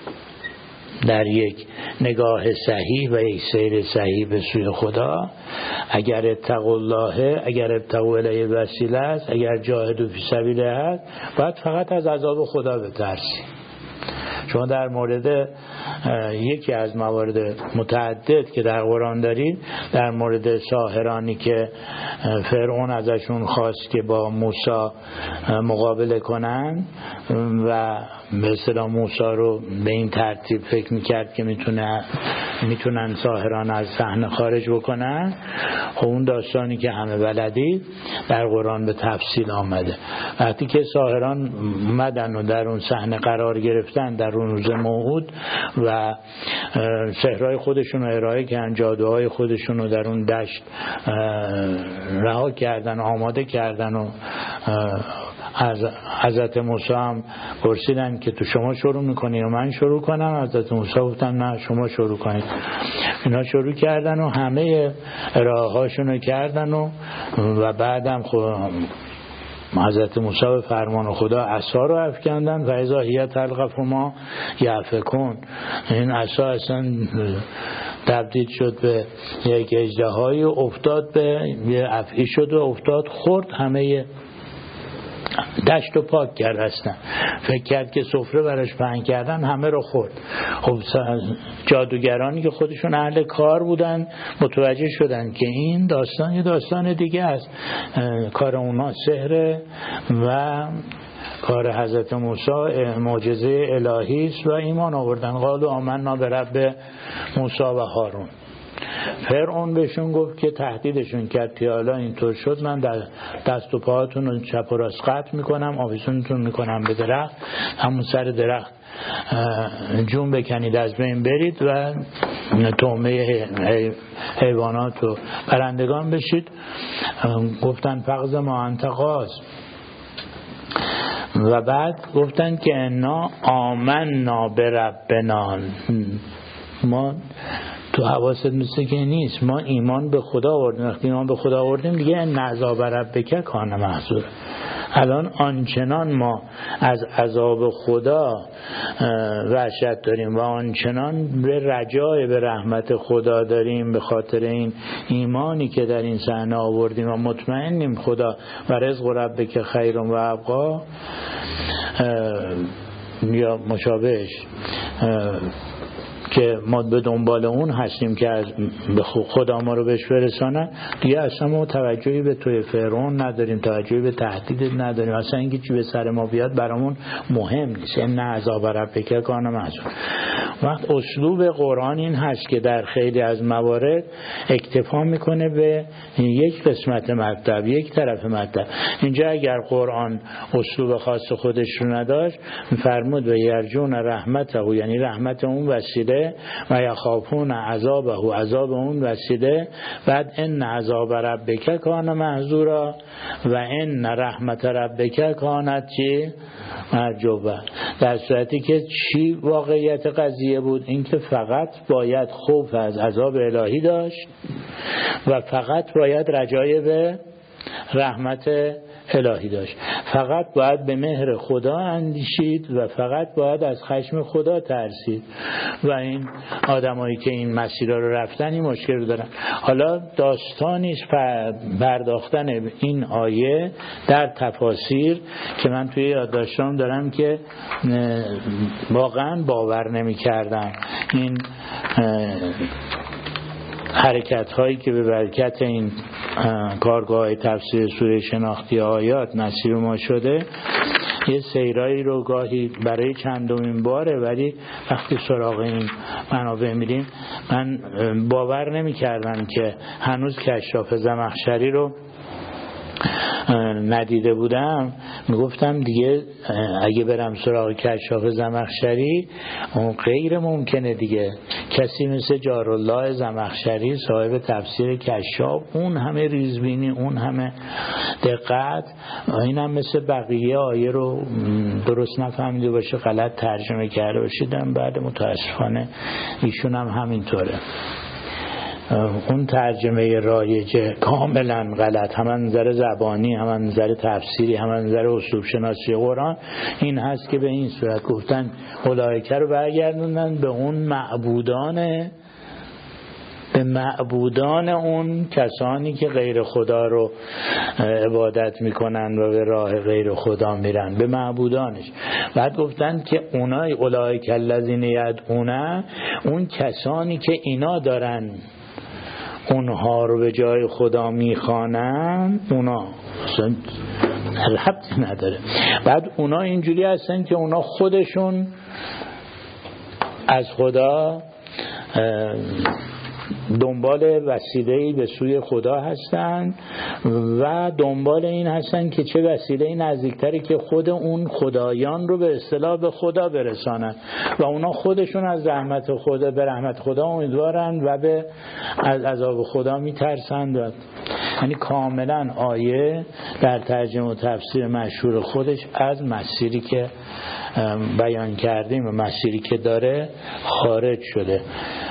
در یک نگاه صحیح و یک سیر صحیح به سوی خدا، اگر اتقوا الله، اگر ابتغوا الیه الوسیله است، اگر جاهدوا فی سبیله است، باید فقط از عذاب خدا بترسی. شما در مورد یکی از موارد متعدد که در قرآن دارید، در مورد ساحرانی که فرعون ازشون خواست که با موسی مقابله کنن و به اصطلاح موسی رو به این ترتیب فکر میکرد که میتونن ساحران از صحنه خارج بکنن، خب اون داستانی که همه بلدید در قرآن به تفصیل آمده. وقتی که ساحران اومدن و در اون صحنه قرار گرفتن در اون روز موعود و سحرهای خودشون رو ارائه کردن، جادوهای خودشون رو در اون دشت رها کردن، آماده کردن و از حضرت موسی هم پرسیدن که تو شما شروع میکنی و من شروع کنم؟ حضرت موسی گفتن نه شما شروع کنید. اینا شروع کردن و همه ارائه هاشون رو کردن و بعدم حضرت موسی به فرمان خدا عصا رو افکندن و اذا هی تلقف ما یأفکون. این عصا اصلا تبدیل شد به یک اژدهایی و افتاد به یه افعی شد و افتاد خورد، همه دشت رو پاک کرد. هستن فکر کرد که سفره براش پهن کردن، همه رو خورد. خب جادوگرانی که خودشون اهل کار بودن متوجه شدن که این داستان یه داستان دیگه است، کار اونا سحر و کار حضرت موسی معجزه الهی است و ایمان آوردن. قالوا آمنا برب موسی و هارون. فرعون بهشون گفت که تهدیدشون کرد که حالا اینطور شد من در دست و پاهاتون رو چپ و راست قطع میکنم، آویزونتون میکنم به درخت، همون سر درخت جون بکنید از بین برید و طعمه حیوانات و پرندگان بشید. گفتن فغز ما انت غاز. و بعد گفتن که انا آمنا بربنا. ما تو حواست مثل که نیست، ما ایمان به خدا آوردیم. وقتی ایمان به خدا آوردیم دیگه ان عذاب ربک کان محذورا. الان آنچنان ما از عذاب خدا وحشت داریم و آنچنان به رجای به رحمت خدا داریم به خاطر این ایمانی که در این صحنه آوردیم و مطمئنیم خدا و رزق ربک خیر و ابقا یا مشابهش، که ما به دنبال اون هستیم که از خدا ما رو بهش برسانه، دیگه اصلا ما توجهی به توی فرعون نداریم، توجهی به تهدید نداریم، اصلا اینکه چی به سر ما بیاد برامون مهم نیست. ان عذاب ربک کان محذورا. وقت اسلوب قرآن این هست که در خیلی از موارد اکتفا میکنه به یک قسمت مطلب، یک طرف مطلب. اینجا اگر قرآن اسلوب خاص خودش رو نداشت فرمود و یرجون رحمته، یعنی رحمت اون وسیله، و یخافون عذابه، عذاب اون وسیله. بعد ان عذاب ربک کان محذورا و ان رحمت ربک کانت چی؟ محجوبه. در صورتی که چی واقعیت قضیه بود؟ این که فقط باید خوف از عذاب الهی داشت و فقط باید رجای به رحمت الهی داشت، فقط باید به مهر خدا اندیشید و فقط باید از خشم خدا ترسید. و این آدمایی که این مسیرها رو رفتن این مشکل رو دارن. حالا داستانی است پرداختن این آیه در تفاسیر که من توی یادداشتام دارم که واقعا باور نمی کردم. این حرکت هایی که به برکت این کارگاه تفسیر سوره شناختی آیات نصیب ما شده، یه سیرایی رو گاهی برای چندمین باره، ولی وقتی سراغ این منابع میریم من باور نمی کردم که هنوز کشاف زمخشری رو ندیده بودم. میگفتم دیگه اگه برم سراغ کشاف زمخشری اون غیر ممکنه دیگه. کسی مثل جارالله زمخشری صاحب تفسیر کشاف، اون همه ریزبینی، اون همه دقت، این هم مثل بقیه آیه رو درست نفهمیده باشه، غلط ترجمه کرده باشیدم، بعد متاسفانه ایشون هم همینطوره. اون ترجمه رایجه کاملا غلط، هم از نظر زبانی، هم از نظر تفسیری، هم از نظر اسلوب شناسی قرآن این هست که به این صورت گفتن اولئک رو برگردوندن به اون معبودان اون کسانی که غیر خدا رو عبادت میکنن و به راه غیر خدا میرن، به معبودانش. بعد گفتن که اونای اولئک الذین یدعون، اون کسانی که اینا دارن اونها رو به جای خدا میخوانن، اونا اصلا ربطی نداره. بعد اونا اینجوری هستن که اونا خودشون از خدا دنبال وسیله‌ای به سوی خدا هستن و دنبال این هستن که چه وسیله‌ای نزدیکتری که خود اون خدایان رو به اصطلاح به خدا برسانن و اونا خودشون از رحمت خدا به رحمت خدا امیدوارن و به از عذاب خدا میترسند. یعنی کاملا آیه در ترجمه و تفسیر مشهور خودش از مسیری که بیان کردیم و مسیری که داره خارج شده.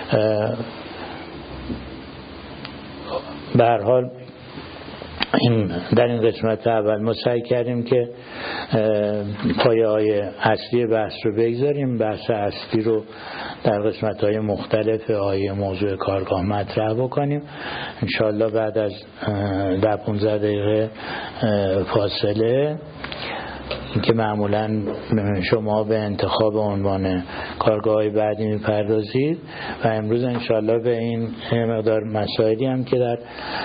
به هر حال در این قسمت اول ما سعی کردیم که پایه‌های اصلی بحث رو بگذاریم، بحث اصلی رو در قسمت‌های مختلف آیه موضوع کارگاه مطرح بکنیم. انشاءالله بعد از 10-15 دقیقه فاصله که معمولا شما به انتخاب عنوان کارگاه بعدی میپردازید و امروز انشاءالله به این مقدار مسائلی هم که در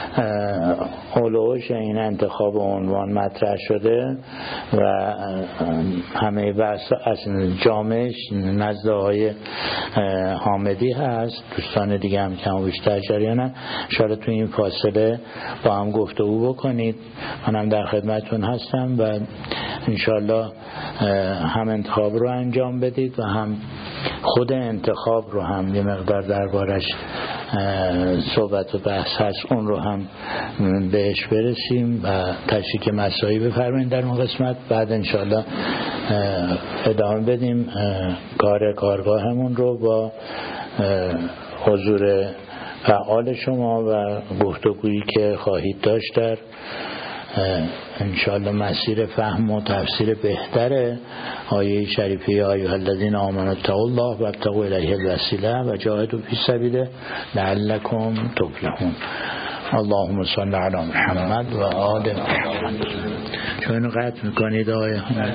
اولوش این انتخاب عنوان مطرح شده و همه بحث جامعش نزد آقای حامدی هست، دوستان دیگه هم کم و بیشتر جریانن، انشاءالله تو این فاصله با هم گفتگو بکنید. منم در خدمتون هستم و انشاءالله هم انتخاب رو انجام بدید و هم خود انتخاب رو هم یه مقدار دربارش صحبت و بحث هست، اون رو هم بهش برسیم و تشریک مسایی بفرمایید در اون قسمت. بعد انشاءالله ادامه بدیم کارگاهمون رو با حضور فعال شما و گفتگویی که خواهید داشت در انشاءالله مسیر فهم و تفسیر بهتر آیه شریفه یا ایها الذین آمنوا اتقوا الله وابتغوا الیه الوسیله و جاهدوا فی سبیله لعلکم تفلحون. اللهم صل علی محمد و آل محمد. چون اینو قطع میکنید آیه حمد؟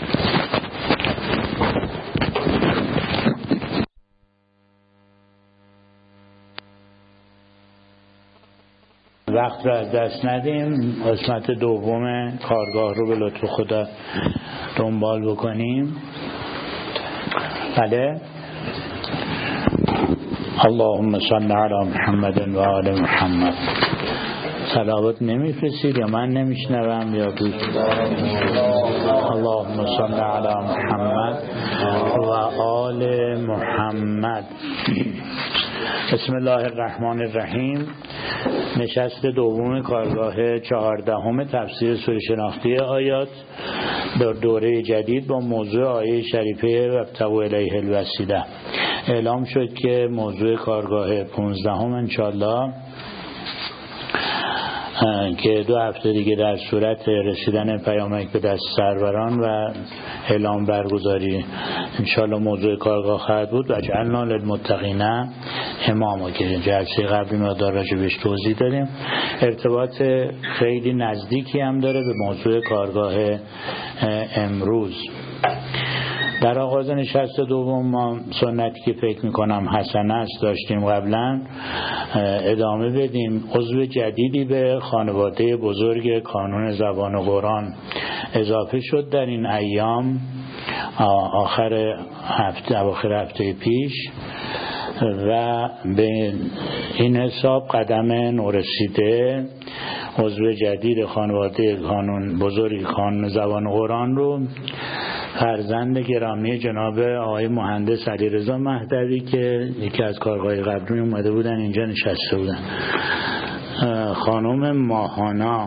وقت رو از دست ندیم، قسمت دوم کارگاه رو به لطف خدا دنبال بکنیم. بله. اللهم صل علی محمد و آل محمد. صلوات نمیفرستید یا من نمیشنوم یا دوست؟ اللهم صل علی محمد و آل محمد. بسم الله الرحمن الرحیم. نشست دوم کارگاه 14 تفسیر سوره شناختی آیات در دوره جدید با موضوع آیه شریفه وابتغوا الیه الوسیله. اعلام شد که موضوع کارگاه 15 انشاءالله که 2 هفته دیگه در صورت رسیدن پیامک به دست سروران و اعلام برگزاری انشاءالله موضوع کارگاه خواهد بود. و جعلنا للمتقین اماما که جلسه قبلی مقدار راجبش توضیح داریم. ارتباط خیلی نزدیکی هم داره به موضوع کارگاه امروز. در آغاز نشست دوم ما سنتی که فکر میکنم حسنه است داشتیم قبلا ادامه بدیم. عضو جدیدی به خانواده بزرگ کانون زبان قرآن اضافه شد در این ایام، اواخر هفته پیش، و به این حساب قدم نورسیده عضو جدید خانواده کانون بزرگ کانون زبان قرآن رو فرزند گرامی جناب آقای مهندس علیرضا مهدوی که یکی از کارگاه قبلی اومده بودن اینجا نشسته بودن، خانم ماهانا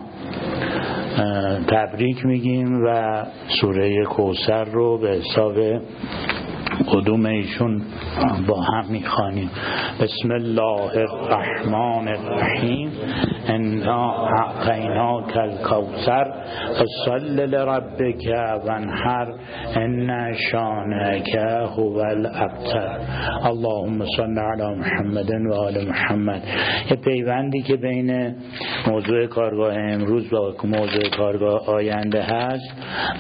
تبریک میگیم و سوره کوثر رو به حساب قدوم ایشون با هم میخوانیم. بسم الله الرحمن الرحیم انا اعطیناک الکوثر فصل لربک وانحر ان شانئک هو الابتر اللهم صل علی محمد و آل محمد. یه پیوندی که بین موضوع کارگاه امروز و موضوع کارگاه آینده هست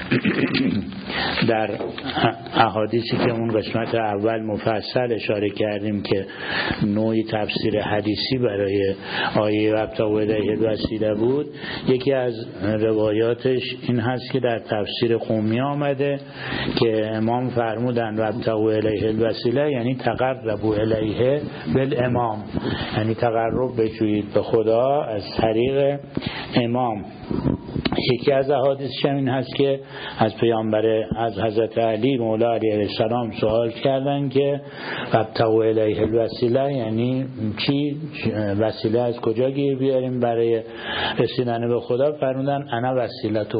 در احادیثی که اون قسمت اول مفصل اشاره کردیم که نوعی تفسیر حدیثی برای آیه وابتغوا الیه الوسیله بود، یکی از روایاتش این هست که در تفسیر قمی آمده که امام فرمودن وابتغوا الیه الوسیله یعنی تقربوا الیه بالامام، یعنی تقرب بجویید به خدا از طریق امام. یکی از احادیثش این هست که از پیامبر از حضرت علی مولا علیه السلام سوال کردن که وابتغوا الیه الوسیله یعنی چی، وسیله از کجا گیر بیاریم برای رسیدن به خدا؟ فرمودن انا وسیلته،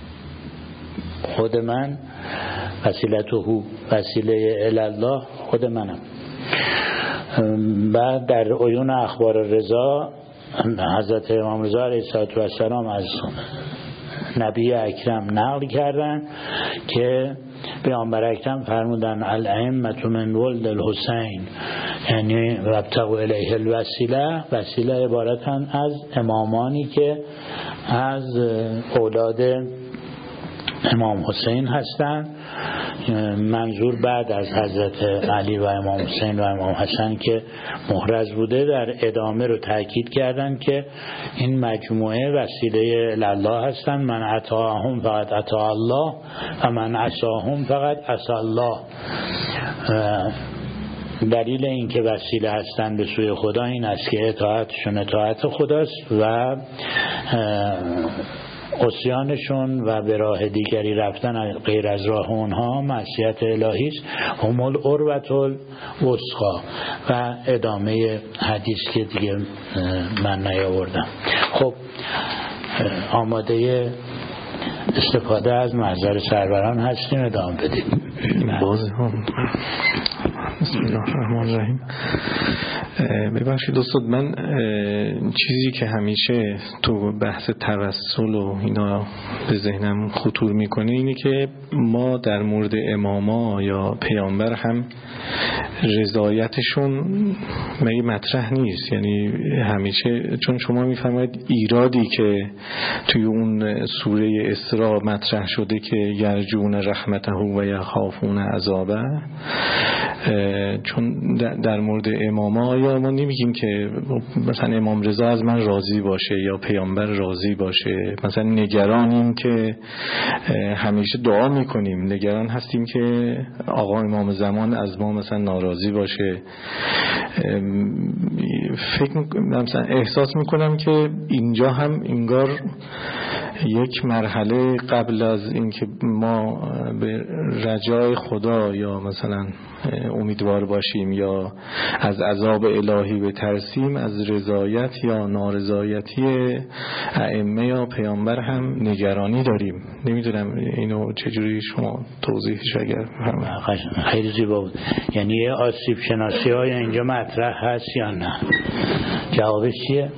خود من وسیلته، وسیله الی الله خود منم. بعد در عیون اخبار رضا حضرت امام رضا علیه السلام از نبی اکرم نقل کردن که پیامبر اکرم فرمودن الائمة من ولد الحسین، یعنی وابتغوا الیه الوسیله، وسیله عبارتن از امامانی که از اولاد امام حسین هستند، منظور بعد از حضرت علی و امام حسین و امام حسن که محرز بوده. در ادامه رو تاکید کردن که این مجموعه وسیله الله هستند، من اطاعهم فقط اطاع الله و من عصاهم فقط عصا الله. دلیل این که وسیله هستند به سوی خدا این است که اطاعتشون اطاعت خداست و عصیانشون و به راه دیگری رفتن غیر از راه اونها معصیت الهی است. هم العروة الوثقی و ادامه حدیث که دیگه من نیاوردم. خب آماده استفاده از محضر سروران هستیم، ادامه بدیم. باز هم بسم الله الرحمن الرحیم. ببخشید استاد، من چیزی که همیشه تو بحث توسل و اینا به ذهنم خطور میکنه اینه که ما در مورد اماما یا پیامبر هم رضایتشون مگه مطرح نیست؟ یعنی همیشه چون شما میفهمید ایرادی که توی اون سوره اسراء مطرح شده که یرجون رحمته و یخافون عذابه، چون در مورد اماما یا ما نمیگیم که مثلا امام رضا از من راضی باشه یا پیامبر راضی باشه، مثلا نگرانیم که همیشه دعا میکنیم، نگران هستیم که آقا امام زمان از ما مثلا ناراضی باشه. مثلا احساس میکنم که اینجا هم انگار یک مرحله قبل از اینکه ما به رجای خدا یا مثلا امیدوار باشیم یا از عذاب الهی بترسیم، از رضایت یا نارضایتی ائمه یا پیامبر هم نگرانی داریم. نمیدونم اینو چجوری شما توضیحش اگر بفرمایید. خیلی زیبا بود. یعنی آسیب شناسی های اینجا مطرح هست یا نه؟ جوابش چیه؟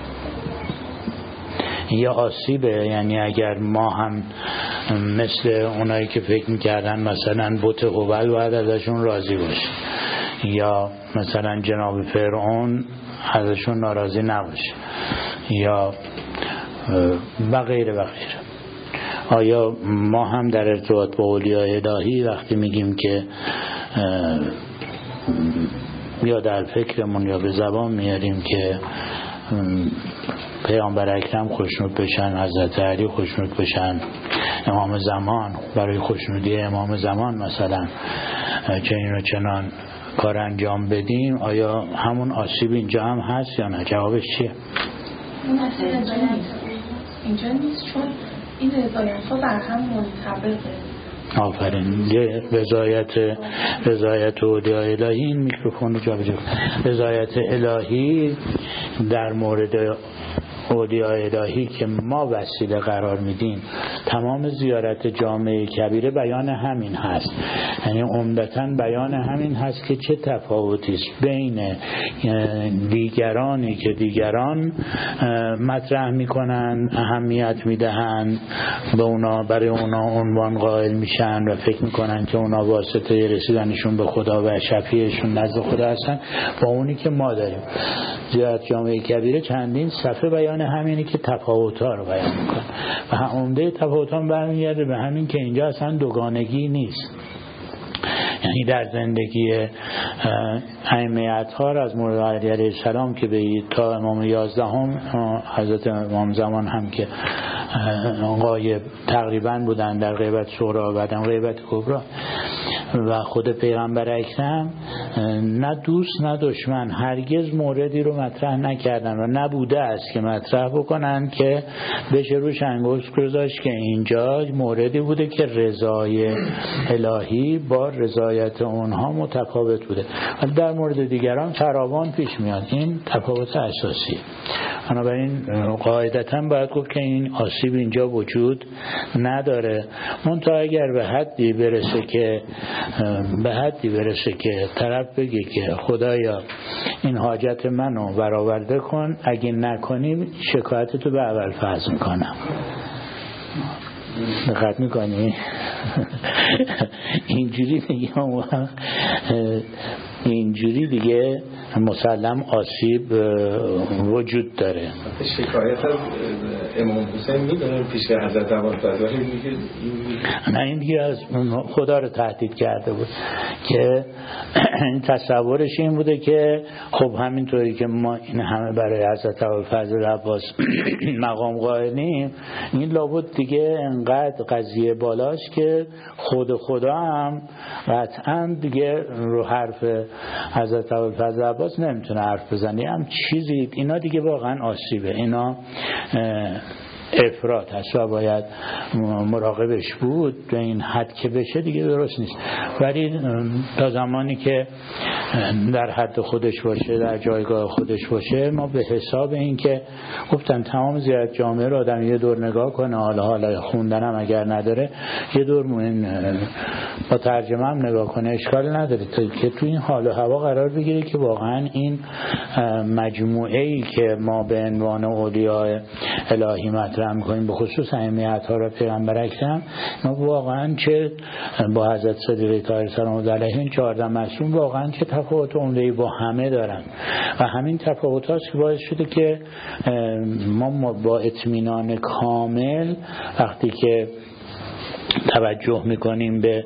یا آسیبه، یعنی اگر ما هم مثل اونایی که فکر میکردن مثلا بت هبل باید ازشون راضی باشه یا مثلا جناب فرعون ازشون ناراضی نباشه یا و غیره و غیره. آیا ما هم در ارتباط با اولیاء الهی وقتی میگیم که یا در فکرمون یا به زبان میاریم که پیامبر اکرم خوشنود بشن، حضرت علی خوشنود بشن، امام زمان برای خوشنودی امام زمان مثلا چنین و چنان کار انجام بدیم، آیا همون آسیب اینجا هم هست یا نه؟ جوابش چیه؟ این مسئله اینجا نیست، چون این رضایت ها بر هم منطبقه. آفرین. رضایت اولیاء الهی، این میکروفون رو جابجا کن. رضایت الهی در مورد اولیاء الهی که ما وسیله قرار میدیم، تمام زیارت جامعه کبیره بیان همین هست. یعنی عمدتاً بیان همین هست که چه تفاوتی است بین دیگرانی که دیگران مطرح میکنن، اهمیت میدهن به اونا، برای اونا عنوان قائل میشن و فکر میکنن که اونا واسطه رسیدنشون به خدا و شفیعشون نزد خدا هستن، با اونی که ما داریم. زیارت جامعه کبیره چندین صفحه بیان همینی که تفاوت‌ها رو بیان میکنه و عمده تفاوت‌ها برمیگرده به همین که اینجا اصلا دوگانگی نیست. یعنی در زندگی ائمه اطهار از مورد علی علیه السلام که بگید تا امام 11 حضرت امام زمان هم که غایب تقریبا بودن در غیبت صغرا و بعدم غیبت کبری، و خود پیغمبر اکرم نه دوست نه دشمن هرگز موردی رو مطرح نکردن و نبوده است که مطرح بکنن که بشه روش انگشت گذاشت که اینجا موردی بوده که رضای الهی با رضایت اونها متفاوت بوده، ولی در مورد دیگران فراوان پیش میاد. این تفاوت اساسی. بنابراین قاعدتاً باید گفت که این آسیب اینجا وجود نداره، منتها اگر به حدی برسه که طرف بگه که خدایا این حاجت منو برآورده کن، اگه نکنی شکایتتو به اول فرض میکنم. دقت میکنی؟ اینجوری دیگه مسلم آسیب وجود داره. شکایت از امام حسین میدونم پیش حضرت ابوالفضل میگه نه، این دیگه از خدا رو تهدید کرده بود که این تصورش این بوده که خب همینطوری که ما این همه برای حضرت ابوالفضل عباس مقام قائلیم، این لابد دیگه انقدر قضیه بالاست که خدا هم قطعا دیگه رو حرف حضرت ابوالفضل عباس نمیتونه حرف بزنه. هم چیزی اینا دیگه واقعا آسیبه، اینا افراط هست و باید مراقبش بود. به این حد که بشه دیگه درست نیست، ولی تا زمانی که در حد خودش باشه، در جایگاه خودش باشه، ما به حساب این که گفتن تمام زیارت جامعه رو آدم یه دور نگاه کنه، حالا خوندنم اگر نداره یه دور با ترجمه هم نگاه کنه، اشکال نداره، که تو این حال و هوا قرار بگیره که واقعا این مجموعه ای که ما به عنوان اولیاء الهی مطرح می‌کنیم، به خصوص ائمه اطهار و پیغمبر اکرم، ما واقعا چه با حضرت صدیقه طاهر سلام الله علیهم 14 معصوم واقعا چه تفاوت عمده‌ای با همه دارن و همین تفاوت‌هاست که باعث شده که ما با اطمینان کامل وقتی که توجه می‌کنیم به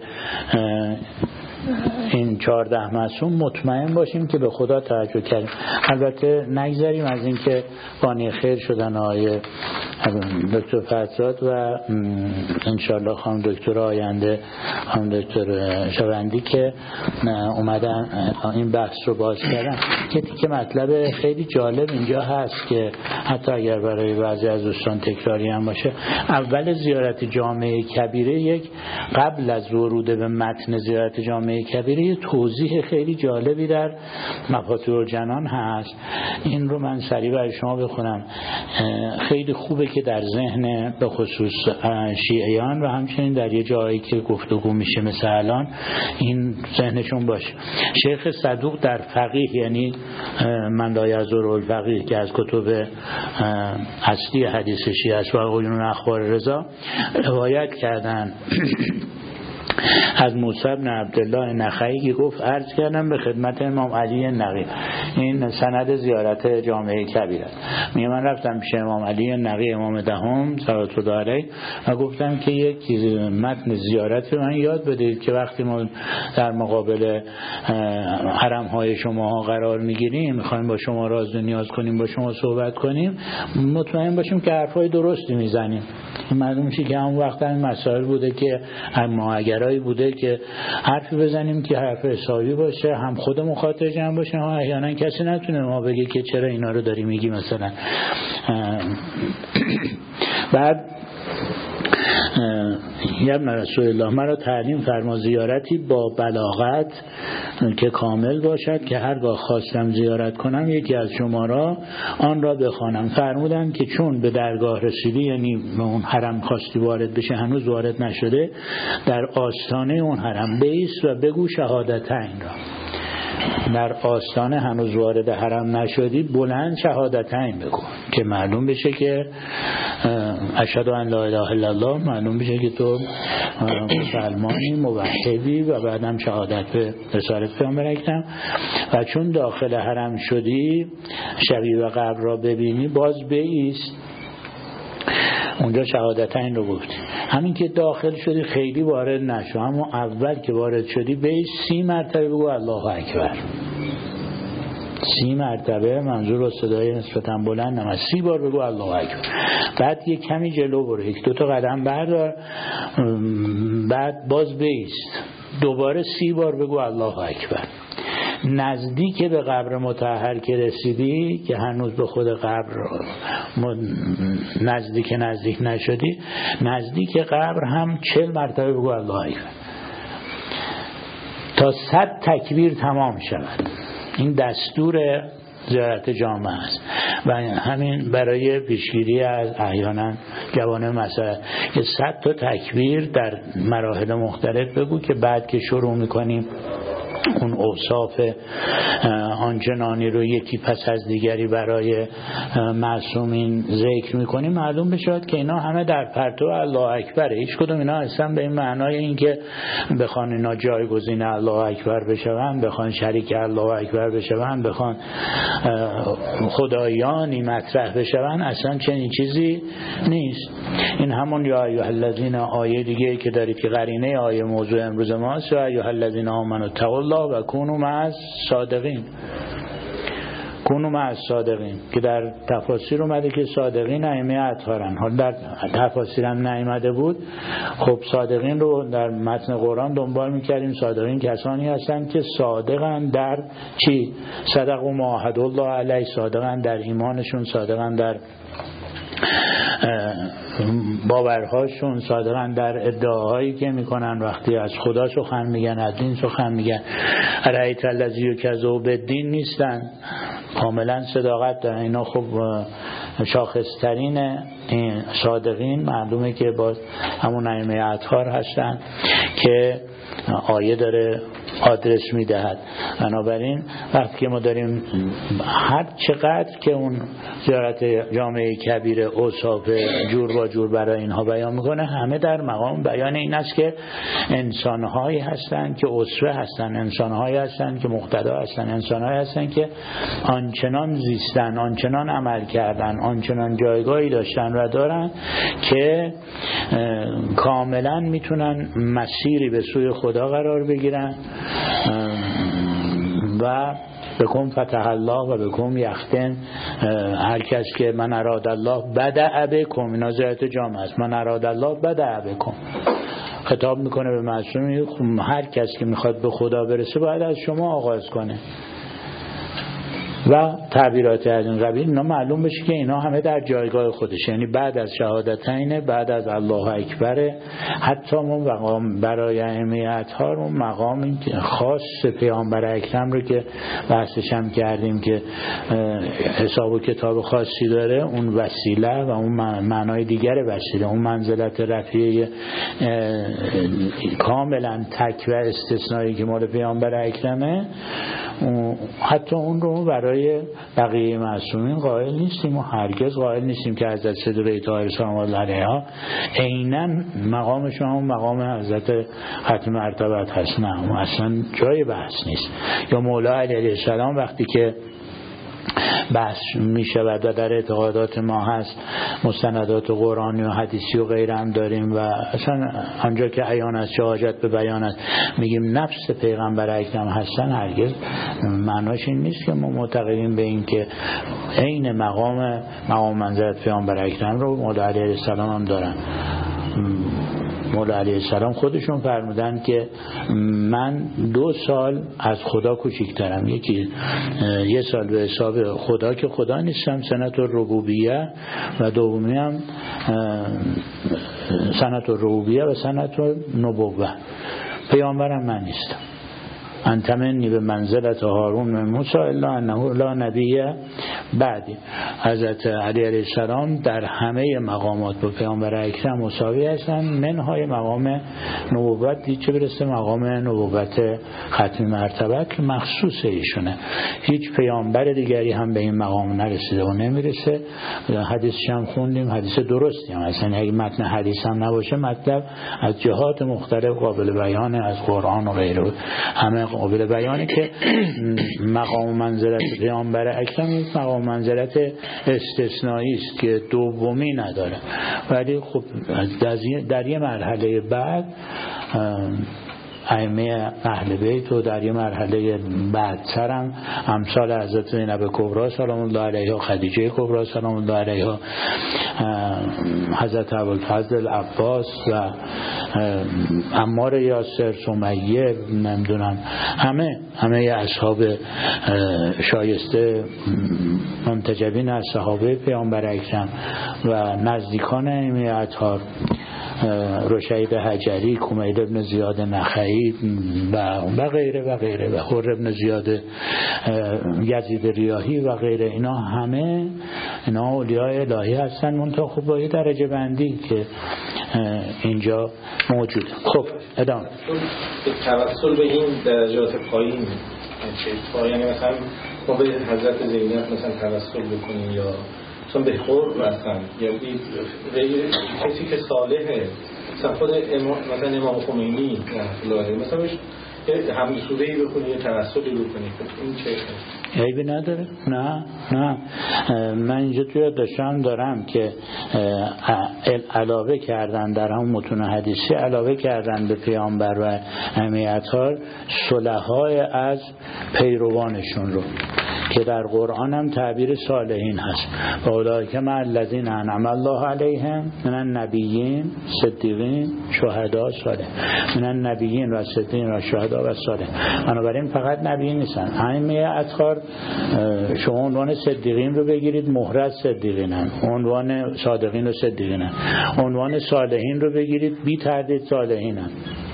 این 14 معصوم مطمئن باشیم که به خدا توجه کردیم. البته نگذاریم از این که بانی خیر شدن آقای دکتر فرزاد و انشالله خانم دکتر آینده، خانم دکتر شوندی که اومدن این بحث رو باز کردن، که مطلب خیلی جالب اینجا هست که حتی اگر برای بعضی از دوستان تکراری هم باشه، اول زیارت جامعه کبیره یک قبل از ورود به متن زیارت جامعه کبیره یه توضیح خیلی جالبی در مفاتیح الجنان هست. این رو من سریع برای شما بخونم. خیلی خوبه که در ذهن به خصوص شیعیان و همچنین در یه جایی که گفتگو میشه مثل الان این ذهنشون باشه. شیخ صدوق در فقیه، یعنی من لا یزور الفقیه که از کتب اصلی حدیث شیعه است و قیون اخبار رضا روایت کردن از موسی بن عبدالله نخعی که گفت عرض کردم به خدمت امام علی نقی، این سند زیارت جامعه کبیر است. میگه من رفتم پیش امام علی نقی امام دهم صلوات الله علیه و گفتم که یک متن زیارت من یاد بدید که وقتی ما در مقابل حرم های شما قرار میگیریم، میخوایم با شما راز و نیاز کنیم، با شما صحبت کنیم، مطمئن باشیم که حرفای درستی میزنیم. معلوم میشه که همون وقت این مسائل بوده که ما اگرایی بوده که حرفی بزنیم که حرف حسابی باشه، هم خود مخاطب جمع باشه، هم احیانا کسی نتونه ما بگه که چرا اینا رو داری میگی مثلا. بعد یا رسول الله مرا تعلیم فرما زیارتی با بلاغت که کامل باشد که هرگاه خواستم زیارت کنم یکی از شما را آن را بخوانم. فرمودند که چون به درگاه رسیدی، یعنی به اون حرم خواستی وارد بشه، هنوز وارد نشده، در آستانه اون حرم بایست و بگو شهادتین را. در آستانه هنوز وارد حرم نشدی، بلند شهادتین بگو که معلوم بشه که اشهد ان لا اله الا الله، معلوم بشه که تو مسلمانی موحدی و بعدم شهادت به رسالت پیامبر اکرم. و چون داخل حرم شدی، شبیه و قبر را ببینی، باز بایست. اونجا شهادتین رو گفتی. همین که داخل شدی خیلی وارد نشو، اما اول که وارد شدی بایست 30 مرتبه بگو الله اکبر. 30 مرتبه، منظور با صدای نسبتاً بلند نمید، 30 بار بگو الله اکبر. بعد یک کمی جلو برو، 1-2 تا قدم بردار، بعد باز بایست، دوباره 30 بار بگو الله اکبر. نزدیک به قبر مطهر که رسیدی، که هنوز به خود قبر نزدیک نشدی، نزدیک قبر هم 40 مرتبه بگو الله اکبر تا 100 تکبیر تمام شود. این دستور زیارت جامعه است و همین برای پیشگیری از احیانا جوانه مسائل که 100 تا تکبیر در مراحل مختلف بگو که بعد که شروع میکنیم اون اوصاف آنچنانی رو یکی پس از دیگری برای معصومین ذکر میکنیم، معلوم بشود که اینا همه در پرتو الله اکبره. هیچ کدوم اینا اصلا به این معنای این که بخوان اینا جایگزین الله اکبر بشون، بخوان شریک الله اکبر بشون، بخوان خدایانی مطرح بشون، اصلا چنین چیزی نیست. این همون یا ایها الذین آیه دیگه که دارید که قرینه آیه موضوع امروز ماست، یا ایها الذین آمنوا اتقوا الله و کونوا مع الصادقین. کونوا مع الصادقین که در تفاسیر اومده که صادقین ائمه اطهارن. حالا در تفاسیر هم نیامده بود. خب صادقین رو در متن قرآن دنبال میکردیم. صادقین کسانی هستند که صادقن در چی؟ صدق و معاهد الله علیه، صادقن در ایمانشون، صادقن در باورهاشون، صادقن در ادعاهایی که میکنن، وقتی از خدا سخن میگن، از دین سخن میگن. رأیت الذی یکذب بالدین نیستن، کاملا صداقت دارن. اینا خب شاخصترین صادقین معلومه که باز همون ائمه اطهار هستن که آیه داره آدرس میدهد. بنابراین وقتی که ما داریم هر چقدر که اون زیارت جامعه کبیر اوصاف جور با جور برای اینها بیان میکنه، همه در مقام بیان این است که انسانهایی هستند که اسوه هستند، انسانهایی هستند که مقتدا هستند، انسانهایی هستند که آنچنان زیستن، آنچنان عمل کردن، آنچنان جایگاهی داشتن و دارن که کاملا میتونن مسیری به سوی خدا قرار بگیرن و بکن فتح الله و بکن یختن. هر کس که من اراد الله بدع بکن، اینا زیارت جامعه است، من اراد الله بدع بکن، خطاب میکنه به معصوم. هر کس که میخواد به خدا برسه باید از شما آغاز کنه و تعبیرات از این قبیل. اینا معلوم بشه که اینا همه در جایگاه خودش، یعنی بعد از شهادتین، بعد از الله اکبر. حتی اون مقام برای ائمه اطهار، اون مقام خاص پیامبر اکرم رو که بحثش هم کردیم که حساب و کتاب خاصی داره، اون وسیله و اون معنای دیگر وسیله، اون منزلت رفیع کاملا تک و استثنایی که مال پیامبر اکرمه، حتی اون رو برای بقیه معصومین قائل نیستیم و هرگز قائل نیستیم که حضرت سیدة طاهرة سلام الله علیها عیناً مقامشون هم مقام حضرت ختم مرتبت هست. نه اصلا جای بحث نیست. یا مولا علیه السلام وقتی که بحث می شود و در اعتقادات ما هست، مستندات قرآنی و حدیثی و غیره هم داریم و اصلا آنجا که عیان است چه حاجت به بیان است میگیم نفس پیغمبر اکرم هستن، هرگز معناش این نیست که ما معتقدیم به این که عین مقام منزلت پیغمبر اکرم رو مولا علیه السلام هم دارن. مولا علیه السلام خودشون فرمودن که من 2 سال از خدا کوچکترم، یکی 1 سال به حساب خدا که خدا نیستم، سنت الربوبیه، و دومی هم سنت الربوبیه و سنت النبوه، پیامبرم من نیستم. انت منی به منزلت هارون من موسی الا انه لا نبی بعدی. حضرت علی علیه السلام در همه مقامات با پیامبر اکرم مساوی هستند، منهای مقام نبوت، چه برسه مقام نبوت ختم مرتبه که مخصوص ایشونه. هیچ پیامبر دیگری هم به این مقام نرسیده و نمیرسه. حدیثش هم خوندیم، حدیث درستی هم اصلا اگه متن حدیث هم نباشه، مطلب از جهات مختلف قابل بیان از قرآن و غیره همه قابل بیانه که مقام منزلت پیامبر اکرم یک مقام منزلت استثنایی است که دومی نداره. ولی خب در یه مرحله بعد ائمه اهل بیت و در یه مرحله بعدتر هم امثال حضرت زینب کبری سلام الله علیها، خدیجه کبری سلام الله علیها، حضرت ابوالفضل عباس و عمار یاسر، سمیه، نمیدونم همه اصحاب شایسته منتجبین از صحابه پیامبر اکرم و نزدیکان ائمه اطهار، رشید حجری، کمیل ابن زیاد نخعی و غیره و غیره و حر ابن زیاد یزید ریاحی و غیره، اینا اولیاء الهی هستن، منتها خب با یه درجه بندی که اینجا موجود. خب ادامه توسل به این درجات پایین یعنی مثلا ما به حضرت زینب مثلا توسل بکنیم یا مثلا به قرب رسن یا کسی که صالحه، مثلا خود مثلا امام خمینی مثلا همین سوره‌ای بکنی یا توسلی بکنی، این چه عیبی نداره؟ نه من اینجا توی داشتم دارم که علاوه کردن در هم متون حدیثی، علاوه کردن به پیامبر و ائمه اطهار صلحای از پیروانشون رو که در قرآن هم تعبیر صالحین هست. و اولئک مع الذین انعم الله علیهم من النبیین صدیقین شهدا صالح، من النبیین و صدیقین و شهدا و صالح. بنابراین فقط نبیین نیستن، ائمه اطهار شما عنوان صدیقین رو بگیرید، محرز صدیقینن، عنوان صادقین و صدیقینن، عنوان صالحین رو بگیرید، بی تردید صالحینن،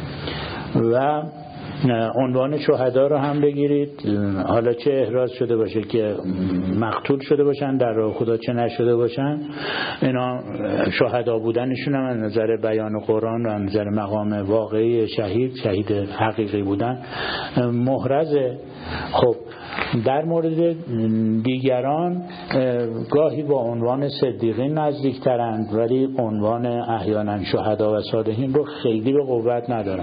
و عنوان شهدا رو هم بگیرید، حالا چه احراز شده باشه که مقتول شده باشن در راه خدا، چه نشده باشن، اینا شهدا بودنشون هم از نظر بیان قرآن و از نظر مقام واقعی شهید حقیقی بودن محرزه. خب در مورد دیگران گاهی با عنوان صدیقین نزدیکترند، ولی عنوان احیانا شهدا و صالحین رو خیلی به قوت ندارن،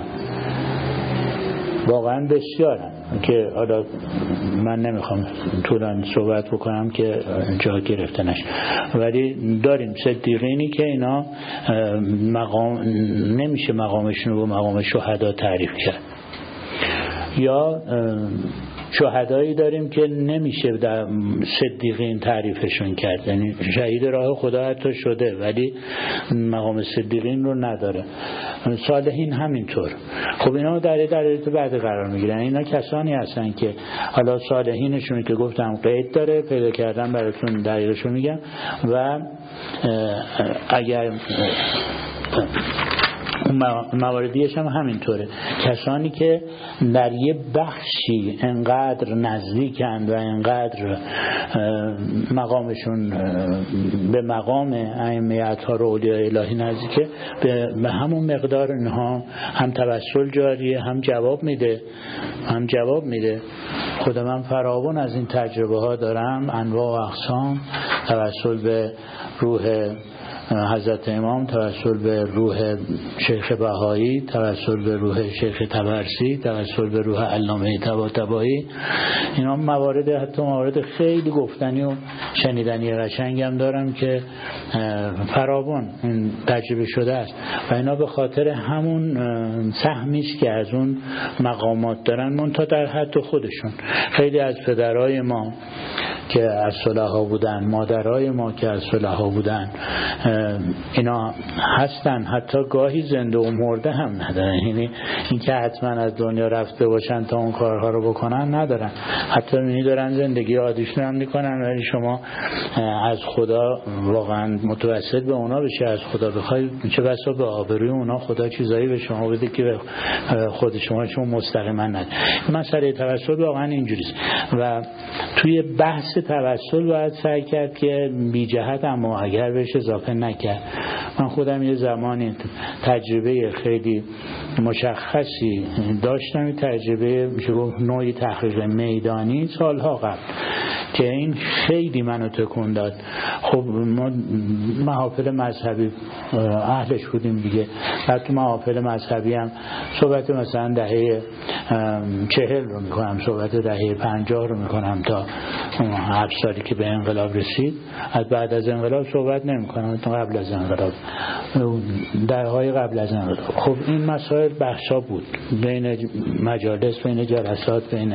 واقعا بسیارن که حالا من نمیخوام طولانی صحبت بکنم که جا گرفته نشه، ولی داریم صدیقینی که اینا مقام نمیشه مقامشون رو مقام شهدا تعریف کرد، یا شهدایی داریم که نمیشه در صدیقین تعریفشون کرد، یعنی شهید راه خدا حتی شده ولی مقام صدیقین رو نداره. صالحین همینطور. خب اینا در درجه بعد قرار میگیرن. اینا کسانی هستن که حالا صالحینشون که گفتم قید داره، پیدا کردن براتون دقیقشون میگم، و اگر مواردیش هم همینطوره. کسانی که در یه بخشی انقدر نزدیکند و انقدر مقامشون به مقام ائمه اطهار و اولیاء الهی نزدیکه، به همون مقدار اینها هم توسل جاریه، هم جواب میده. خود من فراوان از این تجربه ها دارم، انواع و اقسام، توسل به روح حضرت امام، توسل به روح شیخ بهایی، توسل به روح شیخ طبرسی، توسل به روح علامه طباطبایی. اینا موارد، حتی موارد خیلی گفتنی و شنیدنی قشنگی هم دارم که فراوان تجربه شده است و اینا به خاطر همون سهمی است که از اون مقامات دارن، منتها در حد خودشون. خیلی از پدرای ما که از صلحا بودن، مادرای ما که از صلحا بودن، اینا هستن، حتی گاهی زنده و مرده هم ندارن. یعنی این که حتما از دنیا رفته باشن تا اون کارها رو بکنن ندارن، حتی می دارن زندگی عادیشون هم میکنن. ولی شما از خدا واقعا متوسل به اونا بشه، از خدا بخوای، چه بسا به آبروی اونا خدا چیزایی به شما بده که به خود شما مستقیما نده. مسئله توسل واقعا اینجوریست و توی بحث توسل باید سعی کرد که بی جهت اما اگر بهش اضافه نکرد. من خودم یه زمانی تجربه خیلی مشخصی داشتم، تجربه میشه گفت نوعی تحقیق میدانی سالها قبل که این خیلی منو تکون داد. خب ما محافل مذهبی اهلش بودیم دیگه، بعد تو محافل مذهبی هم صحبت مثلا دهه 40 رو میکنم، صحبت دهه 50 رو میکنم تا 7 سالی که به انقلاب رسید. از بعد از انقلاب صحبت نمیکنم، تا قبل از انقلاب، دهه‌های قبل از انقلاب. خب این مسائل بحثا بود بین مجالس، بین جلسات، بین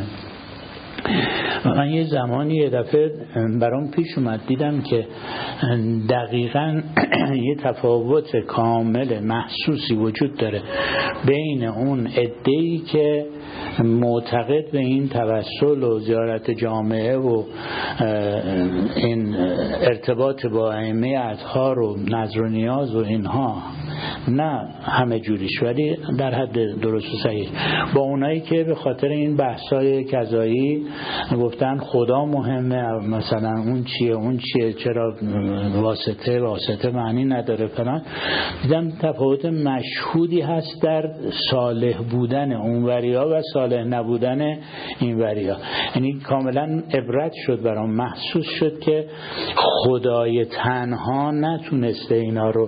من یه زمانی یه دفعه برام پیش اومد، دیدم که دقیقاً یه تفاوت کامل محسوسی وجود داره بین اون عده‌ای که معتقد به این توسل و زیارت جامعه و این ارتباط با ائمه اطهار و نذر و نیاز و اینها، نه همه جوریش ولی در حد درست و صحیح، با اونایی که به خاطر این بحثای قضایی گفتن خدا مهمه، مثلا اون چیه چرا واسطه معنی نداره فلان. دیدم تفاوت مشهودی هست در صالح بودن اونوریا و صالح نبودن اینوریا. یعنی کاملا عبرت شد برام، محسوس شد که خدای تنها نتونسته اینا رو،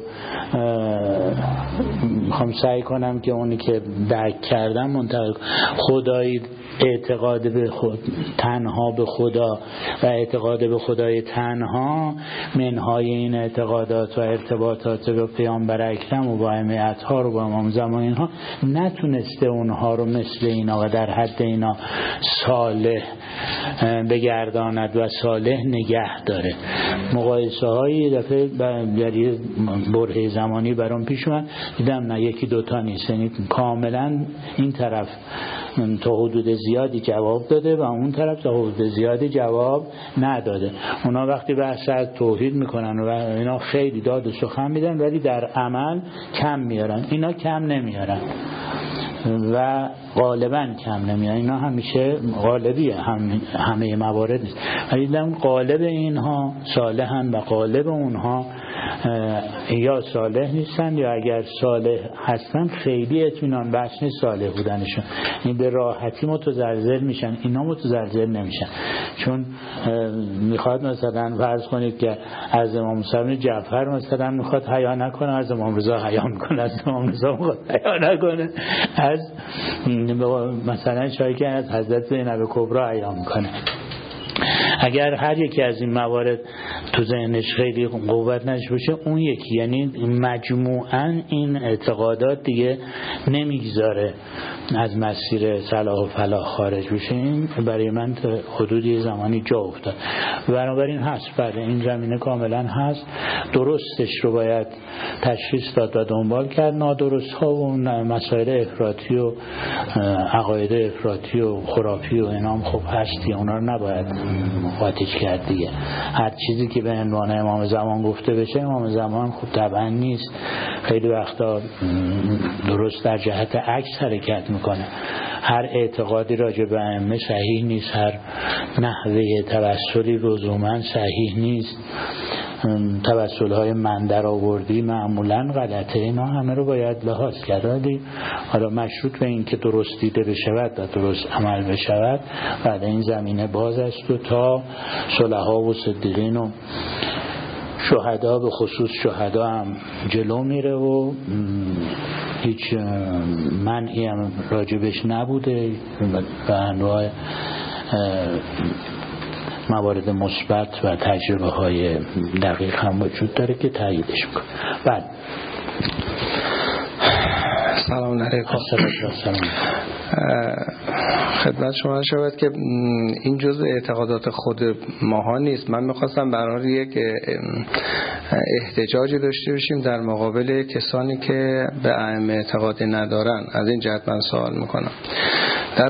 میخوام سعی کنم که اونی که درک کردم منتقل، خدایی اعتقاد به خود تنها به خدا و اعتقاد به خدای تنها منهای این اعتقادات و ارتباطات با پیامبر اکرم و با ائمه اطهار و با امام زمان اینها نتونسته اونها رو مثل اینا و در حد اینا صالح بگرداند و صالح نگه داره. مقایسه هایی دفعه در یه برهه زمانی برام پیش اومد، دیدم نه یکی دوتا نیست، یعنی کاملا این طرف تا حدود زیادی جواب داده و اون طرف تا حدود زیادی جواب نداده. اونا وقتی بحث از توحید میکنن و اینا خیلی داد و سخن میدن ولی در عمل کم میارن، اینا کم نمیارن و غالبا کم نمیارن. اینا همیشه غالبیه، همه موارد نیست، ولی دیدم غالب اینها صالحن و غالب اونها یا صالح نیستن یا اگر صالح هستن خیلی اطمینان بخش نیست صالح بودنشون، این به راحتی متزلزل میشن. اینا متزلزل نمیشن چون میخواد مثلا فرض کنید که از امام موسی جعفر مثلا میخواد حیا نکنه، از امام رضا حیا میکنه، از امام رضا میخواد حیا نکنه، از مثلا شاید که از حضرت زینب کبرا حیا میکنه. اگر هر یکی از این موارد تو ذهنش خیلی قوت نشه باشه، اون یکی یعنی مجموعاً این اعتقادات دیگه نمیگذاره از مسیر صلاح و فلاح خارج بشیم برای من تا حدودی زمانی جا افتاد. بنابراین هست، بله این زمینه کاملا هست، درستش رو باید تشخیص داد و دنبال کرد، نادرست ها و مسائل افراطی و عقاید افراطی و خرافی و اینام خب هستی، اونا رو نباید قاطیش کرد دیگه. هر چیزی که به عنوان امام زمان گفته بشه امام زمان خب طبعا نیست، خیلی وقتا درست در جهت عکس حرکت میکنه. هر اعتقادی راجع به ائمه صحیح نیست، هر نحوه توسلی لزوما صحیح نیست، توسل‌های من در آوردی معمولا غلطه. اینا همه رو باید لحاظ کرد. حالا مشروط به این که درست دیده بشود و درست عمل بشود بعد این زمینه باز است و تا صلحا و صدیقین و شهدا، به خصوص شهدا هم جلو میره و هیچ منعی هم راجبش نبوده و انواع موارد مثبت و تجربه های دقیق هم وجود داره که تاییدش میکنه. بعد سلام علیکم. خدمت شما شود که این جزء اعتقادات خود ماها نیست. من میخواستم برای یک احتجاجی داشته باشیم در مقابل کسانی که به ائمه اعتقادی ندارن. از این جهت من سوال میکنم. در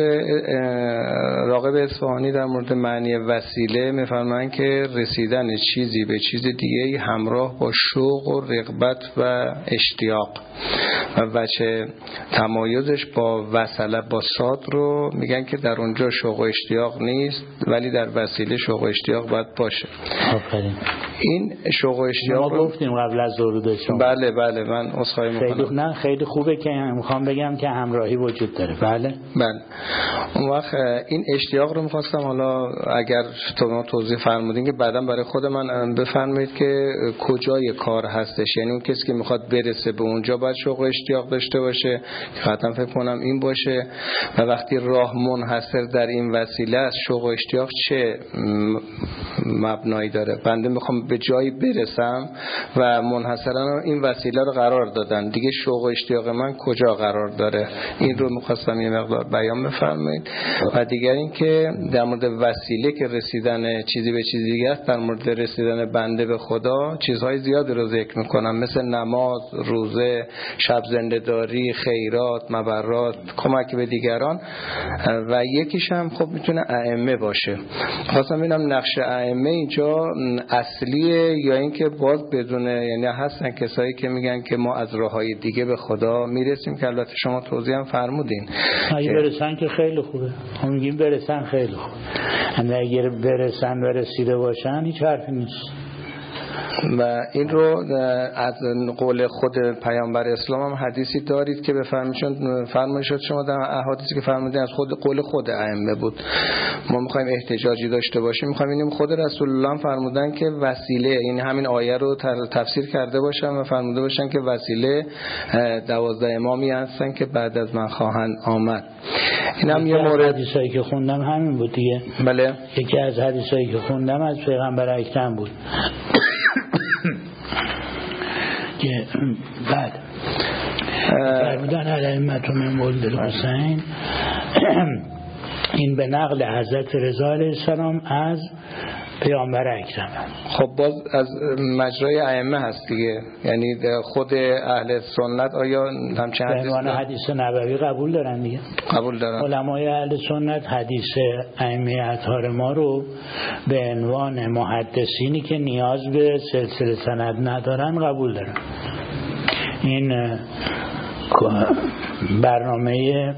راغب اصفهانی در مورد معنی وسیله میفرمایند که رسیدن چیزی به چیز دیگه همراه با شوق و رغبت و اشتیاق و وجه تمایزش با وصله با صاد رو میگن که در اونجا شوق و اشتیاق نیست ولی در وسیله شوق و اشتیاق باید باشه. آفرین. این شوق و اشتیاق ما گفتیم قبل از ورود شما. بله من عذرخواهی میکنم. خیلی خوبه که میخوام بگم که همراهی وجود داره. بله. اون وقت این اشتیاق رو میخواستم حالا اگر شما توضیح فرمودین که بعدا برای خود من بفرمایید که کجای کار هستش. یعنی اون کسی که میخواد برسه به اونجا باید شوق و اشتیاق داشته باشه که قطعا فکر کنم این باشه و وقتی راه منحصر در این وسیله است شوق و اشتیاق چه مبنایی داره؟ بنده میخوام به جایی برسم و منحصرا این وسیله رو قرار دادن دیگه شوق و اشتیاق من کجا قرار داره؟ این رو میخواستم یه مقدار بیان بفرمایید. و دیگر این که در مورد وسیله که رسیدن چیزی به چیزی دیگه است، در مورد رسیدن بنده به خدا چیزهای زیادی رو ذکر میکنم مثل نماز، روزه، شب زنده‌داری، خیرات، مبرات، کمک به دیگران و یکیش هم خب میتونه ائمه باشه. خواستم ببینم نقش ائمه اینجا اصلیه یا اینکه باز بدونه، یعنی هستن کسایی که میگن که ما از راههای دیگه به خدا میرسیم که البته شما توضیح هم فرمودین اگه برسن که خیلی خوبه. ما میگیم برسن خیلی خوبه، اگر برسن و رسیده باشن هیچ حرفی نیست. و این رو از قول خود پیامبر اسلام هم حدیثی دارید که فرمایش شد شما در احادیثی که فرمودین از قول خود ائمه بود. ما میخوایم احتجاجی داشته باشیم، میخوایم اینیم خود رسول الله فرمودن که وسیله، یعنی همین آیه رو تفسیر کرده باشن و فرموده باشن که وسیله 12 امامی هستن که بعد از من خواهند آمد. این هم یه مورد حدیثایی که خوندم همین بود دیگه. بله. یکی از حدیثایی که خوندم از پیغمبر اکرم بود که بعد فرمودن الائمة من ولد الحسین، این به نقل حضرت رضا علیه السلام از پیامبر اکرم. خب باز از مجرای ائمه هست دیگه، یعنی خود اهل سنت آیا همچین حدیث نبوی قبول دارن دیگه؟ قبول دارن. علمای اهل سنت حدیث ائمه اطهار ما رو به عنوان محدثینی که نیاز به سلسله سند ندارن قبول دارن. این برنامه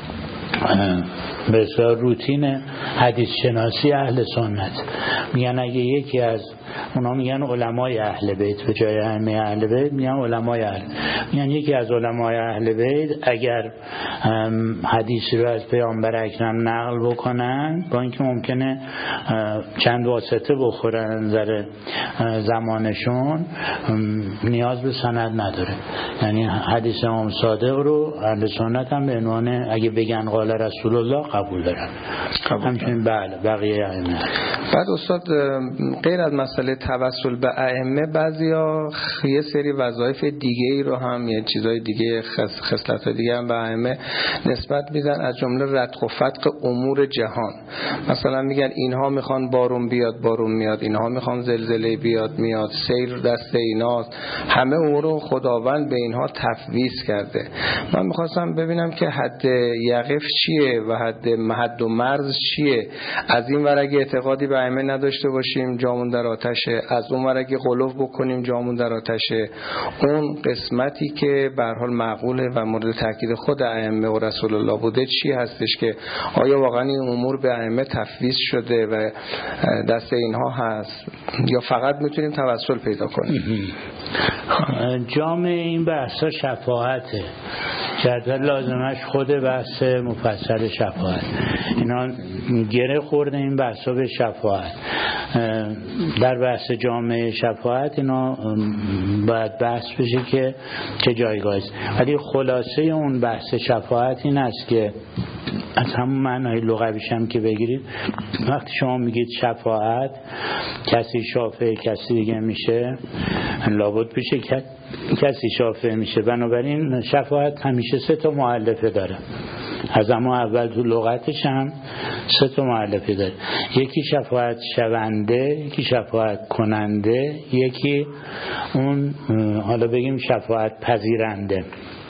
به اصطلاح روتین حدیث شناسی اهل سنت. میگن اگه یکی از اونا میگن علمای اهل بیت به جای ائمه اهل بیت میگن علمای اهل، میگن یکی از علمای اهل بیت اگر حدیثی رو از پیامبر اکرم نقل بکنن با اینکه ممکنه چند واسطه بخورن نظر زمانشون نیاز به سند نداره. یعنی حدیث امام صادق رو اهل سنت هم به عنوان اگه بگن قال رسول الله قبول دارن. همچنین بله بقیه ائمه. بعد استاد غیر از مسئله توسل به ائمه، بعضیا یه سری وظایف دیگه ای رو هم، یه چیزای دیگه، خصلت‌های دیگه هم به ائمه نسبت میدن، از جمله رتق و فتق امور جهان. مثلا میگن اینها میخوان بارون بیاد بارون میاد، اینها میخوان زلزله بیاد میاد، سیل دست ایناست، همه امور رو خداوند به اینها تفویض کرده. من میخواستم ببینم که حد یقف چیه و حد و مرز چیه؟ از این ور اگه اعتقادی به ائمه نداشته باشیم جامون در آتشه، از اون ور اگه غلو بکنیم جامون در آتشه. اون قسمتی که به هر حال معقوله و مورد تاکید خود ائمه و رسول الله بوده چی هستش که آیا واقعا این امور به ائمه تفویض شده و دست اینها هست یا فقط میتونیم توسل پیدا کنیم؟ جامع این بحثا شفاعته، جدول لازمش خود بحث مفصل شفاعت. اینا گره خورده این بحثا به شفاعت. در بحث جامع شفاعت اینا باید بحث بشه که چه جایگاهی است، ولی خلاصه اون بحث شفاعت این است که از همون معنای لغویش هم که بگیرید، وقتی شما میگید شفاعت، کسی شافع کسی دیگه میشه، لابد بشه کسی شافع میشه. بنابراین شفاعت همیشه 3 مؤلفه داره. از اما اول تو لغتش هم 3 مؤلفه داره. یکی شفاعت شونده، یکی شفاعت کننده، یکی اون حالا بگیم شفاعت پذیرنده.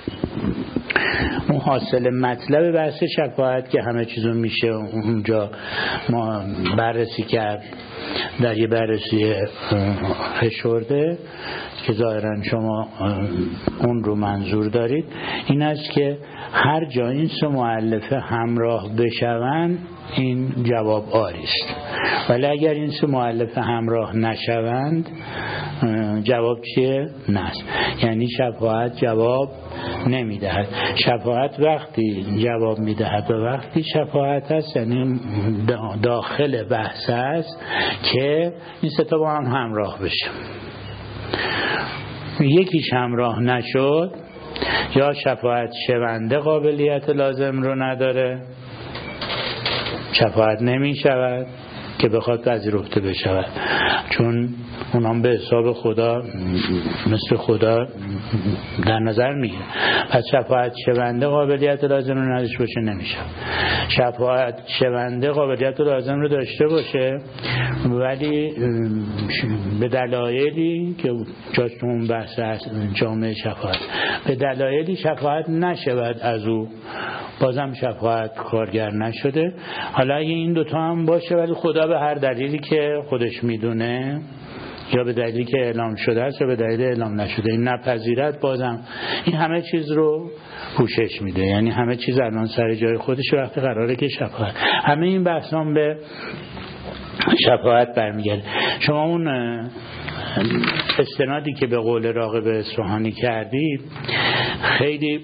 اون حاصل مطلب بحث شفاعت که همه چیزو میشه اونجا ما بررسی کرد در یه بررسی فشرده که ظاهرا شما اون رو منظور دارید، این است که هر جا این 3 مؤلفه همراه بشوند این جواب آری است، ولی اگر این 3 مؤلفه همراه نشوند جواب چیه؟ نه. یعنی شفاعت جواب نمیدهد. شفاعت وقتی جواب میدهد و وقتی شفاعت هست یعنی داخل بحث است که این 3 با هم همراه بشه. یکیش همراه نشد، یا شفاعت شونده قابلیت لازم رو نداره، شفاعت نمی شود که بخواد پذیرفته بشود، چون اونام به حساب خدا مثل خدا در نظر میگیره. پس شفاعت شونده قابلیت لازم رو نداشته باشه نمیشه. شفاعت شونده قابلیت لازم رو داشته باشه ولی به دلایلی که جاش تو اون بحث جامعه شفاعت، به دلایلی شفاعت نشود از او، بازم شفاعت کارگر نشده. حالا اگه این 2 هم باشه ولی خدا به هر دلیلی که خودش میدونه، یا به دلیلی که اعلام شده است یا به دلیل اعلام نشده این نپذیرد، بازم این همه چیز رو پوشش میده. یعنی همه چیز الان سر جای خودش وقتی قراره که شفاعت، همه این بحثان به شفاعت برمیگرده. شما اون استنادی که به قول راغب اصفهانی کردید خیلی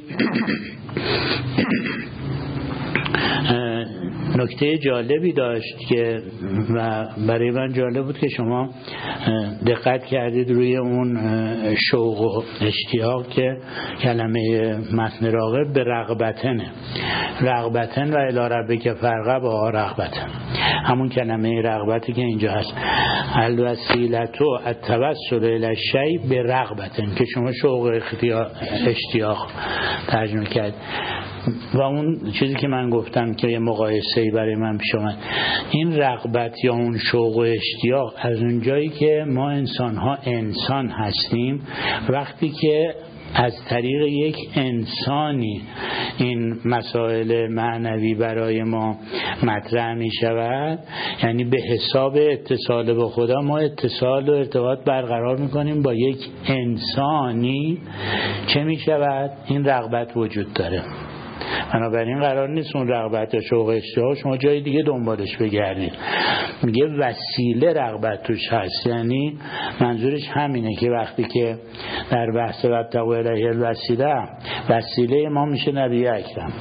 نکته جالبی داشت که و برای من جالب بود که شما دقت کردید روی اون شوق و اشتیاق که کلمه متن راغب به رغبتنه، رغبتن و الی ربک فارغب و رغبتن، همون کلمه رغبتی که اینجا هست، الوسیلتو التوسل الی الشیء به رغبتن که شما شوق و اشتیاق ترجمه کرد. و اون چیزی که من گفتم که یه مقایسه‌ای برای من پیش اومد، این رغبت یا اون شوق و اشتیاق از اونجایی که ما انسان‌ها انسان هستیم، وقتی که از طریق یک انسانی این مسائل معنوی برای ما مطرح می شود، یعنی به حساب اتصال با خدا ما اتصال و ارتباط برقرار می کنیم با یک انسانی، چه می شود؟ این رغبت وجود داره. بنابراین قرار نیست اون رغبت و شوق اشتیاق شما جای دیگه دنبالش بگردید. میگه وسیله رغبت توش هست، یعنی منظورش همینه که وقتی که در بحث وابتغوا الیه الوسیله، وسیله ما میشه نبی اکرم،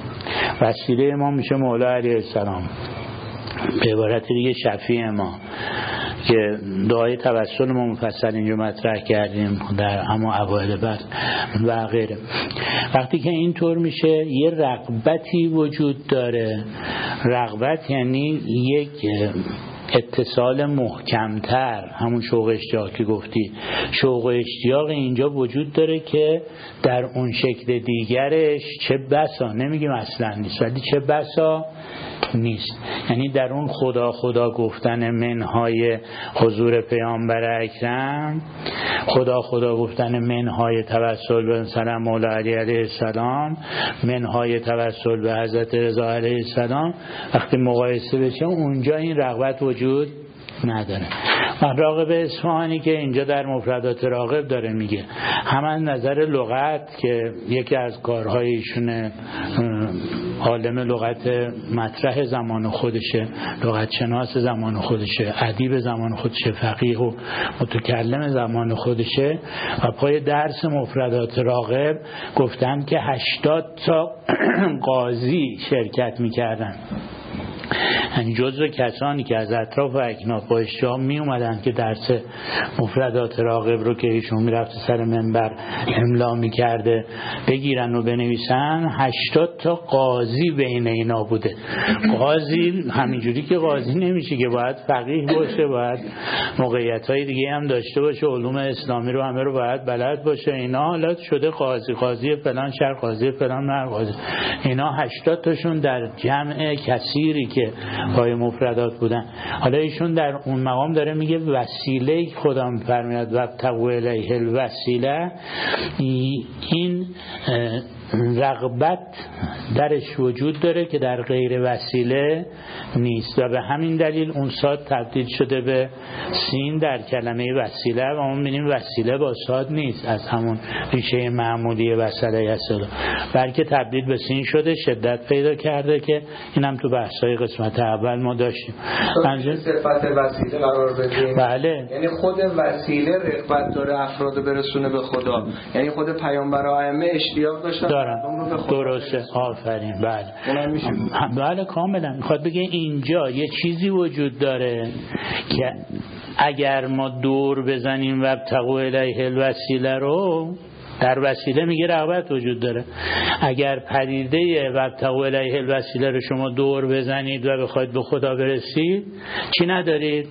وسیله ما میشه مولا علیه السلام، به عبارت دیگه شفیع ما، که دعای توسل ما مفصل اینجا مطرح کردیم در اما اوایل بحث و غیره. وقتی که اینطور میشه یه رغبتی وجود داره. رغبت یعنی یک اتصال محکمتر، همون شوق اشتیاق که گفتی، شوق اشتیاق اینجا وجود داره که در اون شکل دیگرش چه بسا، نمیگیم اصلا نیست ولی چه بسا نیست. یعنی در اون خدا خدا گفتن منهای حضور پیامبر اکرم، خدا خدا گفتن منهای توسل به مثلا مولا علی علیه السلام، منهای توسل به حضرت رضا علیه السلام، وقتی مقایسه بشه اونجا این رغبت وجود نداره. راغب اصفهانی که اینجا در مفردات راغب داره میگه، هم از نظر لغت که یکی از کارهای ایشونه، عالم لغت مطرح زمان خودشه، لغت شناس زمان خودشه، ادیب زمان خودشه، فقیه و متکلم زمان خودشه، و پای درس مفردات راغب گفتن که 80 تا قاضی شرکت میکردن، یعنی جزو کسانی که از اطراف و اکناف با اشتیاق می اومدن که درس مفردات راغب رو که ایشون میرفت سر منبر املا میکرده بگیرن و بنویسن. 80 تا قاضی بین اینا بوده. قاضی همینجوری که قاضی نمیشه که باید فقیه باشه، باید موقعیت‌های دیگه هم داشته باشه، علوم اسلامی رو همه رو باید بلد باشه. اینا حالا شده قاضی فلان شهر، قاضی فلان محل، قاضی. اینا 80 تاشون در جمع کثیری که پای مفردات بودن. حالا ایشون در اون مقام داره میگه وسیله خدا میفرماید وابتغوا الیه الوسیله، این رغبت درش وجود داره که در غیر وسیله نیست و به همین دلیل اون صاد تبدیل شده به سین در کلمه وسیله و ما می‌بینیم وسیله با صاد نیست، از همون ریشه معمولی وسیله یسلا، بلکه تبدیل به سین شده، شدت پیدا کرده که اینم تو بحث‌های قسمت اول ما داشتیم. صفت وسیله قرار بدیم. بله. یعنی خود وسیله رغبت داره افراد برسونه به خدا، یعنی خود پیامبر و ائمه اشتیاق داشتن درسته. آفرین. بله بله کاملا. میخواد بگه اینجا یه چیزی وجود داره که اگر ما دور بزنیم وابتغوا الیه الوسیله رو، در وسیله میگه رغبت وجود داره. اگر پدیده وابتغوا الیه الوسیله رو شما دور بزنید و بخواید به خدا برسید، چی ندارید؟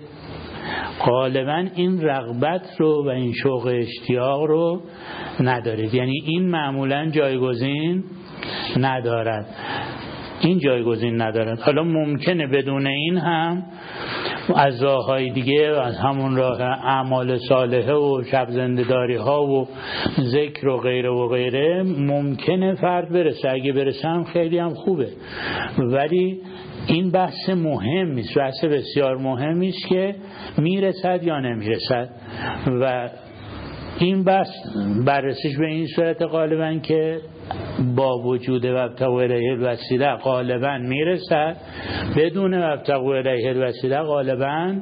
غالبا این رغبت رو و این شوق اشتیاق رو ندارید. یعنی این معمولا جایگزین ندارد. این جایگزین ندارد. حالا ممکنه بدون این هم از راه‌های دیگه، از همون راه اعمال صالحه و شب زنده‌داری ها و ذکر و غیره و غیره ممکنه فرد برسه. اگه برسه هم خیلی هم خوبه، ولی این بحث مهمی است، بحث بسیار مهمی است که میرسد یا نمیرسد و این بحث بررسیش به این صورت غالبا که با وجود وابتغوا الیه الوسیله غالبا میرسد، بدون وابتغوا الیه الوسیله غالبا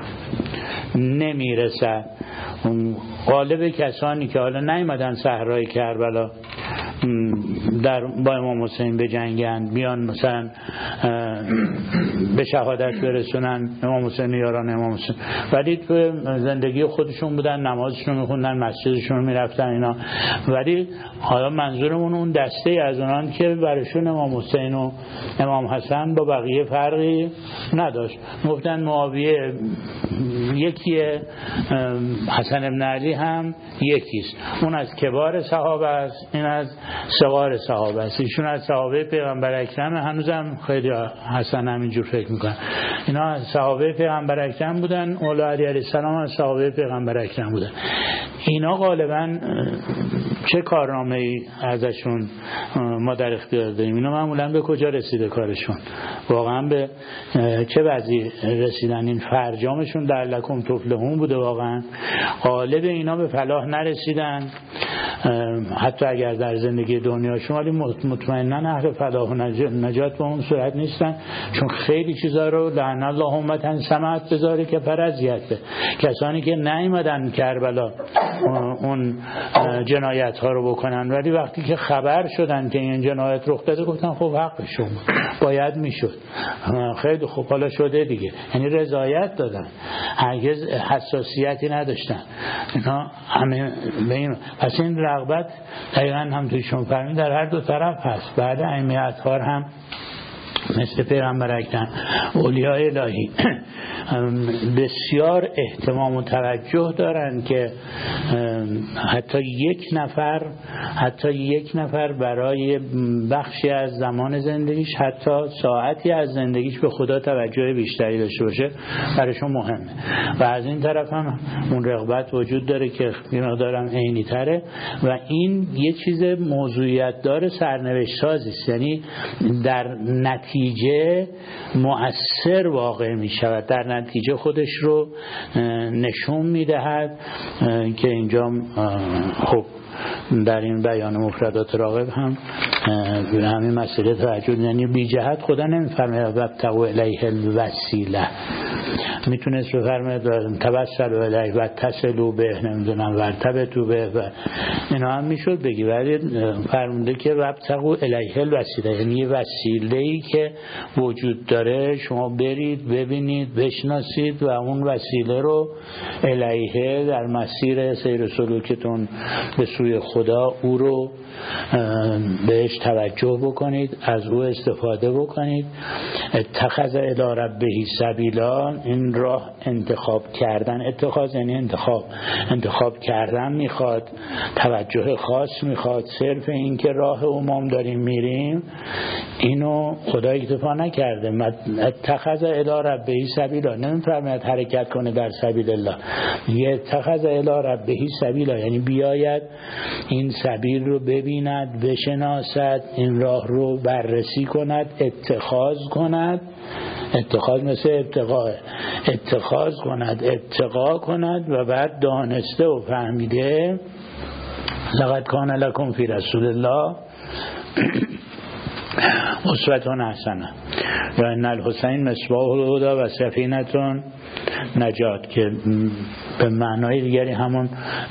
نمیرسد. غالب کسانی که حالا نیومدن صحرای کربلا با امام حسین بجنگن، بیان مثلا به شهادت برسونن امام حسین یاران امام حسین، ولی تو زندگی خودشون بودن، نمازشون میخوندن، مسجدشون میرفتن اینا، ولی حالا منظورمون اون دسته از اونان که برشون امام حسین و امام حسن با بقیه فرقی نداشت. گفتن معاویه یکیه، حسن ابن علی هم یکیست، اون از کبار صحابه است، این از صغار صحابه است. ایشون از صحابه پیغمبر اکرم، هنوزم خیلی حسن همینجور فکر میکنن، اینا از صحابه پیغمبر اکرم بودن، مولا علی علیه السلام از صحابه پیغمبر اکرم بودن. اینا غالبا چه کارنامه‌ای ازشون ما در اختیار داریم؟ اینا معمولا به کجا رسیده کارشون؟ واقعا به چه وضعی رسیدن؟ این فرجامشون در لکم تفلحون بوده؟ واقعا غالب اینا به فلاح نرسیدن حتی اگر در زندگی دنیاشون، ولی مطمئنا اهل فلاح و نجات به اون صورت نیستن، چون خیلی چیزا رو لعن الله امة سمعت بذاره که پرزیت به کسانی که نیومدن کربلا اون جنایت ها رو بکنن، ولی وقتی که خبر شدن که این جنایت رخ داده گفتن خب حقشون باید میشد، خیلی خوب حالا شده دیگه، یعنی رضایت دادن، هرگز حساسیتی نداشتن اینا همه به این. پس این رغبت دقیقا هم تویشون فرمید در هر دو طرف هست. بعد ائمه اطهار هم مثل پیغمبر اکرم اولیاء الهی بسیار اهتمام و توجه دارن که حتی یک نفر برای بخشی از زمان زندگیش، حتی ساعتی از زندگیش به خدا توجه بیشتری داشته باشه برایشون مهمه. و از این طرف هم اون رغبت وجود داره که یه مقدارم عینی تره و این یه چیز موضوعیت داره، سرنوشت سازی است، یعنی در نتیجه مؤثر واقع می شود، در نتیجه خودش رو نشون می دهد که اینجا خب در این بیان مفردات راغب هم به همین مسئله توجه، یعنی بی جهت خدا نمیفرمه وابتغوا الیه الوسیله، میتونست بفرمه توسلوا الیه و تصلوا به، نمیدونم ورتبطوا به و اینا هم میشد بگی، ولی فرموده که وابتغوا الیه الوسیله، یعنی یه وسیله‌ای که وجود داره شما برید ببینید بشناسید و اون وسیله رو الیه در مسیر سیر سلوکتون به سوی خدا او رو بهش توجه بکنید، از او استفاده بکنید. اتخذ الی ربه سبیلا، این راه انتخاب کردن، اتخاذ یعنی انتخاب کردن میخواد، توجه خاص میخواد، صرف این که راه عموم داریم میریم اینو خدا اکتفا نکرده. اتخذ الی ربه سبیلا نمیفرماید حرکت کنه در سبیل الله، یه اتخذ الی ربه سبیلا یعنی بیاید این سبیل رو ببیند، بشناسد، این راه رو بررسی کند، اتخاذ کند. اتخاذ مثل اتخاذ کند، اتقا کند و بعد دانسته و فهمیده. لقد کان لکم فی رسول الله اسوة حسنه یا ان الحسین مصباح الهدی و سفینه نجات، که به معنای دیگری همون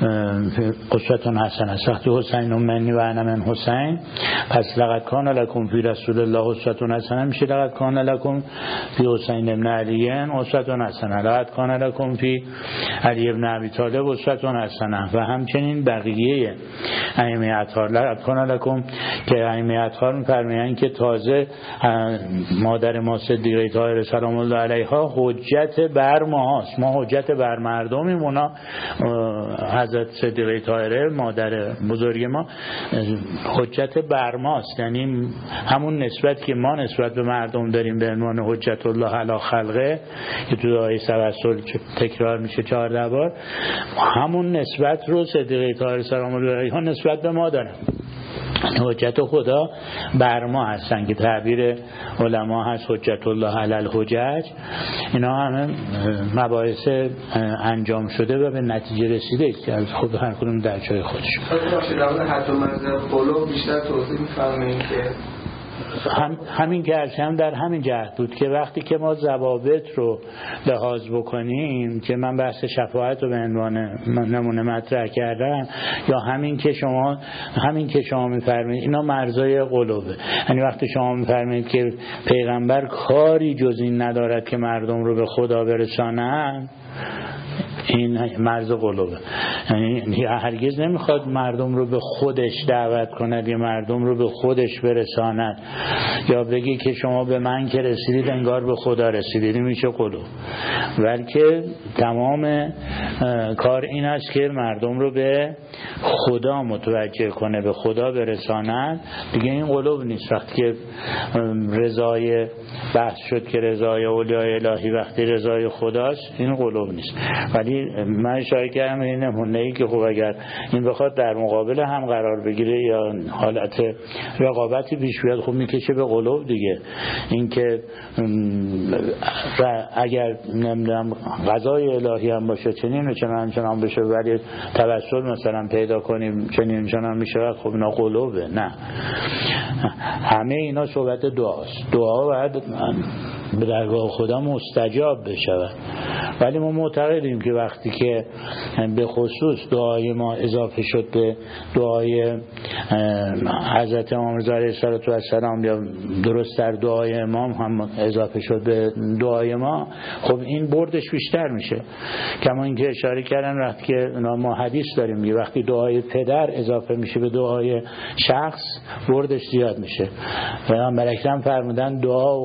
اسوة حسنه، سخت حسین منی و انا من حسین. پس لقد کان لکم فی رسول الله اسوة حسنه میشه لقد کان لکم فی حسین ابن علی اسوة حسنه، لقد کان لکم فی علی ابن ابی طالب اسوة حسنه. و همچنین بقیه ائمه اطهار لقد کان لکم، که ائمه اطهار می‌فرمایند که تازه مادر ما صدیقه طاهره سلام الله علیها حجت بر ما هست، ما حجت بر مردمیم، اونا حضرت صدیقه طاهره مادر بزرگ ما حجت بر ماست، یعنی همون نسبت که ما نسبت به مردم داریم به عنوان حجت الله علی خلقه که تو دعای توسل تکرار میشه 14 بار، همون نسبت رو صدیقه طاهره سلام الله علیها نسبت به ما دارن. حجت خدا بر ما هستن که تعبیر علما هست حجت الله علی الحجج. اینا همه مباحث انجام شده و به نتیجه رسیده که از خود هر کدوم در جای خودش. در حد و مرز قلوب بیشتر توضیح می‌فرمایید که همین که هم در همین جهت بود که وقتی که ما ضوابط رو لحاظ بکنیم، که من بحث شفاعت رو به عنوان نمونه مطرح کردم، یا همین که شما میفرمایید اینا مرزای قلوبه، یعنی وقتی شما میفرمایید که پیغمبر کاری جز این ندارد که مردم رو به خدا برسانند، این مرز قلوبه، یعنی هرگز نمیخواد مردم رو به خودش دعوت کند یا مردم رو به خودش برساند یا بگی که شما به من که رسیدید انگار به خدا رسیدید، میشه قلوب. بلکه تمام کار این است که مردم رو به خدا متوجه کنه، به خدا برساند، دیگه این قلوب نیست. وقتی که رضای بحث شد که رضای اولیاء الهی وقتی رضای خداست، این قلوب نیست. ولی ولی من اشاره کردم این نمونه‌ای که خب اگر این بخواد در مقابل هم قرار بگیره یا حالت رقابتی پیش بیاد خب میکشه به قلوب دیگه. این که اگر نمیدونم قضای الهی هم باشه چنین و چنان بشه ولی توسل مثلا پیدا کنیم چنین میشه خب اینا قلوبه. نه، همه اینا صحبت دعاست. دعا باید به درگاه خدا مستجاب بشود، ولی ما معتقدیم که وقتی که به خصوص دعای ما اضافه شد به دعای حضرت امام رضا علیه السلام یا درست در دعای امام هم اضافه شد به دعای ما، خب این بردش بیشتر میشه. کما اینکه اشاره کردن وقتی که ما حدیث داریم یه وقتی دعای پدر اضافه میشه به دعای شخص بردش زیاد میشه. پیامبر اکرم فرمودن دعا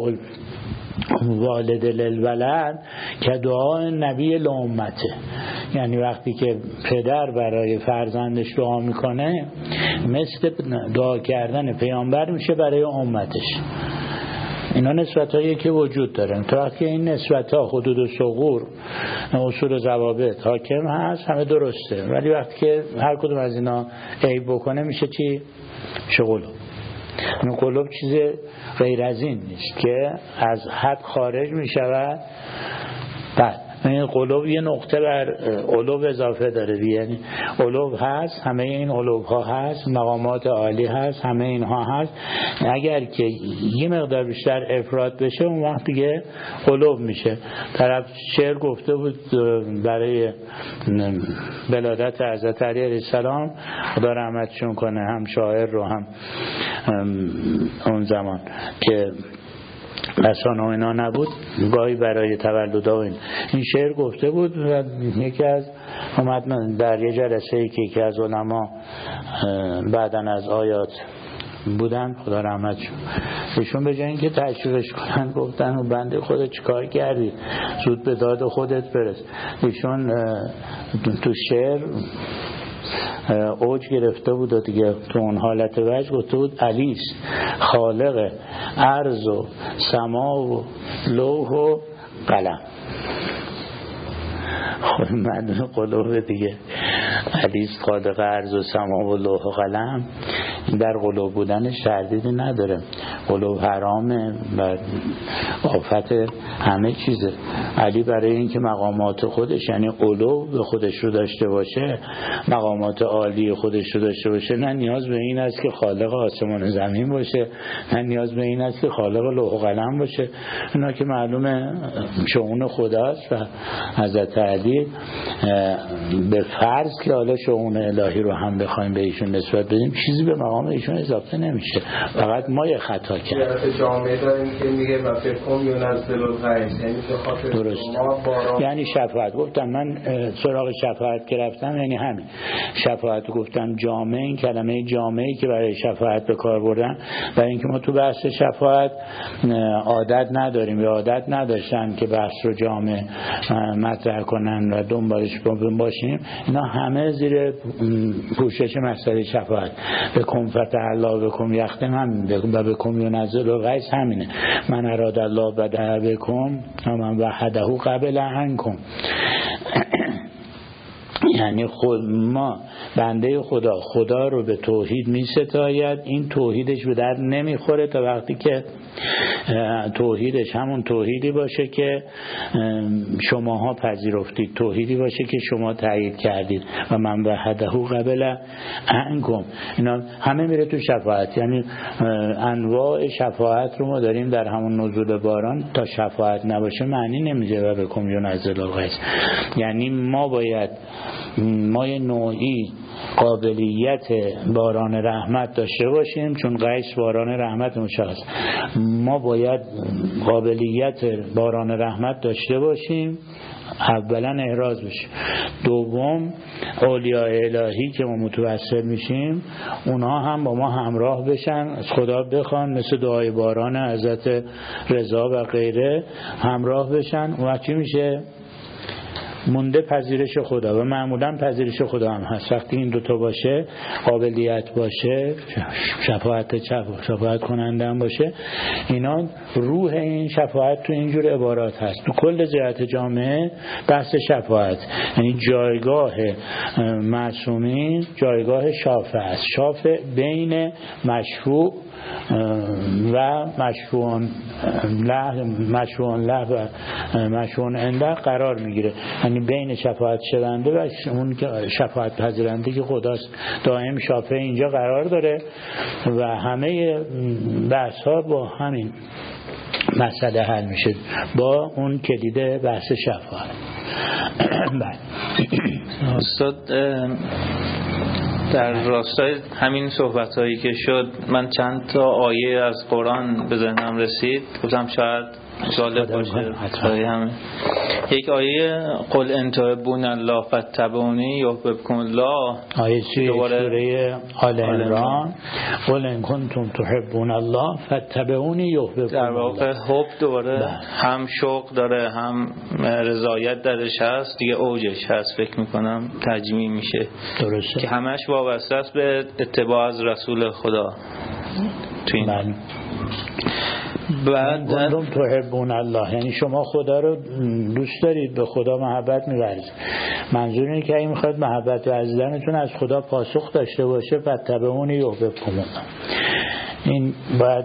والد للولد که دعای نبی لامته، یعنی وقتی که پدر برای فرزندش دعا میکنه مثل دعا کردن پیامبر میشه برای امتش. اینا نسبت‌هایی که وجود دارن. تا وقتی این نسبت‌ها حدود و ثغور اصول و ضوابط حاکم هست همه درسته، ولی وقتی که هر کدوم از اینا عیب بکنه میشه چی؟ میشه قلوب. این قلوب چیز غیر از این نیست که از حد خارج می شود. بعد این قلوب یه نقطه بر قلوب اضافه داره، یعنی قلوب هست، همه این قلوب ها هست، مقامات عالی هست، همه اینها هست. اگر که یه مقدار بیشتر افراد بشه اون وقت دیگه قلوب میشه. طرف شعر گفته بود برای ولادت حضرت علی علیه السلام، خدا رحمتشون کنه، هم شاعر رو هم اون زمان که رسانه و اینا نبود گاهی برای تولد این شعر گفته بود و یکی از اومد در یه جلسه‌ای که یکی از علما بعدن از آیات بودن خدا رحمتشون، ایشون به جای اینکه تشویقش کنن گفتن و بنده خودت چیکار کردی زود به داد خودت برس. ایشون تو شعر اوج گرفته بود و دیگه تو اون حالت وجه گفته بود علیست خالق ارض و سما و لوح و قلم. خود معنی قلوب دیگه علیست خالق ارض و سما و لوح و قلم در قلوب بودنش تردیدی نداره. قلوب حرامه و آفت همه چیزه. علی برای اینکه مقامات خودش یعنی قلوب خودش رو داشته باشه، مقامات عالی خودش رو داشته باشه، نه نیاز به این است که خالق آسمان و زمین باشه، نه نیاز به این است که خالق لوح و قلم باشه. اینا که معلومه شؤون خداست و حضرت علی به فرض که حالا شؤون الهی رو هم بخوایم به ایشون نسبت بدیم چیزی به مقام ایشون اضافه نمیشه، فقط ما یه خطا کردیم. جامعه داریم که میگه و فکرم ينزل الغیث، یعنی به خاطر درست. یعنی شفاعت. گفتم من سراغ شفاعت که رفتم یعنی همین شفاعت گفتم. جامعه، این کلمه جامعه‌ای که برای شفاعت به کار بردن، برای اینکه ما تو بحث شفاعت عادت نداریم یا عادت نداشتن که بحث رو جامعه مطرح کنن و دنبالش باشیم، اینا همه زیر پوشش مسئله شفاعت. به کم فتح الله بکم یختم هم و بکم ینزل الغیث همینه. من اراد الله بدع بکم و من وحده قبل عنکم. یعنی خود ما بنده خدا رو به توحید می ستاید، این توحیدش به درد نمیخوره تا وقتی که توحیدش همون توحیدی باشه که شماها پذیرفتید، توحیدی باشه که شما تایید کردید و من وحده قبل عنکم. اینا همه میره تو شفاعت. یعنی انواع شفاعت رو ما داریم در همون نزول باران. تا شفاعت نباشه معنی نمیده و بکم ینزل الغیث. یعنی ما یه نوعی قابلیت باران رحمت داشته باشیم، چون غیث باران رحمت مشخص. ما باید قابلیت باران رحمت داشته باشیم، اولا احراز بشیم. دوم اولیاء الهی که ما متوسل میشیم اونها هم با ما همراه بشن، از خدا بخوان، مثل دعای باران حضرت رضا و غیره همراه بشن. اون وقت چی میشه؟ مونده پذیرش خدا و معمولا پذیرش خدا هم هست. وقتی این دوتا باشه، قابلیت باشه، شفاعت کننده هم باشه، اینا روح این شفاعت تو اینجور عبارات هست. تو کل جهت جامعه بحث شفاعت، یعنی جایگاه معصومین جایگاه شافع است. شافع بین مشفوع و مشفوعان له و مشفوعان عنده قرار میگیره، یعنی بین شفاعت شونده و اون که شفاعت پذیرنده که خداست. دائم شافع اینجا قرار داره و همه بحث ها با همین مسئله حل میشه، با اون کلید بحث شفاعت. استاد در راستای همین صحبت هایی که شد، من چند تا آیه از قرآن به ذهنم رسید، گفتم شاید جالب باشه. یک آیه قل ان تحبون الله فاتبعونی یحببکم الله، آیه سوره آل عمران، قل ان کنتم تحبون الله فاتبعونی یحببکم الله. در واقع حب دوباره هم شوق داره هم رضایت درش هست دیگه، اوجش هست فکر میکنم ترجمه میشه. درسته که همش وابسته است به اتباع از رسول خدا. تو این بعد گفتم تحبون الله، یعنی شما خدا رو دوست دارید، به خدا محبت می‌ورزید. منظور اینه که اگه میخواید محبت ورزیدنتون از خدا پاسخ داشته باشه، فاتبعونی یحببکم الله. این باید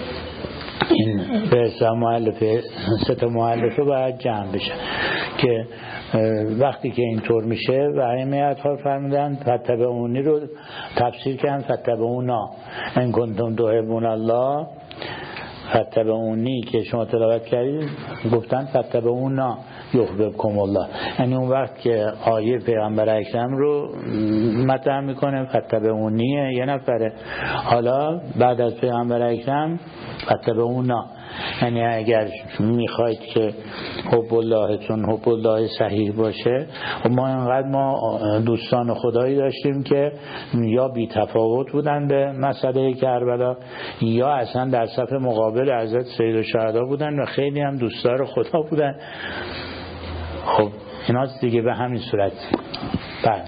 این به حساب مؤلفه، سه تا مؤلفه باید جمع بشه که وقتی که اینطور میشه و ائمه اطهار فرمودن فاتبعونی رو تفسیر کردن فاتبعونا ان کنتم تحبون الله، فاتبعونی که شما تلاوت کردید گفتن فاتبعونا یحببکم الله. یعنی اون وقت که آیه پیغمبر اکرم رو مطرح میکنه فاتبعونی یه نفره، حالا بعد از پیغمبر اکرم فاتبعونا، یعنی اگر میخواید که حب اللهتون حب الله صحیح باشه، و ما اینقدر ما دوستان خدایی داشتیم که یا بی تفاوت بودن به مسئله کربلا یا اصلا در صف مقابل حضرت سیدالشهدا بودن و خیلی هم دوستدار خدا بودن. خب اینا دیگه به همین صورت. بله.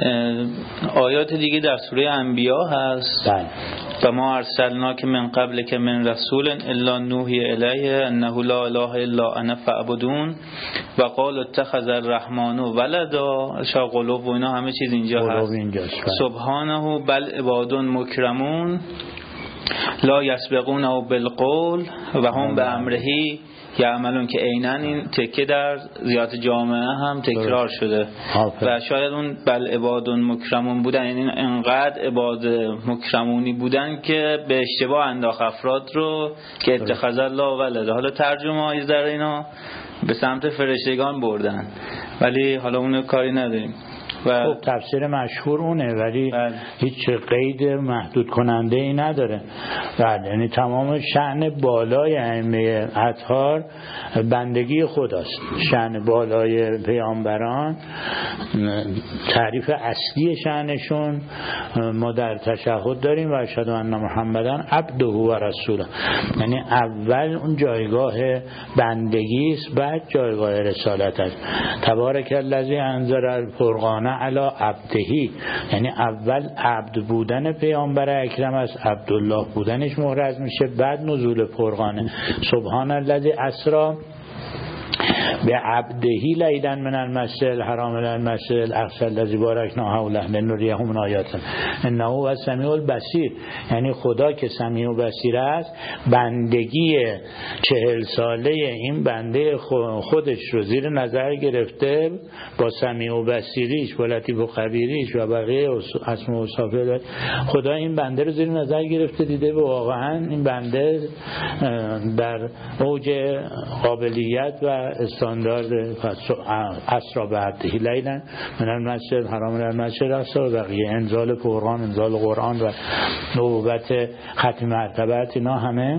آیات دیگه در سوره انبیا هست. بله. و ما ارسلناک من قبل که من رسول الا نوحی الیه انه لا اله الا انا فاعبدون و قال اتخذ الرحمن ولدا. قلوب و اینا همه چیز اینجا هست. سبحانه بل عباد مکرمون لا یسبقونه بالقول و هم به امرهی یعملون، که عیناً این تکه در زیارت جامعه هم تکرار شده و شاید اون بل عباد مکرمون بودن، یعنی انقدر عباد مکرمونی بودن که به اشتباه انداخت افراد رو که اتخذ الله ولد. حالا ترجمه های در اینا به سمت فرشتگان بردن، ولی حالا اون کاری نداریم. خب تفسیر مشهور اونه، ولی هیچ قید محدود کننده ای نداره. یعنی تمام شأن بالای ائمه اطهار بندگی خداست. شأن بالای پیامبران، تعریف اصلی شأنشون ما در تشهد داریم و اشهد ان محمدن عبده و رسوله، یعنی اول اون جایگاه بندگی است، بعد جایگاه رسالت است. تبارک الذی انزل الفرقان علی عبدهی، یعنی اول عبد بودن پیامبر اکرم است، عبدالله بودنش محرز میشه، بعد نزول فرقانه. سبحان الذی اسری به عبدهی لیلا من المسجد الحرام الى المسجد الاقصی الذی بارکنا حوله لنریه من آیاتنا انه هو السمیع البصیر. یعنی خدا که سمیع و بصیر است، بندگی 40 ساله این بنده خودش رو زیر نظر گرفته با سمیع و بصیریش، با لطیف و خبیریش و بقیه اسماء و صفات. خدا این بنده رو زیر نظر گرفته، دیده واقعا این بنده در اوج قابلیت و استاندارد اسرا به عبدهی لیلا من المسجد الحرام الى المسجد الاقصی و بقیه انزال فرقان، انزال قرآن و نبوت ختم مرتبت، اینا همه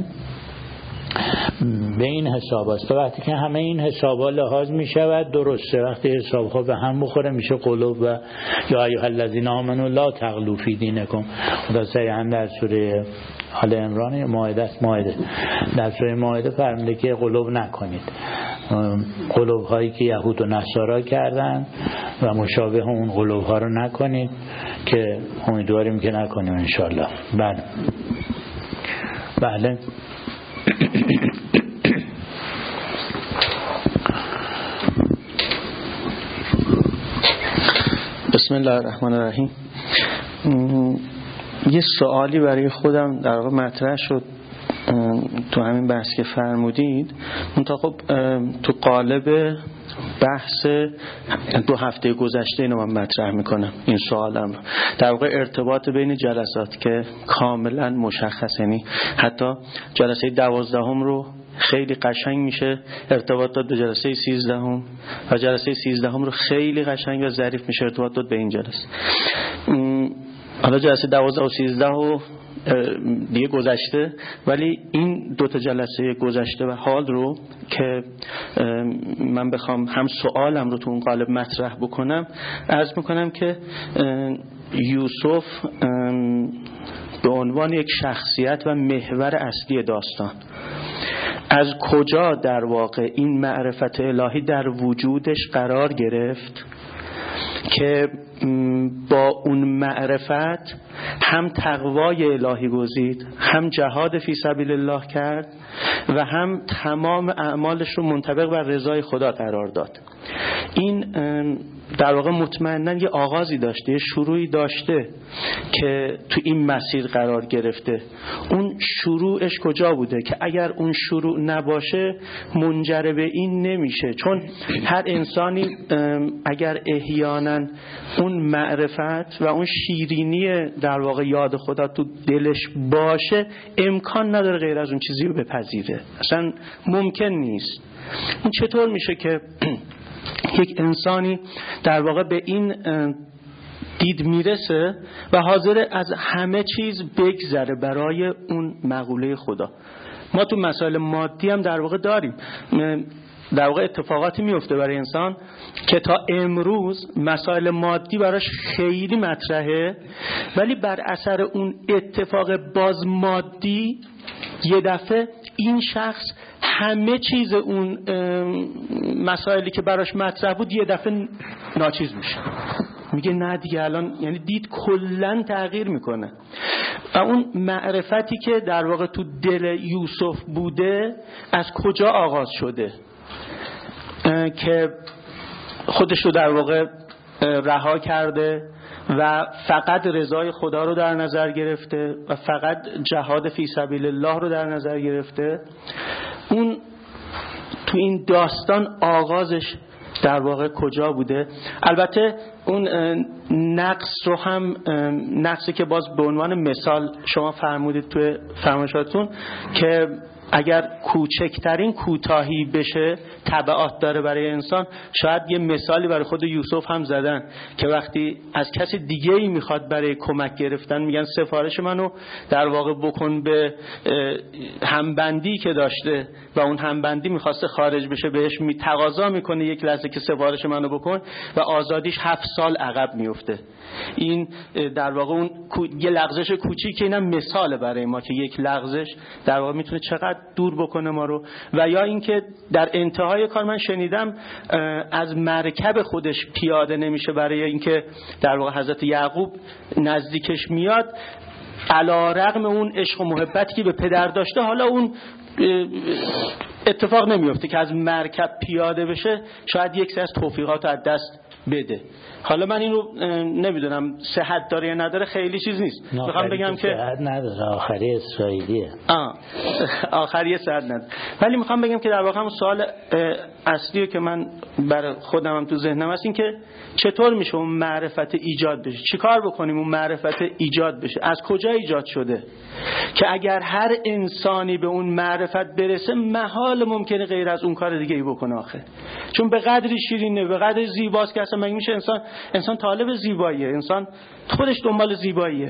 به این حساب است. وقتی که همه این حسابا لحاظ می شود درسته، وقتی حسابها به هم بخوره میشه قلوب. و یا ایها الذین آمنوا لا تغلوا فی دینکم. خدا صریحا در سوره آل عمران مائده در سوره مائده فرموده که قلوب نکنید. قلوب هایی که یهود و نصارا کردن و مشابه اون قلوب ها رو نکنید که امیدواریم که نکنیم انشالله. بله بسم الله الرحمن الرحیم. یه سوالی برای خودم در واقع مطرح شد تو همین بحث که فرمودید. منتها خب تو قالب بحث 2 هفته گذشته اینو من مطرح میکنم این سوالم در واقع ارتباط بین جلسات که کاملا مشخص، یعنی حتی جلسه 12 رو خیلی قشنگ میشه ارتباط داد به جلسه 13 و جلسه 13 رو خیلی قشنگ و ظریف میشه ارتباط داد به این جلسه. حالا جلسه 12 و 13 دیگه گذشته، ولی این 2 جلسه گذشته و حال رو که من بخوام هم سوالم رو تو اون قالب مطرح بکنم، عرض میکنم که یوسف به عنوان یک شخصیت و محور اصلی داستان از کجا در واقع این معرفت الهی در وجودش قرار گرفت که با اون معرفت هم تقوای الهی گزید، هم جهاد فی سبیل الله کرد و هم تمام اعمالش رو منطبق بر رضای خدا قرار داد. این در واقع مطمئناً یه آغازی داشته، یه شروعی داشته که تو این مسیر قرار گرفته. اون شروعش کجا بوده که اگر اون شروع نباشه منجر به این نمیشه، چون هر انسانی اگر احیانا اون معرفت و اون شیرینی در واقع یاد خدا تو دلش باشه امکان نداره غیر از اون چیزی رو بپذیره، اصلا ممکن نیست. این چطور میشه که یک انسانی در واقع به این دید میرسه و حاضر از همه چیز بگذره برای اون مقوله خدا؟ ما تو مسائل مادی هم در واقع داریم، در واقع اتفاقاتی میفته برای انسان که تا امروز مسائل مادی براش خیلی مطرحه، ولی بر اثر اون اتفاق باز مادی یه دفعه این شخص همه چیز اون مسائلی که براش مطرح بود یه دفعه ناچیز میشه، میگه نه دیگه الان، یعنی دید کلن تغییر میکنه. و اون معرفتی که در واقع تو دل یوسف بوده از کجا آغاز شده که خودش رو در واقع رها کرده و فقط رضای خدا رو در نظر گرفته و فقط جهاد فی سبیل الله رو در نظر گرفته. اون تو این داستان آغازش در واقع کجا بوده؟ البته اون نقص رو هم، نقصی که باز به عنوان مثال شما فرمودید توی فرمایشاتون که اگر کوچکترین کوتاهی بشه تبعات داره برای انسان، شاید یه مثالی برای خود یوسف هم زدن که وقتی از کسی دیگه ای میخواد برای کمک گرفتن میگن سفارش منو در واقع بکن به همبندی که داشته و اون همبندی میخواسته خارج بشه، بهش تقاضا میکنه یک لحظه که سفارش منو بکن و آزادیش 7 سال عقب میفته. این در واقع اون یه لغزش کوچیک، اینم مثال برای ما که یک لغزش در واقع میتونه چقدر دور بکنه ما رو. و یا اینکه در انتهای کار من شنیدم از مرکب خودش پیاده نمیشه برای اینکه در واقع حضرت یعقوب نزدیکش میاد، علی رغم اون عشق و محبتی که به پدر داشته حالا اون اتفاق نمیفته که از مرکب پیاده بشه، شاید یک سری از توفیقات از دست بده. حالا من اینو نمیدونم صحت داره یا نداره، خیلی چیز نیست. میخوام بگم که صحت نداره، آخری اسرائیلیه. آخری صحت نداره، ولی میخوام بگم که در واقع هم سوال اصلی که من برای خودم هم تو ذهنم هست این که چطور میشه اون معرفت ایجاد بشه، چیکار بکنیم اون معرفت ایجاد بشه، از کجا ایجاد شده که اگر هر انسانی به اون معرفت برسه محال ممکنه غیر از اون کار دیگه ای بکنه آخه، چون به قدری شیرینه، به قدری زیباست که اصلا مگه میشه انسان طالب زیباییه، انسان خودش دنبال زیباییه.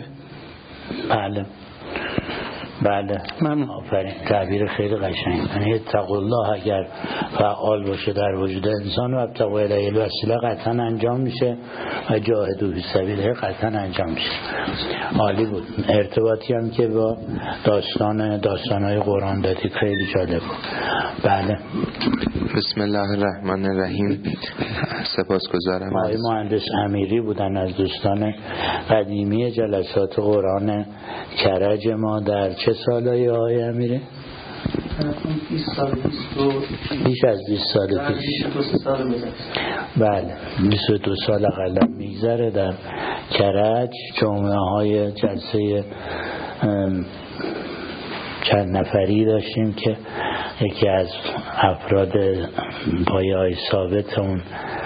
بله آفرین، تعبیر خیلی قشنگ. یعنی اتقوا الله اگر فعال باشه در وجود انسان و ابتغوا الیه الوسیله قطعا انجام میشه و جاهدوا فی سبیله قطعا انجام میشه. عالی بود. ارتباطی هم که با داستانهای قرآن دادید خیلی جالب بود. بله بسم الله الرحمن الرحیم. سپاسگزارم. آقای مهندس امیری بودن از دوستان قدیمی جلسات قرآن کرج ما. در چه سالایی آقای امیری؟ 20 سال، بیش از 20 سال پیش. 22 سال گذشته. بله 22 سال اقلا میگذره. در کرج جمعه های جلسه چند نفری داشتیم که یکی از افراد پایه های ثابت اون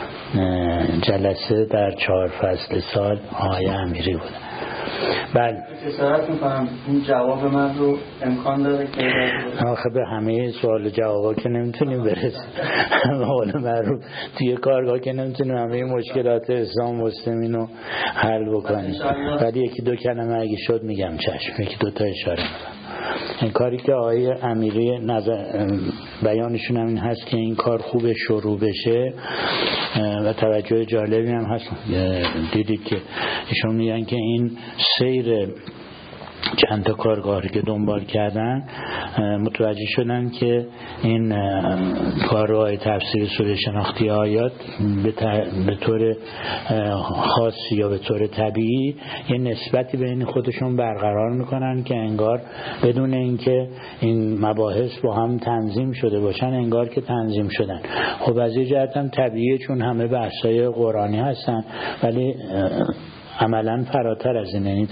جلسه در 4 فصل سال آقای امیری بود. بله جسارت میکنم این جواب من رو امکان داره که آخه به همه سوال جوابا که نمیتونیم برسیم. حالا معروف توی کارگاه که نمیتونیم همه مشکلات اسلام مسلمین رو حل بکنیم، ولی یکی دو کلمه اگه شد میگم چشم، یکی دو تا اشاره میکنم. این کاری که آقای امیری بیانشون هم این هست که این کار خوب شروع بشه و توجه جالبی هم هست. دیدید که ایشون میگن که این سیر چند تا کارگاهی که دنبال کردن متوجه شدن که این کارهای تفسیر سوره شناختی آیات به طور خاصی یا به طور طبیعی یه نسبتی بین خودشون برقرار میکنن که انگار بدون اینکه این مباحث با هم تنظیم شده باشن انگار که تنظیم شدن. خب از این جهت هم طبیعیه چون همه بحثای قرآنی هستن، ولی عملا فراتر از این، یعنی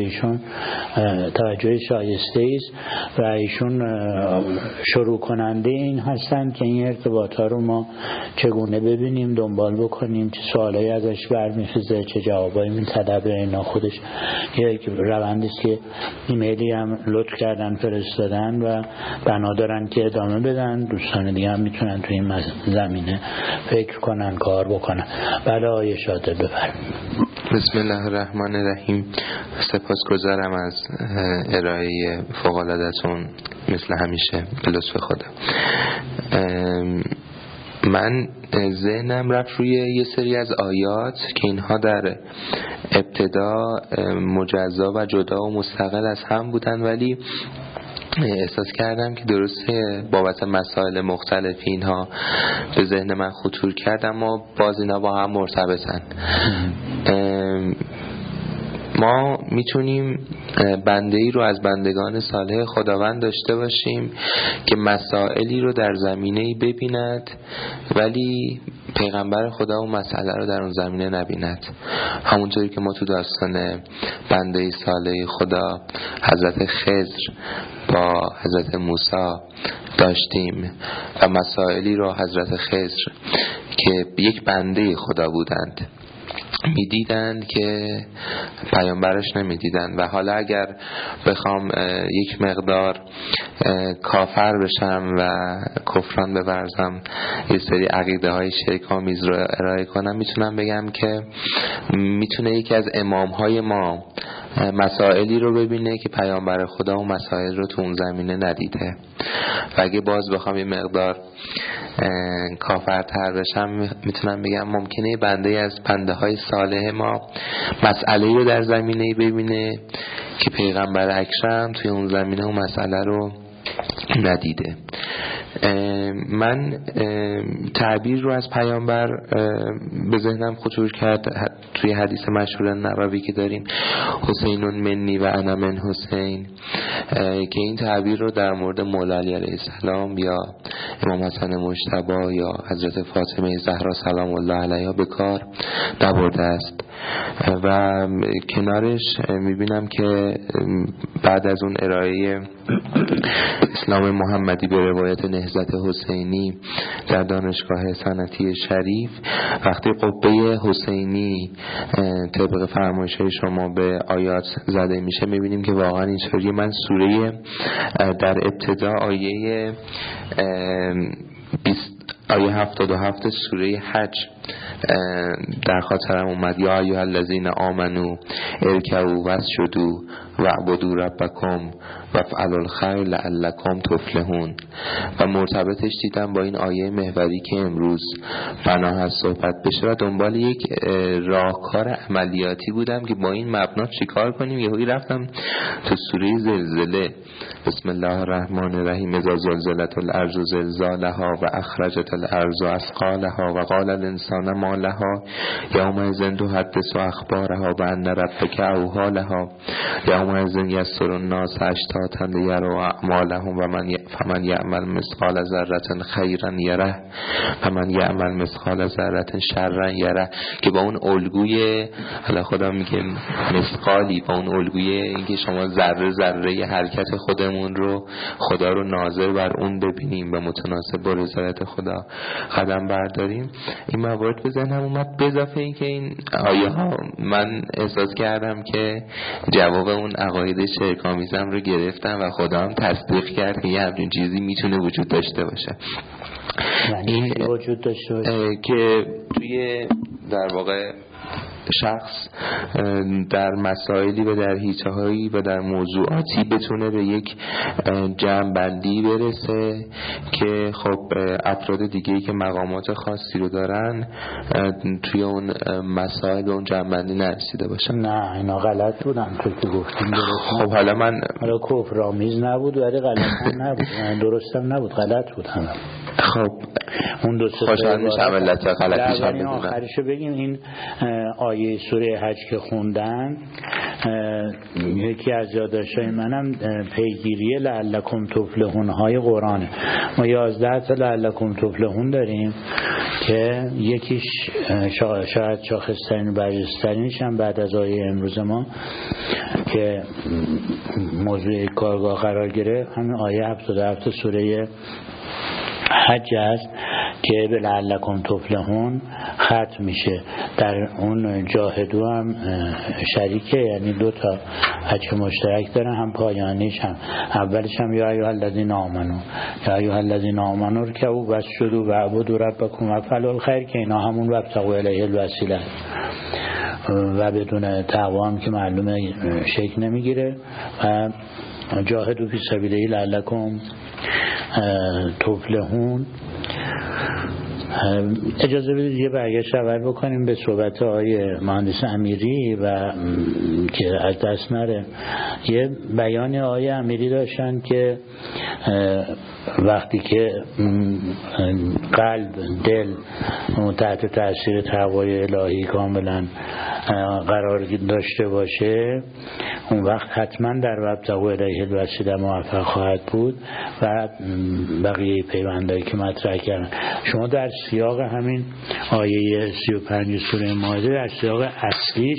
توجه شایسته است و ایشون شروع کننده این هستند که این ارتباط ها رو ما چگونه ببینیم، دنبال بکنیم، چه سوالایی ازش برمیخیزه، چه جوابایی میطلبه. اینا خودش یک روندی است که ایمیلی هم لطف کردن فرستادن و بنا دارن که ادامه بدن. دوستان دیگه هم میتونن توی این زمینه فکر کنن، کار بکنن. بله آقای شاطر بفرمایید. بسم الله الرحمن الرحیم. سپاسگزارم از ارائه فوق‌العاده‌تون مثل همیشه به لطف خدا. من ذهنم رفت روی یه سری از آیات که اینها در ابتدا مجزا و جدا و مستقل از هم بودن، ولی احساس کردم که درسته بابت مسائل مختلف اینها به ذهن من خطور کرد، اما باز اینا با هم مرتبطن. ما میتونیم بنده‌ای رو از بندگان صالح خداوند داشته باشیم که مسائلی رو در زمینه‌ای ببیند ولی پیغمبر خدا اون مسئله رو در اون زمینه نبیند. همونطوری که ما تو داستان بنده صالح خدا حضرت خضر با حضرت موسی داشتیم و مسائلی رو حضرت خضر که یک بنده خدا بودند میدیدند که پیامبرش نمیدیدند. و حالا اگر بخوام یک مقدار کافر بشم و کفران بورزم، یه سری عقیده های شرک آمیز رو ارائه کنم، میتونم بگم که میتونه یکی از امام های ما مسائلی رو ببینه که پیامبر خدا اون مسائل رو تو اون زمینه ندیده. و اگه باز بخوام یه مقدار کافرتر بشم، میتونم بگم ممکنه بنده از بنده های صالح ما مسئله رو در زمینه ببینه که پیغمبر اکرم توی اون زمینه اون مسئله رو ندیده. من تعبیر رو از پیامبر به ذهنم خطور کرد توی حدیث مشهور نبوی که داریم، حسینون منی و انا من حسین، که این تعبیر رو در مورد مولا علی علیه السلام یا امام حسن مجتبی یا حضرت فاطمه زهرا سلام الله علیها به کار نبرده است. و کنارش میبینم که بعد از اون ارائه اسلام محمدی به روایت نهضت حسینی در دانشگاه صنعتی شریف، وقتی قبه حسینی طبق فرمایش‌های شما به آیات زده میشه، میبینیم که واقعا اینطوری. من سوره در ابتدا آیه 77 سوره حج در خاطرم اومد یا ایها الذین آمنو ارکعوا واسجدوا واعبدوا ربکم وافعلوا الخیر لعلکم تفلحون و مرتبطش دیدم با این آیه محوری که امروز بنا هست صحبت بشه و دنبال یک راهکار عملیاتی بودم که با این مبنا چیکار کنیم. یهویی رفتم تو سوره زلزله، بسم الله الرحمن الرحیم، اذا زلزلت الارض زلزالها و اخرجت الارض اثقالها و قال الانسان ما لها یومئذ تحدث اخبارها بان ربک اوحی لها یومئذ یسر الناس اشتاتا لیروا اعمالهم و فمن یعمل مثقال ذره خیرا یره و من یعمل مثقال ذره شرا یره، که با اون الگوی حالا خدا میگه مثقالی، با اون الگوی اینکه شما ذره ذره حرکت خودمون رو خدا رو ناظر بر اون ببینیم و متناسب با رسالت خدا قدم برداریم. این موارد به ذهنم اومد. به اضافه اینکه این آیه ها من احساس کردم که جواب اون عقاید شرک‌آمیزم رو گرفتم و خدا هم تصدیق کرد که یه همچین چیزی میتونه وجود داشته باشه. این وجود داشته باشه که توی در واقع شخص در مسائلی و در حیطه‌هایی و در موضوعاتی بتونه به یک جمع‌بندی برسه که خب افراد دیگه‌ای که مقامات خاصی رو دارن توی اون مسائل اون جمع‌بندی نرسیده باشن. نه اینا غلط بودن تو که گفتیم درست. خب حالا کفرآمیز نبود ولی غلط هم نبود، درستم نبود، غلط بود هم. خب اون دو سه خوشحال میشم علت غلطیش هم بدونم. آخرشو بگیم. این آیه سوره حج که خوندن یکی از یادداشت‌های منم پیگیری لعلکم تفلحون های قرآنه. ما 11 تا لعلکم تفلحون داریم که یکیش شاید شاخص‌ترین و برجسته‌ترینش هم بعد از آیه امروز ما که موضوع کارگاه قرار گرفت همین آیه 77 سوره حج است که به لعلکم تفلحون ختم میشه. در اون جاهدو هم شریکه، یعنی دو تا حج مشترک دارن، هم پایانیش هم اولش هم یا ایها الذین آمنو یا ایها الذین آمنو ارکعوا واسجدوا واعبدوا ربکم وافعلوا الخیر که اینا همون وابتغوا الیه الوسیله و بدون تقوا هم که معلومه شکل نمیگیره و جاهدوا فی سبیله لعلکم تفلحون. اجازه بدید یه برگشت اول بکنیم به صحبت آقای مهندس امیری و که از دست نره. یه بیان آقای امیری داشتن که وقتی که قلب دل تحت تاثیر تقوای الهی کاملا قرار داشته باشه اون وقت حتما در وابتغوا الیه الوسیله موفق خواهد بود و بقیه پیوندهایی که مطرح کردن. شما در سیاق همین آیه 35 سوره مائده در سیاق اصلیش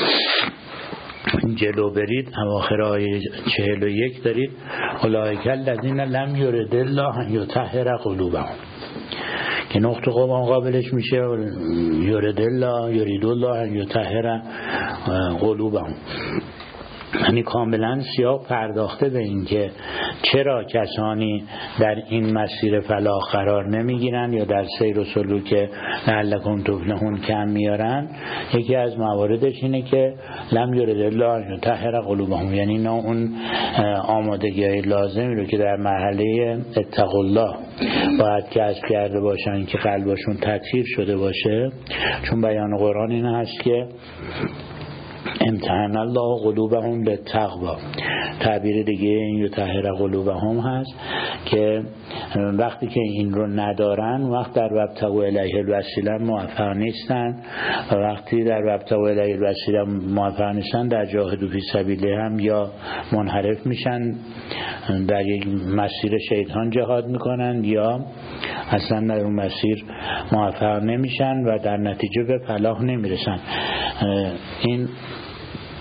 جلو برید اواخر آیه 41 دارید اولئک الذین لم یرد الله ان یطهر قلوبهم که نقطه قابلش میشه یرد الله یرید الله ان یطهر قلوبهم، یعنی کاملا سیاق پرداخته به این که چرا کسانی در این مسیر فلاح قرار نمیگیرن یا در سیر و سلوک لعلکم تفلحون کم میارن. یکی از مواردش اینه که لم یرد الله ان یطهر قلوبهم، یعنی نه اون آمادگی لازمی رو که در مرحله اتقوا الله باید کسب کرده باشن که قلبشون تطهیر شده باشه. چون بیان قرآن این هست که امتحان الله قلوبهم للتقوا، تعبیر دیگه این یطهر قلوبهم هست که وقتی که این رو ندارن وقت در وابتغوا الیه الوسیله موفق نیستن و وقتی در وابتغوا الیه الوسیله موفق نیستن در جاهدوا فی سبیله هم یا منحرف میشن، در یک مسیر شیطان جهاد میکنن یا اصلا در اون مسیر موفق نمیشن و در نتیجه به فلاح نمیرسن. این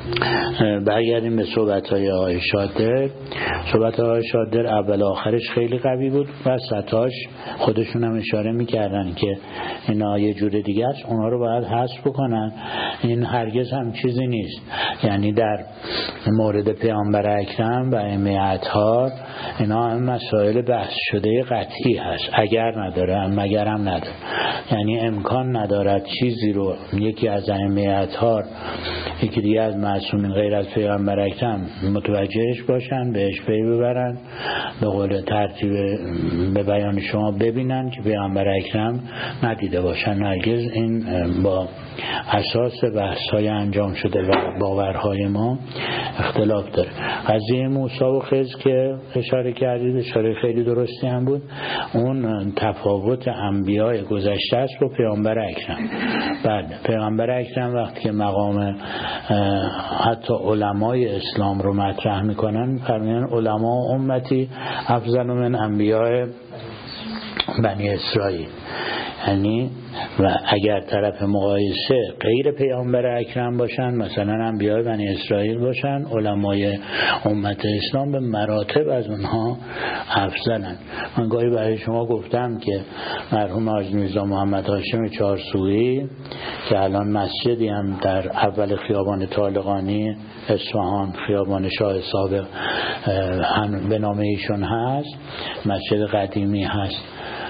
برگردیم به صحبت‌های آقای شادر. صحبت‌های آقای شادر اول آخرش خیلی قوی بود، وسطاش خودشون هم اشاره می‌کردن که اینا یه جور دیگه است، اونا رو باید حذف بکنن. این هرگز هم چیزی نیست. یعنی در مورد پیامبر اکرم و ائمه اطهار اینا هم مسائل بحث شده قطعی هست، اگر نداره مگر هم نداره. یعنی امکان ندارد چیزی رو یکی از ائمه اطهار یکی دیگه از معصومین غیر از پیامبر اکرم متوجهش باشن، بهش پی ببرن، به قول ترتیب به بیان شما ببینن که پیامبر اکرم ندیده باشن. هرگز این با اساس بحث‌های انجام شده و باورهای ما اختلاف داره. قضیه موسی و خضر که اشاره کردید اشاره خیلی درستی هم بود. اون تفاوت انبیاء گذشته است با پیامبر اکرم. بعد پیامبر اکرم وقتی که مقام حتی علمای اسلام رو مطرح میکنن فرمودن علما امتی افضل من انبیاء بنی اسرائیل. یعنی و اگر طرف مقایسه غیر پیامبر اکرم باشن، مثلا انبیاء بنی اسرائیل باشن، علمای امت اسلام به مراتب از اونها افضلن. من گاهی برای شما گفتم که مرحوم حاج میرزا محمد هاشم چارسویی که الان مسجدی هم در اول خیابان طالقانی اصفهان، خیابان شاه سابق هم به نام ایشون هست، مسجد قدیمی هست،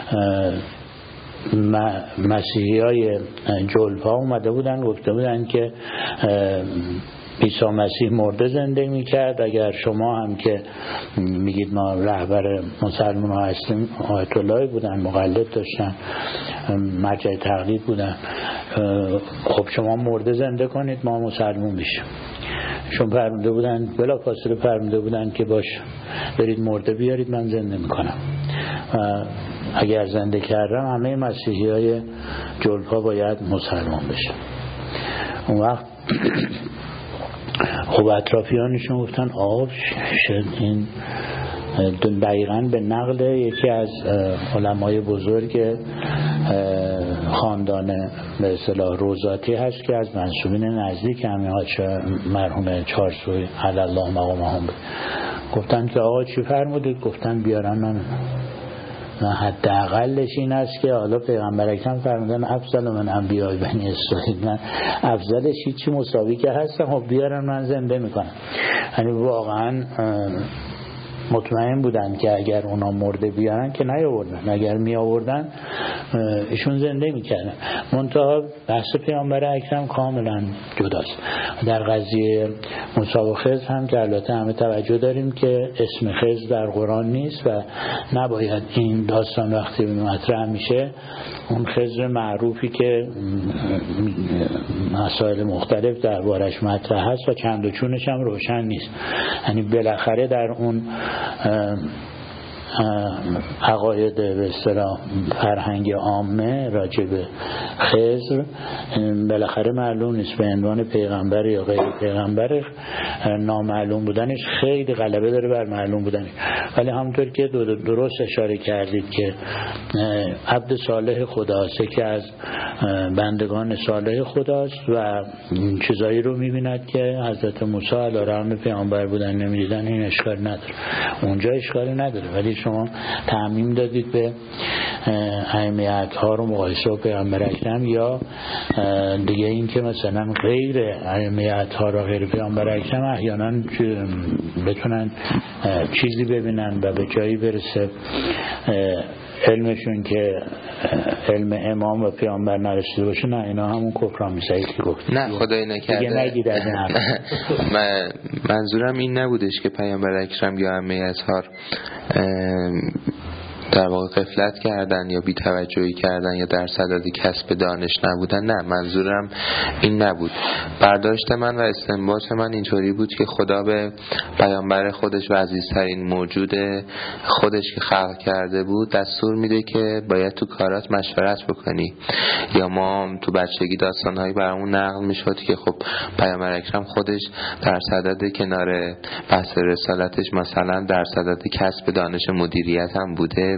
مسیحی های جلپا اومده بودن گفته بودن که عیسی مسیح مرده زنده میکرد. اگر شما هم که میگید ما رهبر مسلمان ها هستیم، آیت الله بودن، مقلد داشتن، مرجع تقلید بودن، خب شما مرده زنده کنید ما مسلمان بشیم. شما فرموده بودن بلا فاصله فرموده بودن که باش برید مرده بیارید من زنده میکنم. اگر زنده کردم همه مسیحی های جلپا باید مسلمان بشن. اون وقت خب اطرافیانشون گفتن آب شد. این دقیقاً به نقل یکی از علمای بزرگ خاندان به اصطلاح روزاتی هست که از منسوبین نزدیک همین مرحوم چارسوی علی الله مقامهم گفتن که آقا چی فرمودید؟ گفتن بیارن من حداقلش این است که حالا پیغمبر اکرم فرمودن افضل من انبیاء بنی اسرائیل، من افضلش هیچی مساوی که هستم خب بیارن من زنده میکنم. یعنی واقعا مطمئن بودن که اگر اونا مرده بیارن که نیاوردن، اگر می آوردن ایشون زنده میکردن. منتها بحث پیامبر اکرم کاملا جداست. در قضیه موسی و خضر هم که البته همه توجه داریم که اسم خضر در قرآن نیست و نباید این داستان وقتی مطرح میشه اون خضر معروفی که مسائل مختلف دربارش مطرح هست و چند و چونش هم روشن نیست. یعنی بالاخره در اون عقاید به اصطلاح فرهنگ عامه راجع به خضر بالاخره معلوم نیست. به عنوان پیغمبر یا غیر پیغمبر نامعلوم بودنش خیلی غلبه داره بر معلوم بودنش. ولی همونطور که درست اشاره کردید که عبد صالح خداست که از بندگان صالح خداست و چیزایی رو میبیند که حضرت موسی علیه السلام پیامبر بودن نمیدیدن، این اشکال نداره، اونجا اشکالی نداره. ولی شما تعمیم دادید به ائمه ها رو مقایسه با پیامبر اکرم یا دیگه این که مثلا غیر ائمه ها رو غیر پیامبر اکرم احیانا بتونن چیزی ببینن و به جایی برسه علمشون که علم امام و پیامبر نرسیده باشه. نه اینا همون کفرآمیزی که گفت. نه خدای نکرده. منظورم این نبودش که پیامبر اکرم یا ائمه اطهار در واقع غفلت کردن یا بی‌توجهی کردن یا در صدد کسب دانش نبودن. نه منظورم این نبود. برداشت من و استنباط من اینطوری بود که خدا به پیامبر خودش و عزیزترین موجود خودش که خلق کرده بود دستور میده که باید تو کارات مشورت بکنی. یا ما تو بچگی داستانهایی برامون نقل میشد که خب پیامبر اکرم خودش در صدد کنار بحث رسالتش مثلا در صدد کسب دانش مدیریت هم بوده،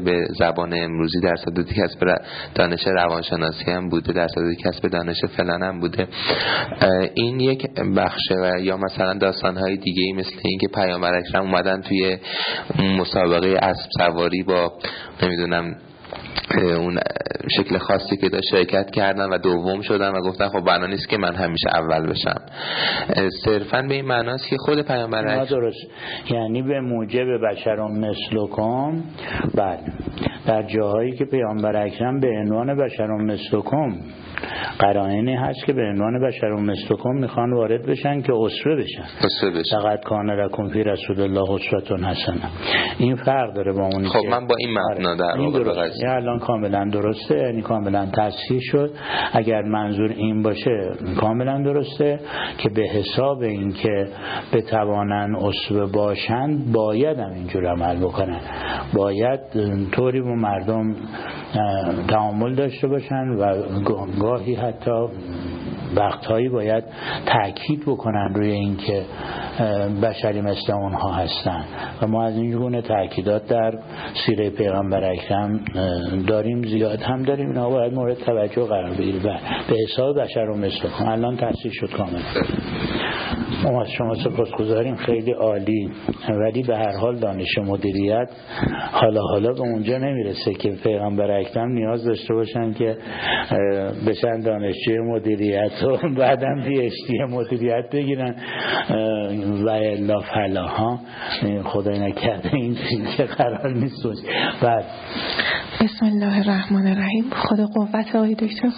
به زبان امروزی در صدد کسب دانش روانشناسی هم بوده، در صدد کسب دانش فلان هم بوده. این یک بخشه. و یا مثلا داستان‌های دیگه‌ای مثل این که پیامبر اکرم اومدن توی مسابقه اسب سواری با نمیدونم اون شکل خاصی که داشت شرکت کردن و دوم شدن و گفتن خب بنا نیست که من همیشه اول بشم. صرفاً به این معناست که خود پیامبر اکرم درست، یعنی به موجب بشر مثلکم. بله، در جاهایی که پیامبر اکرم به عنوان بشر مثلکم قرائنی هست که به عنوان بشر مثلکم میخوان وارد بشن که اسوه بشن. لقد کان لکم فی رسول الله اسوة حسنه. این فرق داره با اون. خب من با این مبنا در واقع الان کاملا درسته، یعنی کاملا تصحیح شد. اگر منظور این باشه کاملا درسته که به حساب این که بتوانن اسوه باشند باید هم اینجور عمل بکنن، باید طوری با مردم تعامل داشته باشن و گاهی حتی وقتهایی باید تأکید بکنن روی این که بشری مثل اونها هستن. و ما از این گونه تأکیدات در سیره پیغمبر اکرم داریم، زیاد هم داریم. اینا باید مورد توجه قرار بگیره. به حساب بشر و مثلکم الان تصحیح شد کامل. ما از شما سپاسگزاریم، خیلی عالی. ولی به هر حال دانش مدیریت حالا به اونجا نمیرسه که پیغمبر اکرم نیاز داشته باشن که بشن دانشجوی مدیریت و بعدم پی‌اچ‌دی مدیریت بگیرن و الا فلاها. خدای نکرده این چیزی قرار نیست باشه. بعد بسم الله الرحمن الرحیم. خدا قوت آقای دکتر.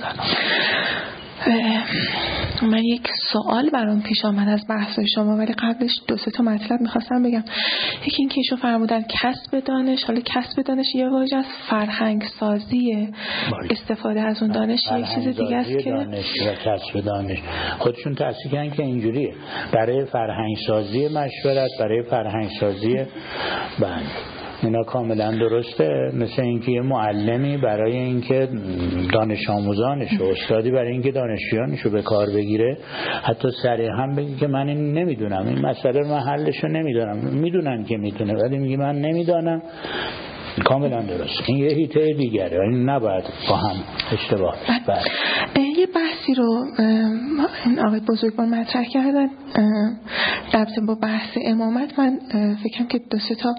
من یک سوال برام پیش آمد از بحث شما، ولی قبلش 2-3 مطلب میخواستم بگم. یکی این که ایشون فرمودن کسب دانش، حالا کسب دانش یه واژه از فرهنگ سازیه، استفاده از اون دانش یک چیز دیگه است که دانش و کسب دانش خودشون تصدیق کردن که اینجوریه. برای فرهنگ سازی مشورت، برای فرهنگ سازی بند اینا کاملا درسته. مثل اینکه یه معلمی برای اینکه دانش آموزانش و استادی برای اینکه دانشجویانشو به کار بگیره حتی سریع هم بگی که من این نمیدونم، این مسئله رو حلشو نمیدونم. میدونن که میتونه ولی میگه من نمیدونم. کاملا درست. این یه حیطه دیگره، این نباید با هم اشتباه. یه بحثی رو این آقای بزرگوار مطرح کردن در با بحث امامت. من فکرم که 2-3 تا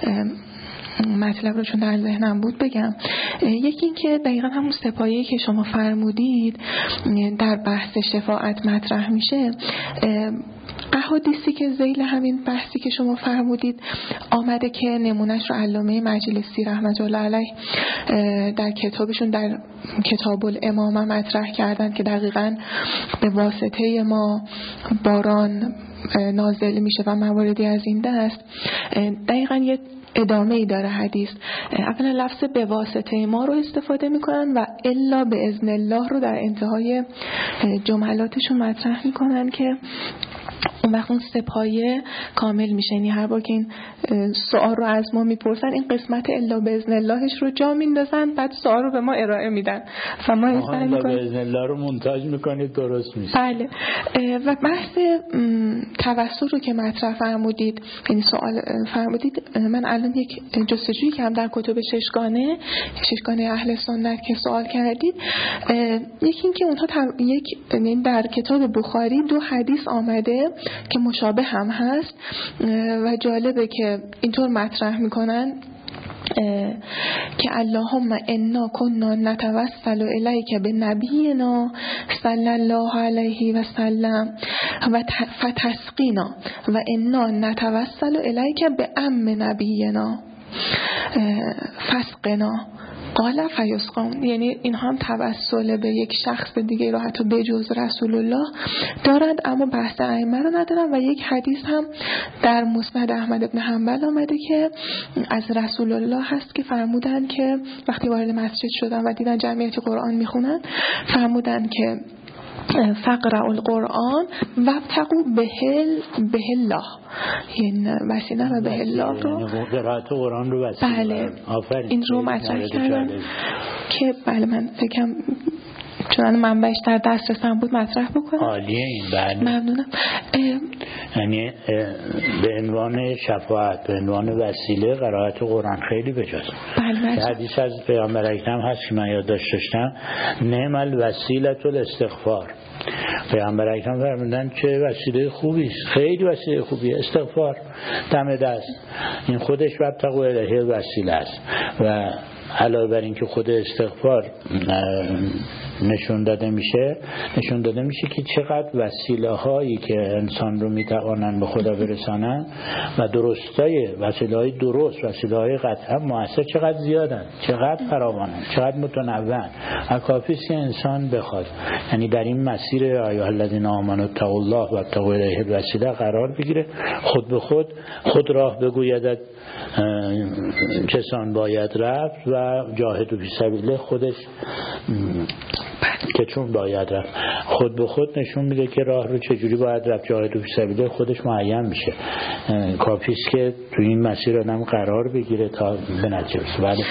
مطلب رو چون در ذهنم بود بگم. یکی این که دقیقا همون سپایه‌ای که شما فرمودید در بحث شفاعت مطرح میشه. احادیثی که ذیل همین بحثی که شما فرمودید آمده که نمونهش رو علامه مجلسی رحمت الله علیه در کتابشون در کتاب الامامه مطرح کردن که دقیقاً به واسطه ما باران نازل میشه و مواردی از این دست. دقیقاً یه ادامه ای داره حدیث. اولا لفظ به واسطه ما رو استفاده میکنن و الا به اذن الله رو در انتهای جملاتشون مطرح میکنن که اون وقت اون سپایه کامل میشه. یعنی هر بار که این سوال رو از ما میپرسن این قسمت الا باذن اللهش رو جا میندازن، بعد سوال رو به ما ارائه میدن و ما الا باذن الله رو مونتاژ میکنید درست میشه. بله. و بحث توسل رو که مطرح فرمودید، یعنی سوال فرمودید، من الان یک جستجویی که هم در کتب ششگانه اهل سنت که سوال کردید، یکی این که اونها یعنی در کتاب بخاری 2 حدیث آمده که مشابه هم هست و جالبه که اینطور مطرح میکنن که اللهم انا كنا نتوسل الیک بنبینا صلی الله علیه و سلم و فتسقینا و انا نتوسل الیک بعم نبینا فسقنا قال فیسقون. یعنی اینها هم توسل به یک شخص دیگه رو حتی به جز رسول الله دارند، اما بحث ائمه رو ندارن. و یک حدیث هم در مسند احمد بن حنبل آمده که از رسول الله هست که فرمودن که وقتی وارد مسجد شدن و دیدن جمعیت قرآن میخونن فرمودن که فقرأ القرآن وابتغوا به الله، یعنی وسیله و به الله رو قرائت قرآن رو وسیله. بله این رو مطرح کردن که بله من فکرم چون منبعش در دسترسم بود مطرح بکنم. عالیه این. بله ممنونم. یعنی به عنوان شفاعت، به عنوان وسیله قرائت قرآن خیلی بجاست. بله. حدیث از پیامبر اکرم هست که من یادداشت داشتم، نعم الوسیله الاستغفار. پیامبر اکرم فرمودن چه وسیله خوبی است، خیلی وسیله خوبیه استغفار، دم دست. این خودش وابتغوا الیه الوسیله است. و علاوه بر این که خود استغفار نشون داده میشه که چقدر وسیله هایی که انسان رو میتوانن به خدا برسانن و درستای وسیله های درست، وسیله های قطعا موثر چقدر زیادن، چقدر فراوانن، چقدر متنوعن. کافیه که انسان بخواد، یعنی در این مسیر ایها الذین آمنوا اتقوا الله وابتغوا الیه الوسیله قرار بگیره، خود به خود راه بگوید چسان باید رفت و جاهدوا فی سبیله خودش که چون باید رفت، خود به خود نشون میده که راه رو چجوری باید رفت، جاهدوا فی سبیله خودش معین میشه. کافیست که تو این مسیر آدم قرار بگیره تا به نتیجه برسه.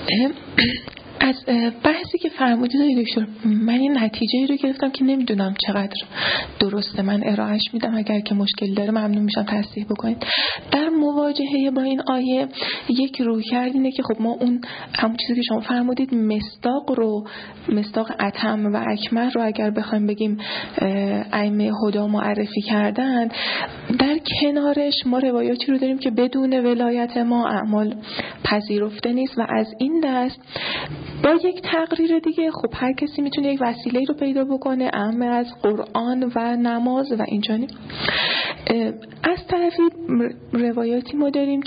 از بحثی که فرمودید دکتر، من این نتیجه رو گرفتم که نمیدونم چقدر درسته، من ارائهش میدم، اگر که مشکل داره ممنون میشم تصحیح بکنید. در مواجهه با این آیه یک رویکرد اینه که خب ما اون همون چیزی که شما فرمودید مصداق اتم و اکمل رو اگر بخوایم بگیم ائمه هدی معرفی کردن، در کنارش ما روایاتی رو داریم که بدون ولایت ما اعمال پذیرفته نیست و از این دست با یک تقریر دیگه خب هر کسی میتونه یک وسیله رو پیدا بکنه اعم از قرآن و نماز و اینجانی. از طرفی روایاتی ما داریم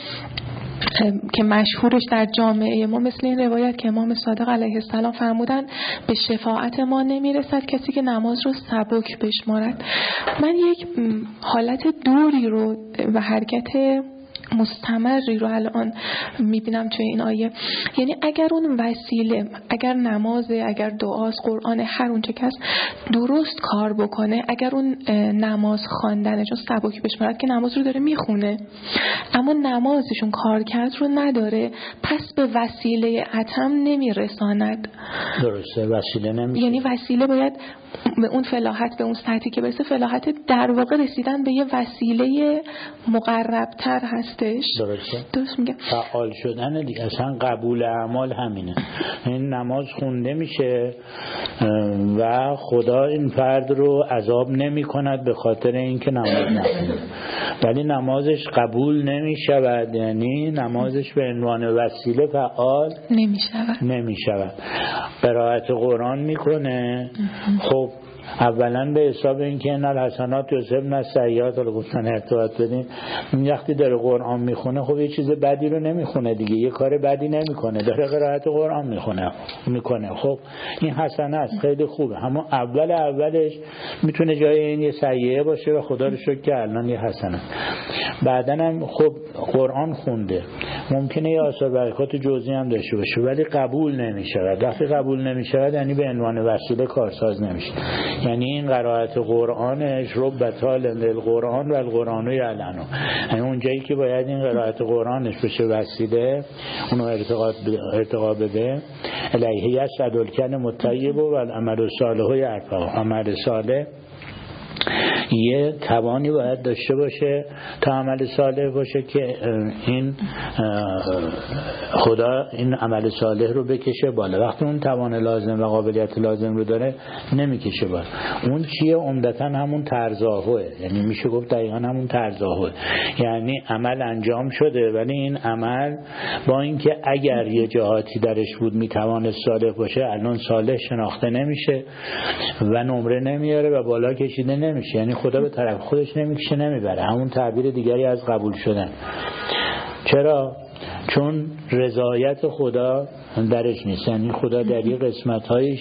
که مشهورش در جامعه ما مثل این روایت که امام صادق علیه السلام فرمودن به شفاعت ما نمیرسد کسی که نماز رو سبک بشمارد. من یک حالت دوری رو و حرکت مستمری رو الان میبینم توی این آیه، یعنی اگر اون وسیله، اگر نمازه، اگر دعاست، قرآن، هر اون چه کس درست کار بکنه، اگر اون نماز خواندنه چون سبکی بشمارد که نماز رو داره میخونه اما نمازشون کار کرد رو نداره، پس به وسیله اتم نمیرساند. درسته، وسیله نمیشه. یعنی وسیله باید به اون فلاحت، به اون سطحی که برسه، فلاحت در واقع رسیدن به یه وسیله مقربتر هستش. درست میگم. فعال شدن دیگه، اصلا قبول اعمال همینه. این نماز خونده میشه و خدا این فرد رو عذاب نمی کند به خاطر اینکه نماز نخونده، ولی نمازش قبول نمیشود، یعنی نمازش به عنوان وسیله فعال نمیشود. قرائت قرآن میکنه، خب اولا به حساب اینکه ان الحسنات یذهبن السیئات رو گفتن ارتباط بدین، وقتی داره قرآن میخونه خب یه چیز بدی رو نمیخونه دیگه، یه کار بدی نمیکنه، داره قرائت قرآن میکنه. خب این حسنه است، خیلی خوبه، اما اولش میتونه جای این یه سیئه باشه و خدا رو شکر که الان یه حسنه. بعدن هم خب قرآن خونده، ممکنه یه آثار برکات جزئی هم داشته باشه ولی قبول نمیشود. وقتی قبول نمیشود یعنی به عنوان وسیله کارساز نمیشه، یعنی این قرائت قرآنش ربطال للقرآن و القرآن یعلنو، یعنی اونجایی که باید این قرائت قرآنش بشه وسیله، اونو ارتقا بده. الیه یسعد الکلم الطیب و العمل الصالح یرفعه. عمل صالح یه توانی باید داشته باشه تا عمل صالح باشه که این خدا این عمل صالح رو بکشه بالا. وقتی اون توان لازم و قابلیت لازم رو داره نمیکشه بالا. اون چیه؟ عمدتاً همون ترزاهوه، یعنی میشه گفت دقیقاً همون ترزاهوه، یعنی عمل انجام شده ولی این عمل با اینکه اگر یه جهاتی درش بود میتوانست صالح باشه، الان صالح شناخته نمیشه و نمره نمیاره و بالا کشیده نمیشه، یعنی خدا به طرف خودش نمیکشه، نمیبره. همون تعبیر دیگری از قبول شدن. چرا؟ چون رضایت خدا درش نیست، یعنی خدا در یک قسمت‌هایش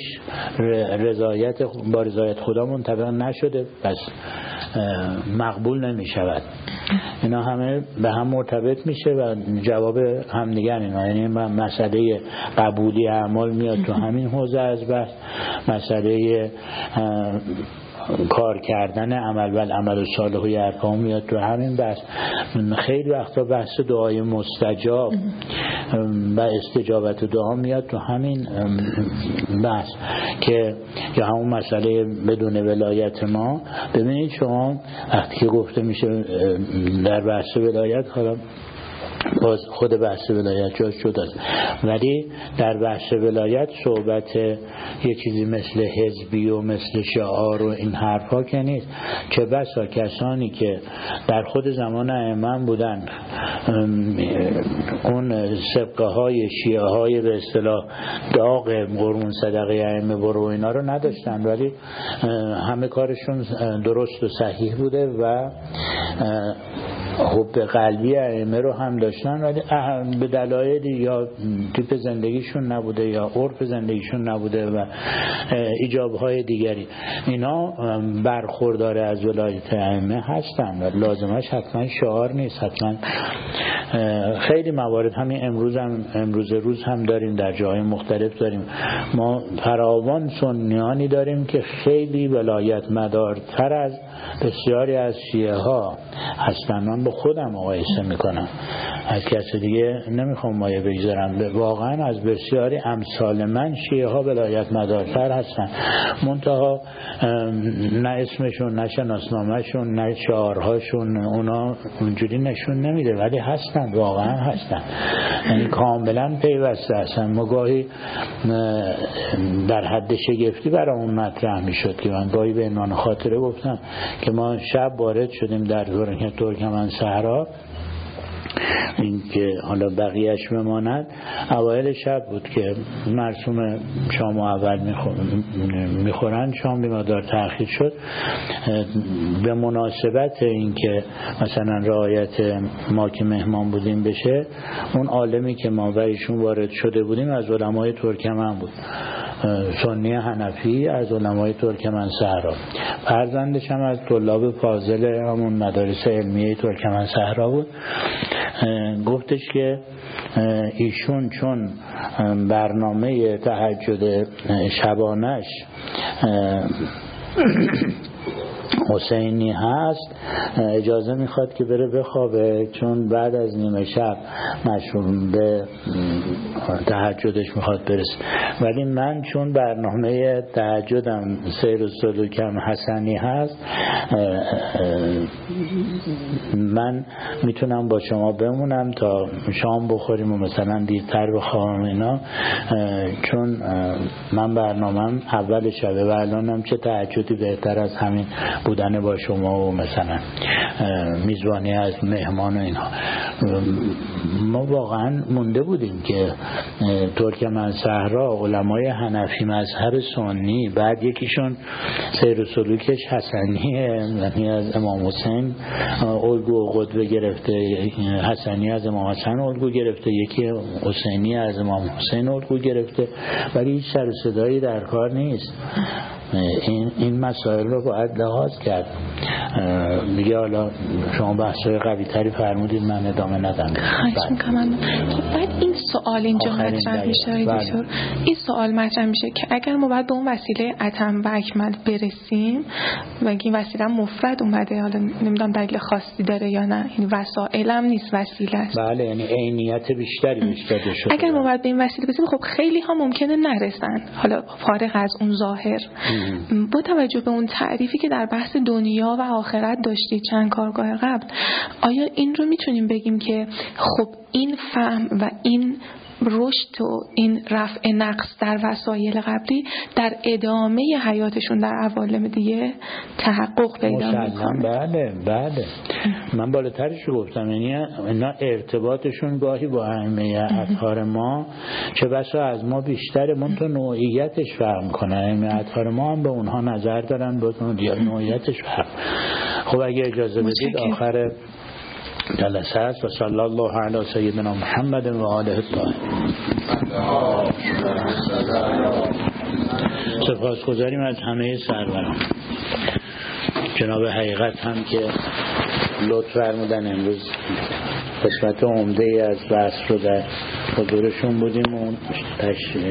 با رضایت خدا منطبق نشده، پس مقبول نمیشود. اینا همه به هم مرتبط میشه و جواب هم دیگر اینا، یعنی مسئله قبولی اعمال میاد تو همین حوزه از بحث، مسئله کار کردن عمل بالعمل صالح یرفعه میاد تو همین بحث. خیلی وقتا بحث دعای مستجاب و استجابت دعا میاد تو همین بحث که یا همون مسئله بدون ولایت ما. ببینید شما وقتی که گفته میشه در بحث ولایت، حالا باز خود بحث ولایت جاش شده است، ولی در بحث ولایت صحبت یه چیزی مثل حزبی و مثل شعار و این حرفا که نیست. چه بسا کسانی که در خود زمان ائمه بودن اون سبقه های شیعه های به اصطلاح داغ قرون صدقه ائمه برو اینا رو نداشتن، ولی همه کارشون درست و صحیح بوده و حب قلبی ائمه رو هم داشتن، ولی به دلایل یا تیپ زندگیشون نبوده یا عرف زندگیشون نبوده و ایجابهای دیگری اینا برخوردار از ولایت ائمه هستن و لازمش حتما شعار نیست. حتما خیلی موارد همین امروز روز هم داریم، در جاهای مختلف داریم. ما فراوان سنیانی داریم که خیلی ولایت مدارتر از بسیاری از شیعه ها هستن. من با خودم مقایسه میکنم، از کسی دیگه نمیخوام مایه بگذارم، واقعا از بسیاری امثال من شیعه ها ولایت مدارتر هستن. منتها نه اسمشون نه شناسنامهشون نه شعارهاشون اونا اونجوری نشون نمیده، ولی هستن، واقعا هستن، یعنی کاملا پیوسته هستن. ما گاهی در حد شگفتی برامون مطرح میشد که من گاهی به عنوان خاطره گفتم که ما شب وارد شدیم در ترکمن صحرا، این که حالا بقیهش بماند. اوایل شب بود که مرسوم شام اول میخورن، شام بیمادار تأخیر شد. به مناسبت این که مثلا رعایت ما که مهمان بودیم بشه، اون عالمی که ما و ایشون وارد شده بودیم از علمای ترکمن بود، سنی حنفی از علمای ترکمن صحرا، فرزندش هم از طلاب فاضل همون مدارس علمیه ترکمن صحرا بود. گفتش که ایشون چون برنامه تهجد شبانش حسینی هست اجازه میخواد که بره بخوابه، چون بعد از نیمه شب مشروع به تهجدش میخواد برسه. ولی من چون برنامه تهجدم سیر و سلوکم حسنی هست، من میتونم با شما بمونم تا شام بخوریم و مثلا دیرتر بخوابم اینا، چون من برنامه‌ام اول شبه و الانم چه تهجدی بهتر از همین بودن با شما و مثلا میزبانی از مهمان و اینها. ما واقعا مونده بودیم که ترکمن صحرا علمای حنفی مذهب سنی، بعد یکیشون سیر و سلوکش حسنیه، یعنی از امام حسین الگو و قدوه گرفته، حسنی از امام حسن الگو گرفته، یکی حسینی از امام حسین الگو گرفته، ولی هیچ سر و صدایی در کار نیست. این مسائل رو باید لحاظ کرد. میگه حالا شما بحثای قوی تری فرمودید، من ادامه ندم. خواهش میکنم. خب بعد این سوال اینجا مطرح میشه دکتر، این سوال مطرح میشه که اگر ما باید به اون وسیله اتم و اکمل برسیم و این وسیله مفرد اومده، حالا نمیدونم دلیل خاصی داره یا نه، این وسایل هم نیست، وسیله است. بله، یعنی عینیت بیشتری بهش داده شده. اگر ما باید به این وسیله برسیم، خب خیلی ها ممکنه نرسن، حالا فارغ از اون ظاهر. با توجه به اون تعریفی که در بحث دنیا و آخرت داشتید چند کارگاه قبل، آیا این رو میتونیم بگیم که خب این فهم و این رشد و این رفع نقص در وسایل قبلی در ادامه حیاتشون در عوالم دیگه تحقق پیدا میکنه؟ بله. من بالاترش رو گفتم، یعنی اینا ارتباطشون گاهی با ائمه اطهار ما چه بسا از ما بیشتره، من تو نوعیتش فرق کنه. ائمه اطهار ما هم به اونها نظر دارن، با نوعیتش فرق. خب اگه اجازه بدید آخر جلسه است و صلی الله علی سیدنا محمد و آله الطاهرین. سپاسگزاریم از همه سروران. جناب حقیقت هم که لطف فرمودن امروز قسمت عمده ای از بحث رو در حضورشون بودیم و